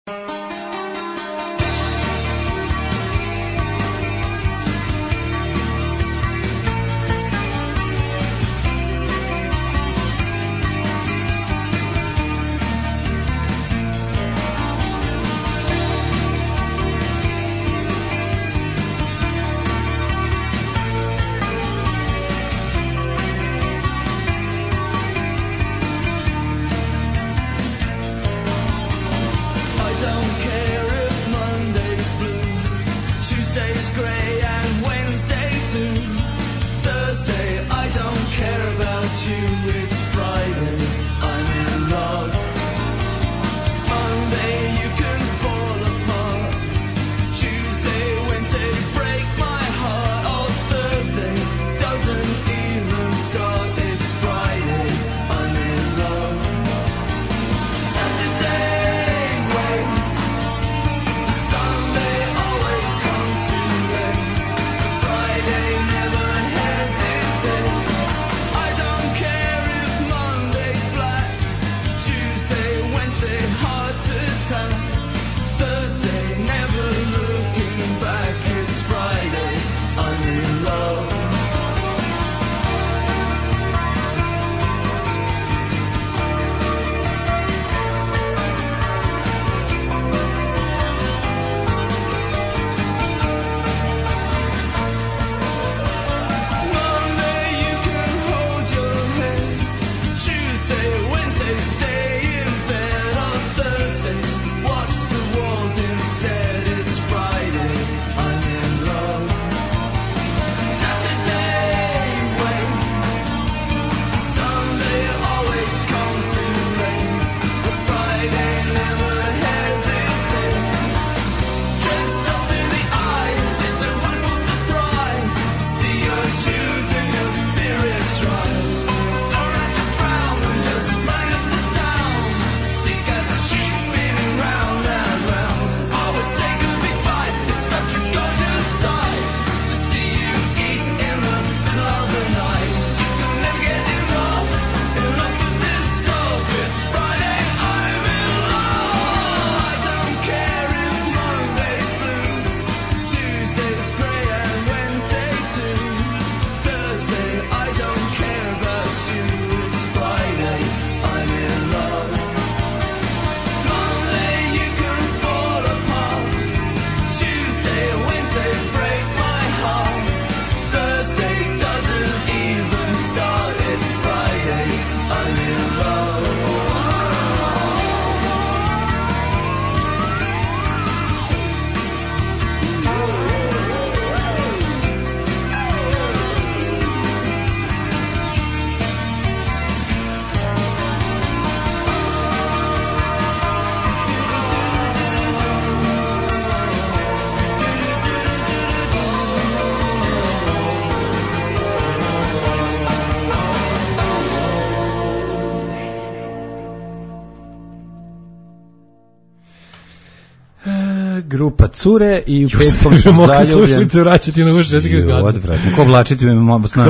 grupa Cure i u Petkom smo zaljubljeni. Slušalice vraćati na uši, odvratno. Ko oblačiti me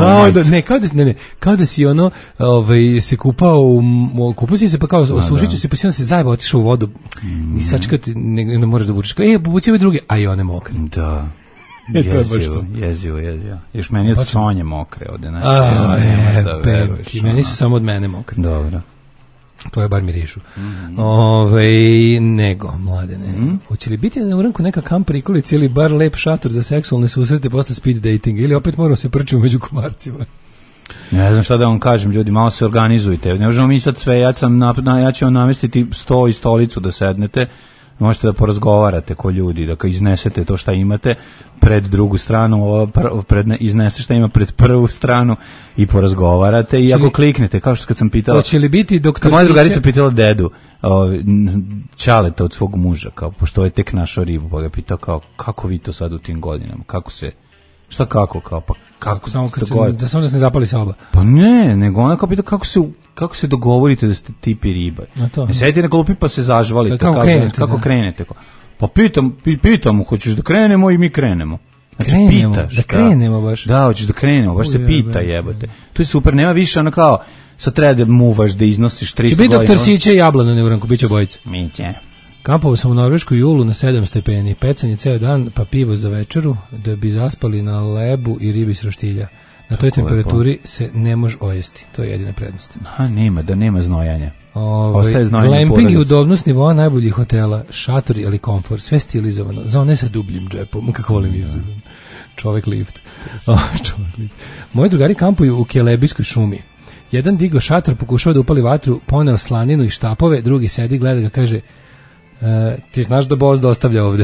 kao da si ono, se kupao si se pa kao osušit ću se, pa si on se zajeba otišao u vodu i sačekati, ne moraš da bučeš. Buci ove druge, a i one mokre. Da. Jezivo. Još meni od Sonje mokre ovde. Meni su samo od mene mokre. Dobro. To je bar mirišu. Nego, mladene. Hoće li biti na uranku neka kamp prikolica ili bar lep šator za seksualne susrete posle speed datinga ili opet moramo se prčimo među komarcima? Ne znam šta da vam kažem, ljudi, malo se organizujte. Ne možemo mi sad sve, ja ću vam namestiti sto i stolicu da sednete, možete da porazgovarate ko ljudi, da iznesete to šta imate pred drugu stranu, iznese šta ima pred prvu stranu i porazgovarate i ako kliknete, kao što kad sam pitala, hoće li biti doktor moja drugarica pitala dedu Čaleta od svog muža, kao, pošto je tek našao ribu, pa ga pitao kao, kako vi to sad u tim godinama, kako se, šta kako, kao, pa kako samo kad se ne zapali se oba. Pa ne, nego ona kao pita kako se dogovorite da ste tipi riba. Ne sedite na klupi pa se zažvalite. Kako krenete? Pa pitam, hoćeš da krenemo i mi krenemo. Znači pitaš. Da krenemo baš. Da, hoćeš da krenemo, baš se pita, jebote. To je super, nema više ono kao, sad treba da muvaš, da iznosiš 300 godina. Će biti doktor Siće i Jablano neuranku, bit će obojica. Miće. Kampovao sam u Norveškoj julu na 7 stepeni, pecanje ceo dan, pa pivo za večeru, da bi zaspali na lebu i ribi s roštilja. Na toj temperaturi se ne može ojesti, to je jedina prednost. Nema znojanja. Ostaje znojanje glamping porodice. i udobnost nivoa najboljih hotela, šatori ali komfort, sve stilizovano, za one sa dubljim džepom, kako volim izrazom. Čovek lift. Moji drugari kampuju u Kelebijskoj šumi. Jedan digo šator, pokušao da upali vatru, poneo slaninu i štapove, drugi sedi, gleda ga, kaže, ti znaš da Boz dostavlja ovde.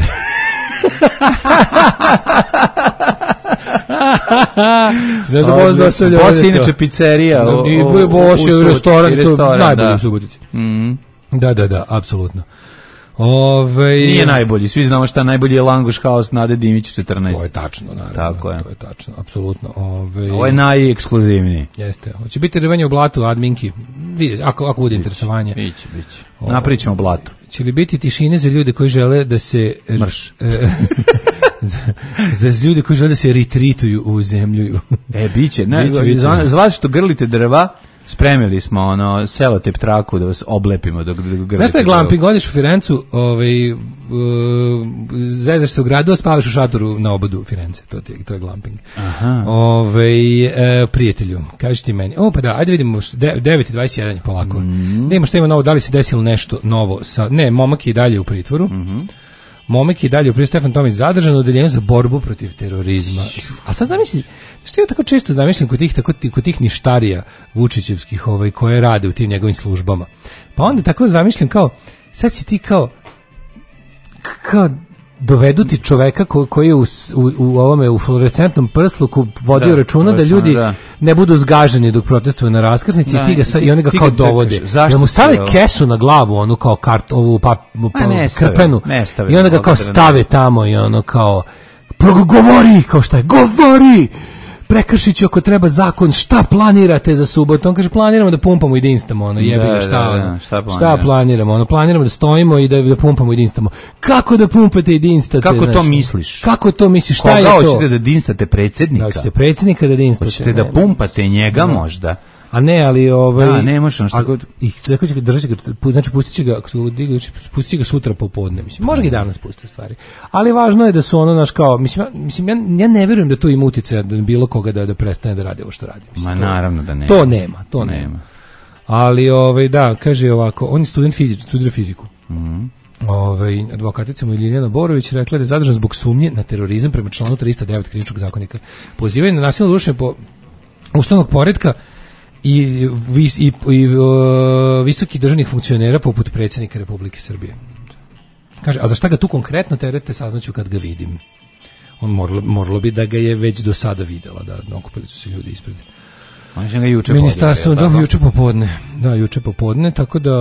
Znaš da Boz dostavlja ovde. Boz je inače pizzerija. Boz je restoran, najbolji u Subotici. Da, apsolutno. Nije najbolji, svi znamo šta najbolji je Langoš House Nade Dimić 14. To je tačno, naravno. Tako je. To je tačno, apsolutno. Ovo je najekskluzivniji. Jeste. Hoće biti rvanje u blatu, adminki. Vidite, ako bude interesovanje. Biće. Napravit ćemo blato. Će li biti tišine za ljude koji žele da se... Mrš. za ljude koji žele da se retrituju u zemlju. Biće. Za vas što grlite drva, spremili smo selotep traku da vas oblepimo dok grlite. Znaš šta je glamping? Odeš u Firencu, zezaš se u gradu, spavaš u šatoru na obodu Firence. To je glamping. Prijatelju, kažeš ti meni. Pa da, ajde vidimo 9:21 polako. Nemo šta ima novo, da li se desilo nešto novo sa... Ne, momak je i dalje u pritvoru. Momak je dalje u pritvoru, Stefan Tomić zadržan u odeljenju za borbu protiv terorizma. A sad zamisli, što ja tako često zamišljam kod tih ništarija Vučićevskih koje rade u tim njegovim službama. Pa onda tako zamišljam kao, sad si ti kao dovedu ti čoveka koji je u fluorescentnom prsluku vodio računa da ljudi ne budu zgaženi dok protestuju na raskrsnici i oni ga kao dovode. Da mu stave kesu na glavu, onu kao ovu krpenu i onda ga kao stave tamo i ono kao govori, kao šta je, govori! Prekršit ću ako treba zakon, šta planirate za subotu? On kaže, planiramo da pumpamo i da instamo, šta planiramo? Planiramo da stojimo i da pumpamo i da instamo. Kako da pumpate i da instate? Kako to misliš? Kako to misliš? Šta je to? Koga hoćete da instate predsjednika? Da hoćete predsjednika da instate? Hoćete da pumpate njega možda? A ne, ali ne može šta god. I rekao će ga držati ga, znači pustit će ga sutra popodne, mislim. Može ga i danas pustiti u stvari. Ali važno je da su kao, mislim ja ne vjerujem da to ima uticaja da bilo koga da prestane da radi ovo što radi. Ma naravno da nema. To nema. Ali da, kaže ovako, on je studira fiziku. Advokatica mu Ljiljana Borović rekla da je zadržan zbog sumnje na terorizam prema članu 309 krivičnog zakonika. Pozivanje na nasilno rušenje po ustavnog poretka i visokih državnih funkcionera poput predsjednika Republike Srbije. Kaže, a za šta ga tu konkretno terete, saznaću kad ga vidim. On moralo bi da ga je već do sada videla, da okupili su se ljudi ispred. On će ga juče ministarstvo, juče popodne, tako da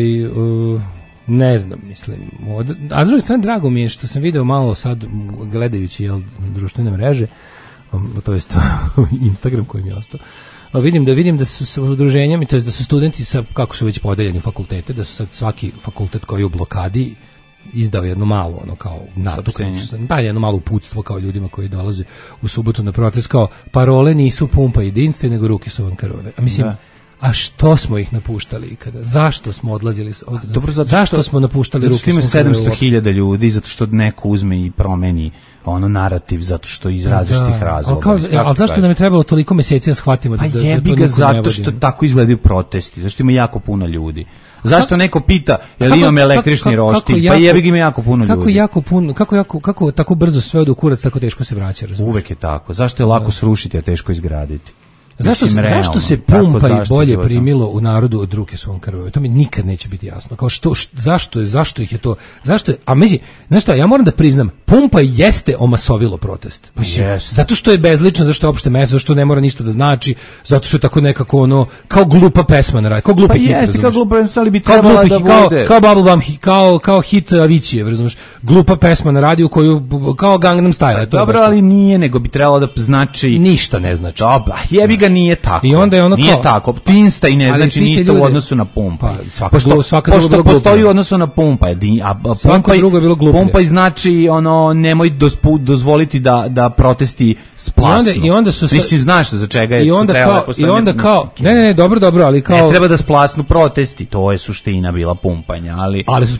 ne znam, mislim. A s druge strane, drago mi je što sam video malo sad, gledajući društvene mreže, to jest Instagram koji mi je ostao, vidim da su sa udruženjama, to jest da su studenti kako su već podeljeni fakultete, da su sad svaki fakultet koji je u blokadi izdao jedno malo jedno malo uputstvo kao ljudima koji dolaze u subotu na protest, kao parole nisu pumpa jedinstva nego ruke su vam krvave. A mislim, a što smo ih napuštali ikada? Zašto smo odlazili? Zašto smo napuštali ruke? Zato što ima 700.000 ljudi, zato što neko uzme i promeni narativ, zato što iz različitih razloga. Ali zašto nam je trebalo toliko meseci da shvatimo da jebi ga zato što tako izgledaju protesti, zašto ima jako puno ljudi. Zašto neko pita jel imam električni roštilj? Pa jebi ga ima jako puno ljudi. Kako tako brzo sve ode u kurac, tako teško se vraća, razumiješ? Uvek je tako. Zašto je lako srušiti, a teško izgraditi? Zašto se pumpa i bolje primilo u narodu od ruke svom krvave? To mi nikad neće biti jasno. Kao zašto ih je to? A mislim, znaš šta, ja moram da priznam, pumpa jeste omasovilo protest. Mislim, zato što je bezlično, zato što je opšte mesto, zato što ne mora ništa da znači, zato što je tako nekako kao glupa pesma na radi, kao glupa hit, jeste, kao glupa, ali bi trebala da bude. Kao Bubble Bump, kao hit Avicijev, razumiješ, glupa pesma na radiju koju, kao Gangnam Style. Dobro, ali nije, nego bi trebalo da znači... Ništa ne znači. Dobro, jebi ga nije tako. I onda je ono nije tako. Tinsta i ne znači ništa u odnosu na pumpa. Pošto postoji u odnosu na pumpa, svako drugo je bilo gluplje. Pumpa i znači nemoj dozvoliti da protesti splasnu. I onda su mislim, znaš za čega je trebalo i onda kao ne, dobro, ali kao ne treba da splasnu protesti, to je suština bila pumpanja, ali su splasli.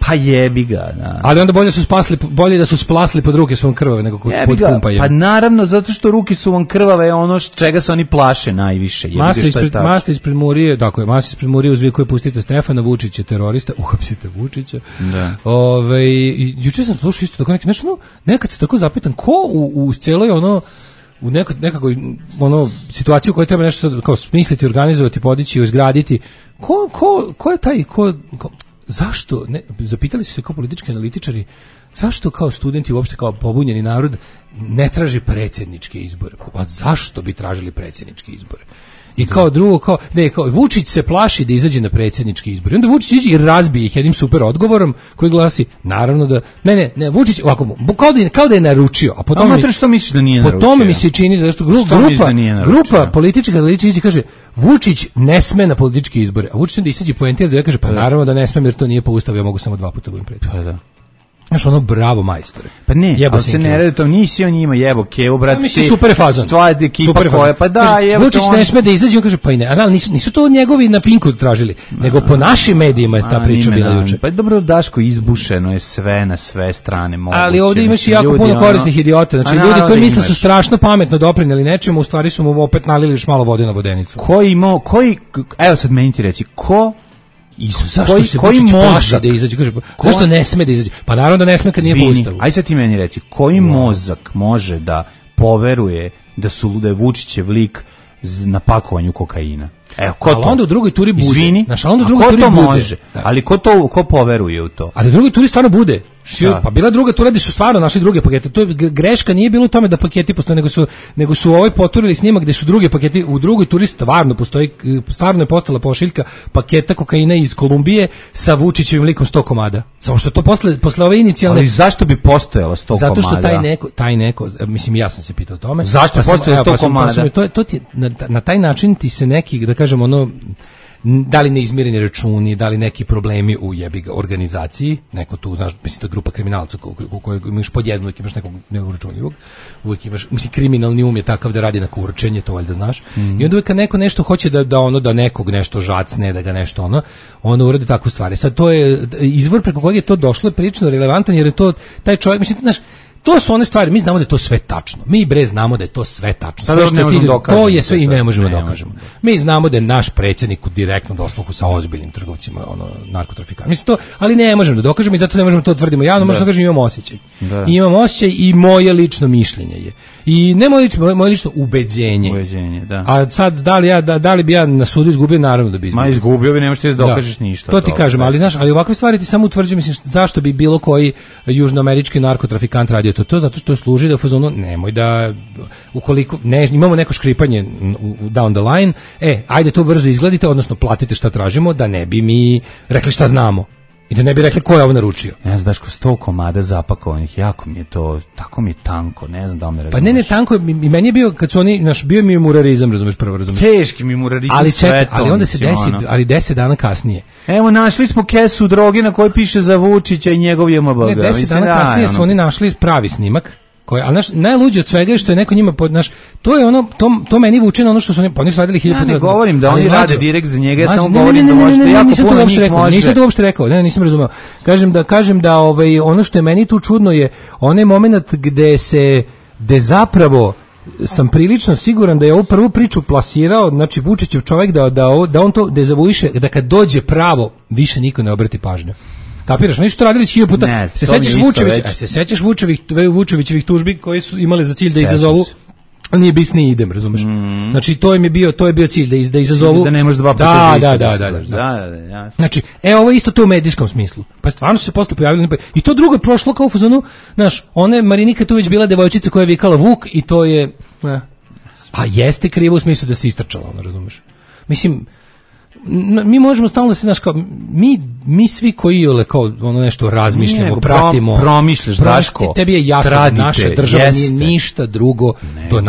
Pa jebi ga, da. Ali onda bolje da su splasli pod ruke svom krvave nego pod pumpanje. Pa naravno, zato što ruke su vam krvave, je ono čega se oni plaše najviše. Masa ispred Murije, tako je, Masa ispred Murije uzvikuje pustite Stefana Vučića, terorista, uhapsite Vučića. Da. Juče sam slušao isto tako nešto, nekad se tako zapitan, ko u celoj ono u nekakvoj situaciju u kojoj treba nešto kao smisliti, organizovati, podići, izgraditi. Ko je taj zašto, zapitali su se kao politički analitičari, zašto kao studenti uopšte kao pobunjeni narod ne traži predsjedničke izbore? Pa zašto bi tražili predsjedničke izbore? I kao drugo, kao Vučić se plaši da izađe na predsjednički izbor. I onda Vučić izađe i razbije ih jednim super odgovorom koji glasi, naravno da ne, Vučić ovako, kao da je naručio. A potom što misliš da nije naručio? Po tome mi se čini da grupa politička analitičara kaže Vučić ne sme na političke izbore. A Vučić onda izađe poentira da kaže pa naravno da ne smem jer to nije po ustavu, ja mogu samo 2 puta budem predsjednik. Pa da. Znaš, ono, bravo majstore. Pa ne, ali se ne radi to, nisi on njima jebo kevo, brate. Mislim, super je fazon. Stvar ekipa koja, pa da, jebo. Vučić ne sme da izađe, on kaže, pa i ne, ali nisu to njegovi na Pinku tražili, nego po našim medijima je ta priča bila juče. Pa dobro, Daško, izbušeno je sve na sve strane moguće. Ali ovdje imaš i jako puno korisnih idiota, znači ljudi koji misle su strašno pametno doprinjeli nečemu, u stvari su mu opet nalili još malo vode na vodenicu. Evo sad meni ti reci, zašto se Vučić plaši da izađe? Kaže, zašto ne sme da izađe? Pa naravno da ne sme kad nije po ustavu. Aj sad ti meni reci, koji mozak može da poveruje da je Vučićev lik na pakovanju kokaina? Evo, ali onda u drugoj turi bude. Izvini, ko to može? Ali ko poveruje u to? Ali u drugoj turi stvarno bude. Pa bila druga tura gde su stvarno našli druge pakete. To je greška, nije bilo u tome da paketi postoje, nego su poturili s njima gde su druge paketi. U drugoj turi stvarno je postala pošiljka paketa kokaina iz Kolumbije sa Vučićevim likom 100 komada. Samo što to posle ove inicijalne. Ali zašto bi postojalo 100 komada? Zato što taj neko, mislim ja sam se pitao o tome. Zašto postoje 100 komada? To ti na taj način ti se neki, da kažem ono, da li neizmireni računi, da li neki problemi u organizaciji, neko tu, znaš, mislim, to je grupa kriminalca u kojoj imaš pod jednu, uvijek imaš nekog računljivog, uvijek imaš, mislim, kriminalni je takav da radi na kurčenje, to valjda znaš, i onda uvijek kad neko nešto hoće da nekog nešto žacne, da ga nešto ono uradi takvu stvari. Sad to je izvor preko kojeg je to došlo je prilično relevantan, jer je to, taj čovjek, mislim, znaš, to su one stvari, mi znamo da je to sve tačno. Mi znamo da je to sve tačno. Sve što to je sve i ne možemo da dokažemo. Mi znamo da je naš predsjednik u direktnom dosluhu sa ozbiljnim trgovcima, narkotrafikantima. Mislim to, ali ne možemo da dokažemo i zato ne možemo to tvrdimo javno, možemo da kažemo imamo osjećaj. Imamo osjećaj i moje lično mišljenje je. I ne moje lično ubeđenje. Da. A sad da li bi ja na sudu izgubio, naravno da bi izgubio. Ma izgubio bi, ne možeš ti da dokažeš ništa. To ti kažem, ali ali ovakve stvari ti samo utvrđuju, mislim, zašto bi bilo koji južnoamerički narkotrafikant radio to zato što služi da u fazonu nemoj da ukoliko imamo neko škripanje down the line, ajde to brzo izgledite, odnosno platite šta tražimo, da ne bi mi rekli šta znamo i da ne bi rekli ko je ovo naručio. Ne znam, Daško, 100 komada zapakovanih, jako mi je to, tako mi je tanko, ne znam da me razumeš. Pa ne, tanko, i meni je bio, kad su oni, bio mi je murarizam, razumeš. Teški mi murarizam, ali onda se desi, ali 10 dana kasnije. Evo, našli smo kesu droge na kojoj piše za Vučića i njegov JMBG. Ne, 10 dana kasnije su oni našli pravi snimak, ali najluđe od svega je što je neko njima to je ono, to meni vuče na ono što su oni radili 1000 puta. Ja ne govorim da oni rade direkt za njega, ja samo govorim da možda jako puno njih može. Nisam to uopšte rekao, nisam razumeo. Kažem da ono što je meni tu čudno je onaj moment gde zapravo sam prilično siguran da je ovu prvu priču plasirao, znači Vučićev čovjek da on to dezavuiše, da kad dođe pravo više niko ne obrati pažnju. Kapiraš, oni su to radili 1000 puta. Se sećaš Vučevićevih tužbi koje su imale za cilj da izazovu nije bisni idem, razumeš? Znači to je bio cilj da izazovu. Da ne možeš 2 puta da. Znači, ovo je isto to u medijskom smislu. Pa stvarno su se posle pojavili i to drugo je prošlo kao u fazonu, znaš, one Marinika tu već bila devojčica koja je vikala Vuk i to je a jeste krivo u smislu da se istrčala, razumeš? Mislim, mi možemo stalno da se mi svi koji kao ono nešto razmišljamo, pratimo, promišljaš, Daško, tebi je jasno da naša država nije ništa drugo do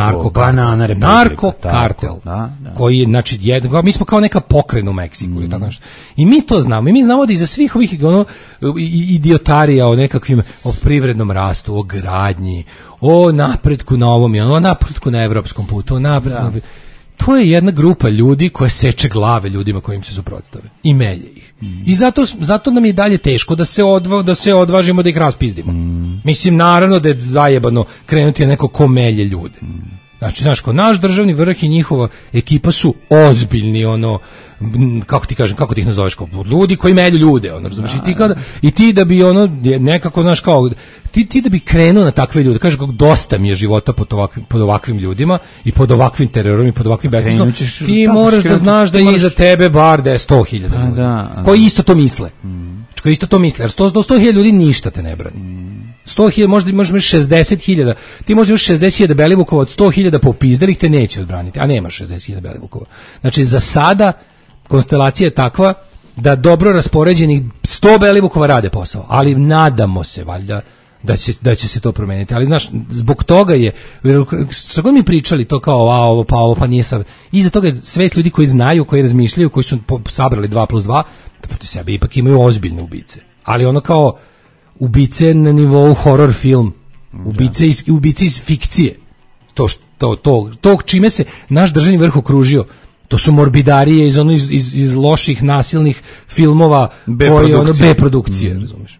narkokartel koji je, znači, mi smo kao neka pokrajina u Meksiku ili tako nešto. I mi to znamo, i mi znamo da iza svih ovih idiotarija o nekakvim, o privrednom rastu, o gradnji, o napretku na ovom i o napretku na evropskom putu, o napretku to je jedna grupa ljudi koja seče glave ljudima kojim se suprotstave i melje ih. I zato nam je dalje teško da se odvažimo da ih raspizdimo. Mislim, naravno da je zajebano krenuti na neko ko melje ljude. Znači, naš državni vrh i njihova ekipa su ozbiljni, kako ti kažem, kako ti ih nazoveš, kao ljudi koji melju ljude, razumiješ? I ti da bi nekako, kao, ti da bi krenuo na takve ljude, kažeš kako dosta mi je života pod ovakvim ljudima i pod ovakvim terorom i pod ovakvim besmislicom, ti moraš da znaš da je iza tebe bar da je 100.000 ljudi, koji isto to misle. Koji isto to misle, jer 100.000 ljudi ništa te ne brani. 100.000, možda imaš 60.000, ti možda imaš 60.000 Belivukova, od 100.000 popizdelih te neće odbraniti, a nema 60.000 Belivukova. Znači, za sada konstelacija je takva da dobro raspoređenih 100 Belivukova rade posao, ali nadamo se, valjda, da će se to promeniti. Ali, znaš, zbog toga je, što god mi pričali to kao ovo, pa nije sad, iza toga je svest ljudi koji znaju, koji razmišljaju, koji su sabrali 2+2, da protiv sebe ipak imaju ozbiljne ubice. Ali kao ubice na nivou horror film, ubice iz fikcije. To čime se naš državni vrh okružio, to su morbidarije iz loših nasilnih filmova, B produkcije, razumiješ?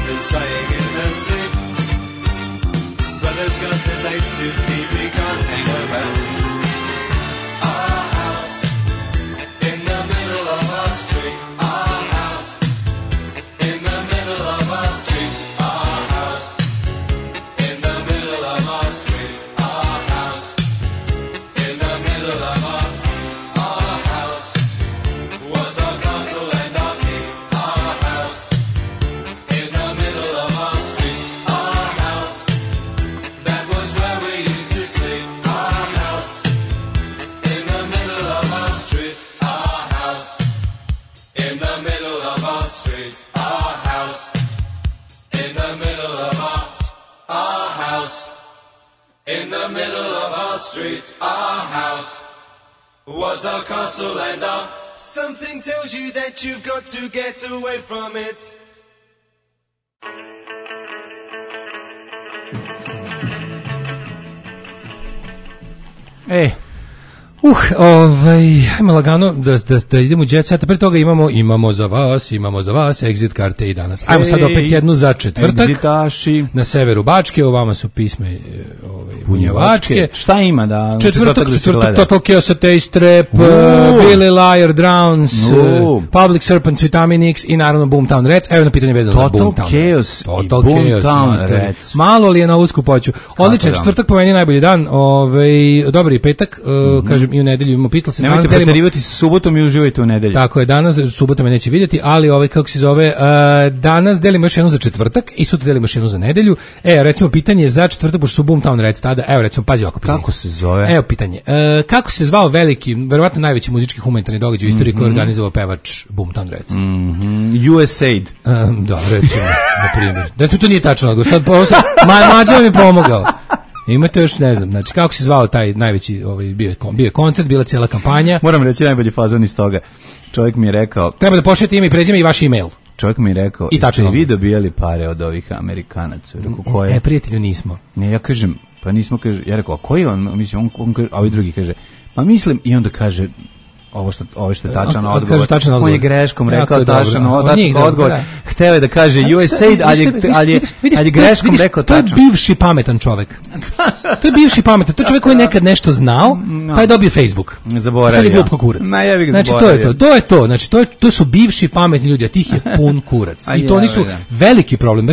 sisters saying in their sleep, brother's got a date to keep, he can't hang around. Our house in the middle of our street. Our house in the middle of our street. Our house in the middle of our street. Our house in the middle of our house was our castle and our keep. Our house in the middle of our street. Our house, that was where we used to sleep. Our house in the middle of our street. Our house in the middle of our street. Our house in the middle of our house in the middle of our street. Our house was our castle and our. Something tells you that you've got to get away from it. Ajmo lagano da idemo u jet set, pre toga imamo za vas exit karte i danas. Ajmo sad opet jednu za četvrtak. Egzitaši. Na severu Bačke, ovama su pisme punjevačke. Šta ima da četvrtak Total Chaos, Taste Trap, Billy Liar, Drowns, Public Serpents, Vitamin X i naravno Boomtown Rats. Evo na pitanje vezano za Boomtown. Total Chaos i Boomtown Rats. Malo li je na usku poću. Odličan četvrtak, po meni najbolji dan. Dobar je petak, kažem i u nedelju imamo pisalo se. Nemojte preterivati sa subotom i uživajte u nedelju. Tako je, danas subota me neće vidjeti, ali kako se zove, danas delimo još jednu za četvrtak i sutra delimo još jednu za nedelju. Recimo pitanje za četvrtak, pošto su Boomtown Rats tada. Evo recimo, pazi ovako pitanje. Kako se zove? Evo pitanje. Kako se zvao veliki, verovatno najveći muzički humanitarni događaj u istoriji koji je organizovao pevač Boomtown Rats? USAID. Da, recimo, na primjer. Recimo, to nije tačno, ali sad Mađa mi je pomogao. Imate još, ne znam, znači kako se zvao taj najveći, bio je koncert, bila cijela kampanja. Moram reći najbolji fazon iz toga. Čovjek mi je rekao... Treba da pošaljete ime i prezime i vaš e-mail. Čovjek mi je rekao, jeste vi dobijali pare od ovih Amerikanaca? Ne, prijatelju nismo. Ne, ja kažem, pa nismo, kaže, ja rekao, a koji je on? Mislim, on kaže, a ovi drugi kaže, pa mislim, i onda kaže, ovo što je tačan odgovor. On je greškom rekao tačan odgovor. Hteo je da kaže USAID, ali je greškom rekao tačan. To je bivši pametan čovjek. To je bivši pametan. To je čovjek koji je nekad nešto znao, pa je dobio Facebook. Zaboravio. Sad je glup ko kurac. Znači, to je to. Znači, to su bivši pametni ljudi, a tih je pun kurac. I to nisu veliki problem.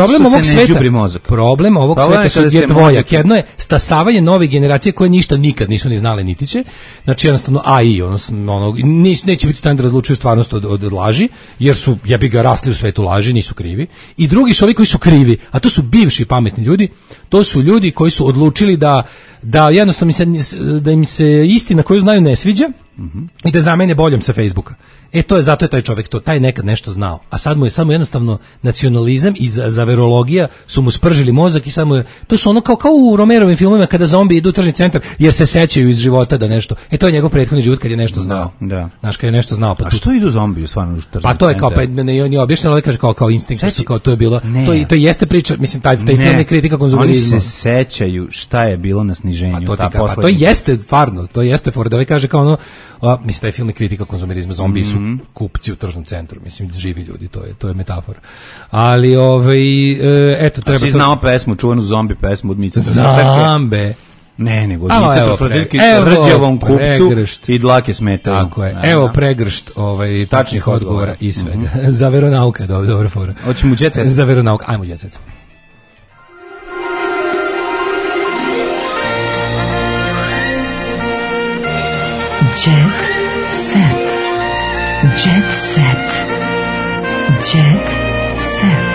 Problem ovog sveta je dvojak. Jedno je stasavanje nove generacije koje ništa nikad nisu ni znale niti će. Znači, jednostavno AI, neće biti stand da razlučuju stvarnost od laži, jer su jebi ga rasli u svetu laži, nisu krivi. I drugi su ovi koji su krivi, a to su bivši pametni ljudi, to su ljudi koji su odlučili da jednostavno da im se istina koju znaju ne sviđa i da zamene boljom sa Facebooka. Zato je taj čovjek taj nekad nešto znao. A sad mu je samo jednostavno nacionalizam i zaverologija su mu spržili mozak i samo je, to su ono kao u Romerovim filmovima kada zombi idu u tržni centar jer se sećaju iz života da nešto. To je njegov prethodni život kad je nešto znao. Znaš, kad je nešto znao. A što idu zombi u stvarno u tržni centar? Pa to je kao, nije objašnjeno, ali kaže kao instinkt, kao to je bilo, to jeste priča, mislim, taj film je kritika konzumerizma. Oni se sećaju šta je bilo na sniženju. To jeste stvarno, to jeste for da kaže kao ono, mislim, taj film je kritika konzumerizma, zombi su kupci u tržnom centru, mislim, živi ljudi, to je metafora. Ali, eto, treba... Svi znamo pesmu, čuvanu zombi pesmu od Mice. Zambe. Ne, nego od Mice Trofadilke, rđavom kupcu i dlake smetaju. Tako je, evo pregršt tačnih odgovora i svega. Za veronauka, dobra fora. Hoćemo u jet set? Za veronauka, ajmo u jet set. Jet set. Jet set. Jet set.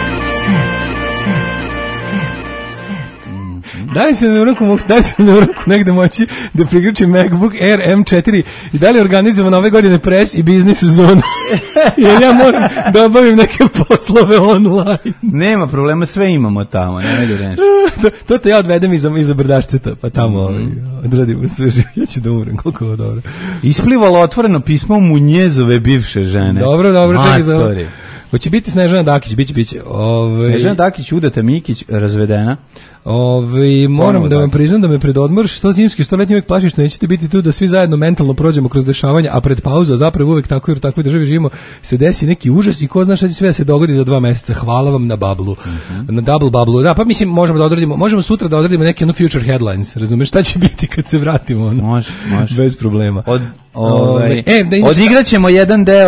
Da li se na uranku negde moći da priključim MacBook Air M4 i da li organizujemo ove godine pres i biznis zonu? Jer ja moram da obavim neke poslove online. Nema problema, sve imamo tamo, ne da reći. To te ja odvedem iza Brdašceta, pa tamo odradimo sve živo. Ja ću da umrem, koliko je dobro. Isplivalo otvoreno pismo Munjezove bivše žene. Dobro, čekaj za ovo. Hoće biti Snežana Dakić, biće. Snežana Dakić, udata Mikić, razvedena. Moram da vam priznam da me pred odmor, što zimski, što letnji uvek plaši što nećete biti tu da svi zajedno mentalno prođemo kroz dešavanja, a pred pauzu, a zapravo uvek tako jer u takvoj državi živimo, se desi neki užas i ko zna šta će sve se dogodi za 2 meseca. Hvala vam na bablu. Na double bablu. Da, pa mislim možemo sutra da odradimo neke future headlines. Razumeš šta će biti kad se vratimo? Može. Bez problema. Odigrat ćemo jedan deo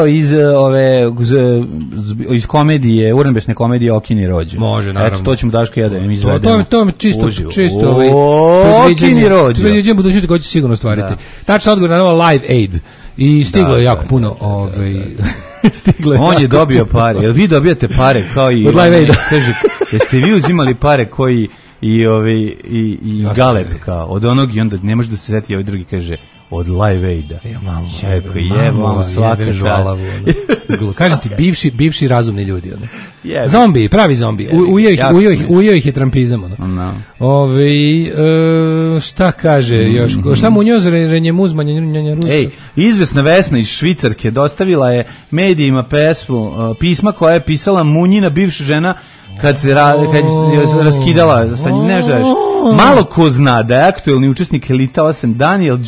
iz komedije, urnebesne komedije Okini rođe. Može, naravno. Eto, to ćemo Daško ja da im izvedemo. To je čisto Okini rođe. Predviđenje budućnosti koje će sigurno ostvariti. Tačno odgovor na novo Live Aid. I stiglo je jako puno. On je dobio pare. Jel vi dobijate pare kao i... Od Live Aida. Kaže, jeste vi uzimali pare koji i Galeb kao od onog i onda ne može da se seti ovaj drugi kaže od Live Aida. Jebam svaka čast. Kažem ti, bivši razumni ljudi. Zombi, pravi zombi. Ujeo ih je trampizam. Šta kaže još? Šta mu njoj renjemuzmanje rusa? Izvesna Vesna iz Švicarke dostavila je medijima pisma koja je pisala Munjina bivša žena kad se raskidala sa njim, ne znaš. Malo ko zna da je aktuelni učesnik Elita 8 Daniel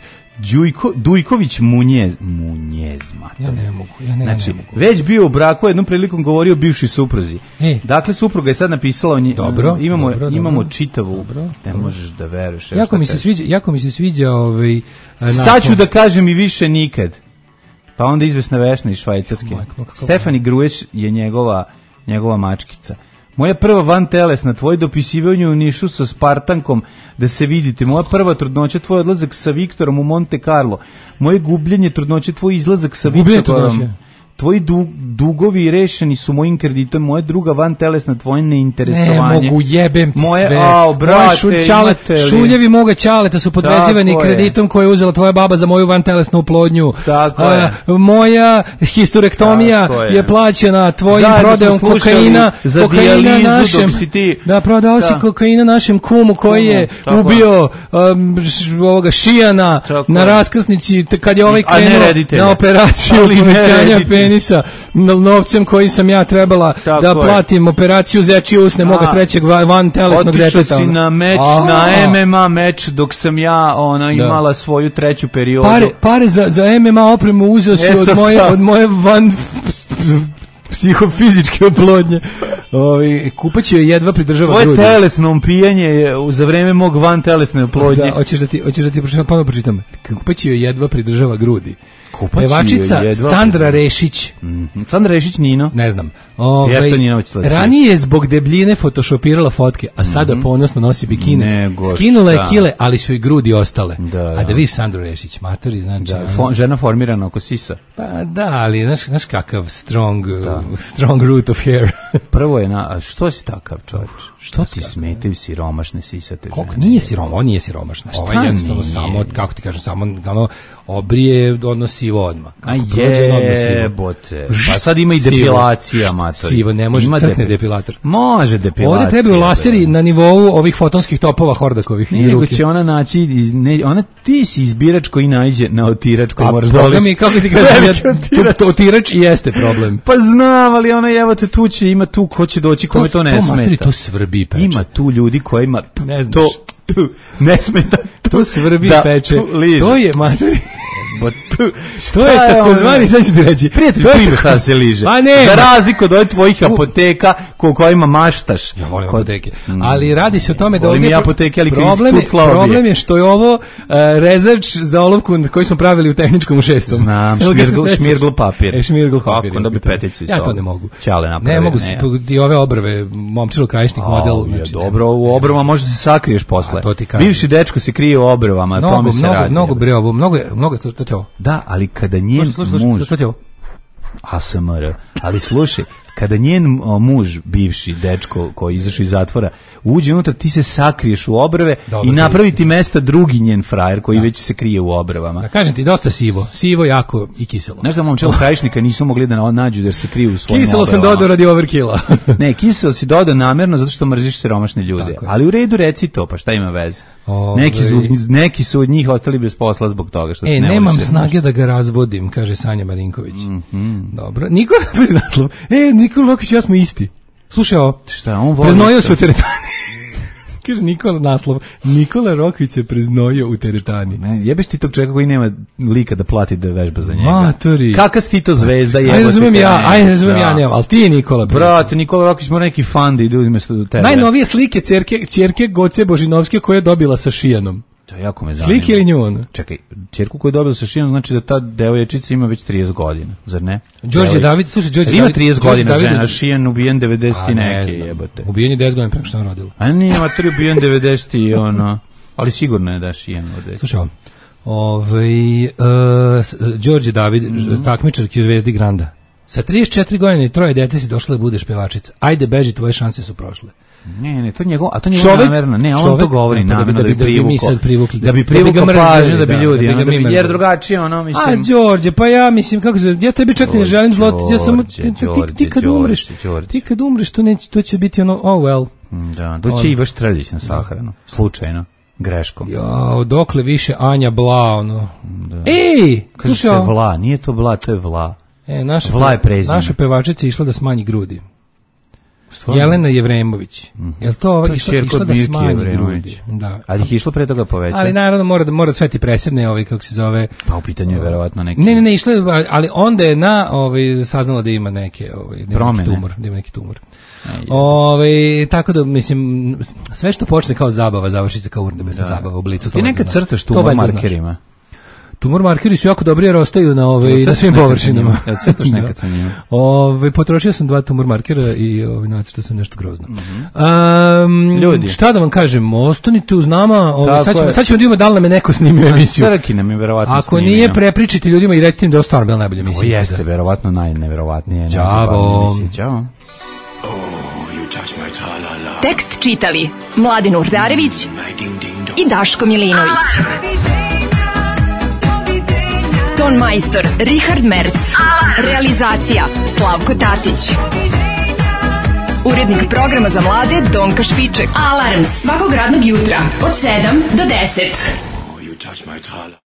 Dujković Munjezma. Ja ne mogu. Znači, već bio u braku, jednom prilikom govorio o bivšoj supruzi. Dakle, supruga je sad napisala imamo čitavu, ne možeš da veruješ. Jako mi se sviđa sad ću da kažem i više nikad. Pa onda izvesna Vesna iz Švajcarske. Stefani Gruješ je njegova mačkica. Moja prva vantelesna, tvoj dopisivanje u Nišu sa Spartankom, da se vidite. Moja prva trudnoća, tvoj odlazak sa Viktorom u Monte Carlo. Moje gubljenje trudnoće, tvoj izlazak sa Viktorom. Tvoji dugovi rešeni su mojim kreditom, moja druga vantelesna, tvoje neinteresovanje. Ne mogu, jebem ti sve. Šuljevi moga ćaleta su podvezivani kreditom koje je uzela tvoja baba za moju vantelesnu oplodnju. Moja historektomija je plaćena tvojim prodajom kokaina našem. Da, prodao si kokaina našem kumu koji je ubio ovoga Šijana na raskrsnici kad je ovaj krenuo na operaciju povećanja penisa novcem koji sam ja trebala da platim operaciju zečije usne moga trećeg van telesnog deteta. Otišao si na meč, na MMA meč dok sam ja imala svoju treću periodu. Pare za MMA opremu uzeo si od moje van psihofizičke oplodnje. Kupac je jedva pridržava grudi. Tvoje telesno pijanje je za vreme mog van telesne oplodnje. Hoćeš da ti pročitam. Kupac je jedva pridržava grudi. Pevačica Sandra Rešić. Sandra Rešić Nino? Ne znam. Ranije je zbog debljine photoshopirala fotke, a sada ponosno nosi bikine. Skinula je kile, ali su i grudi ostale. A da vidiš Sandru Rešić, matori, znači... Žena formirana oko sisa. Pa da, ali znaš kakav strong root of hair. Prvo je, što si takav čovječ? Što ti smetaju siromašne sisate žene? Nije siromašna, on nije siromašna. Ovo je jednostavno samo, kako ti kažem, samo obrije odnosivo odmah. Jebote. Pa sad ima i depilacija, matori. Sivo, ne može crkne depilator. Može depilacija. Ovdje trebaju laseri na nivou ovih fotonskih topova Hordakovih iz ruke. Nego će ona naći, ti si izbirač koji nađe na otirač koji moraš doliš. Kako ti kažem, otirač i jeste problem. Pa znam, ali ona jevate tu će, ima tu ko će doći, kome to ne smeta. To svrbi peče. Ima tu ljudi kojima to ne smeta. To svrbi peče. To je, matori. Što je takozvani, sad ću ti reći. Prijatelj, prime šta se liže. Za razliku od ovih tvojih apoteka kojima maštaš. Ja volim apoteke. Ali radi se o tome da ovdje problem je što je ovo rezač za olovku koji smo pravili u tehničkom u 6. Znam, šmirgl papir. Šmirgl papir. Kako, da bi peticu iz ja to ne mogu. Ćale napravili. Ne mogu ti ove obrve, momčilo krajišnik model. Dobro, u obrvama možda se sakriješ posle. Bivši dečko se krije u obrvama, tome se radi. Mnogo da, ali kada njen muž ASMR, ali slušaj, kada njen muž, bivši dečko koji izašao iz zatvora, uđe unutra, ti se sakriješ u obrve i napravi ti mesta drugi njen frajer koji već se krije u obrvama. Da, kažem ti, dosta sivo, jako i kiselo. Znaš da momčelo krajišnika nisu mogli da nađu jer se kriju u svojim kiselo obrvama. Sam dodao radi overkilla. Ne, kiselo si dodao namjerno zato što mrziš siromašne ljude. Ali u redu reci to, pa šta ima veze? Neki su od njih ostali bez posla zbog toga što nemam snage da ga razvodim, kaže Sanja Marinković. Dobro. Nikola naslov. Nikola Rokić i ja smo isti. Slušaj, preznojio se u teretani. Kaže Nikola naslov. Nikola Rokvić se preznojio u teretani. Jebeš ti tog čovjeka koji nema lika da plati da vežba za njega. Matori. Kakav si ti to zvezda jebote? Ajde, razumem ja, nemam, ali ti je Nikola. Brate, Nikola Rokvić mora neki fan da ide uzme se tebe. Najnovije slike ćerke Goce Božinovske koja je dobila sa Šijanom. To jako me zanima. Slike ili nju ono? Čekaj, ćerku koju je dobila sa Šijanom znači da ta devojčica ima već 30 godina, zar ne? Đorđe David, slušaj, Đorđe David. Ima 30 godina žena, Šijan ubijen 90 i neke jebote. Ubijen je 10 godina preko što je rodila. A nije, materi ubijen 90 i ono, ali sigurno je da Šijan ode. Slušaj, Đorđe David, takmičarki u Zvezdi Granda. Sa 34 godina i 3 dece si došla da budeš pevačica. Ajde, beži, tvoje šanse su prošle. Ne, to njegov, a to njegov namerno. Ne, on to govori namerno da bi privukao. Da bi privukao pažnju, da bi ljudi, jer drugačije ono, mislim. A, Đorđe, pa ja mislim, kako se, ja tebi čak ne želim zlo, ja samo, ti kad umreš, to će biti ono, oh well. Da, doće Ivo Štrljić na sahranu, slučajno. Greškom. Ja, dokle više Anja Bla, ono. Ej! Kaže se Vla, nije to Bla, to je Vla. Vla je prezime. Naša pevačica išla da smanji grudi. Jelena Jevremović. Je li to išla da smanji grudi? Da. Ali ih išlo pre toga poveća? Ali naravno mora sve ti presedne, kako se zove. Pa u pitanju je verovatno neki. Ne, išla, ali onda je saznala da ima neke tumor, da ima neki tumor. Tako da mislim sve što počne kao zabava završi se kao urnebesna zabava u Blicu. Ti nekad crtaš tumor markerima? Tumor markeri su jako dobri jer ostaju na svim površinama. Ja crtaš nekad sa njima. Potrošio sam 2 tumor markera i nacrtao sam nešto grozno. Ljudi. Šta da vam kažem, ostanite uz nama, sad ćemo da imamo da li nam je neko snimio emisiju. Srki nam je verovatno snimio. Ako nije, prepričite ljudima i recite im da je stvarno bila najbolja emisija. Ovo jeste verovatno najneverovatnije. Ćao. Tekst čitali Mladin Urdarević i Daško Milinović. Ton majstor Richard Merc. Realizacija Slavko Tatić. Urednik programa za mlade Donka Špiček. Alarms svakog radnog jutra od 7 do 10.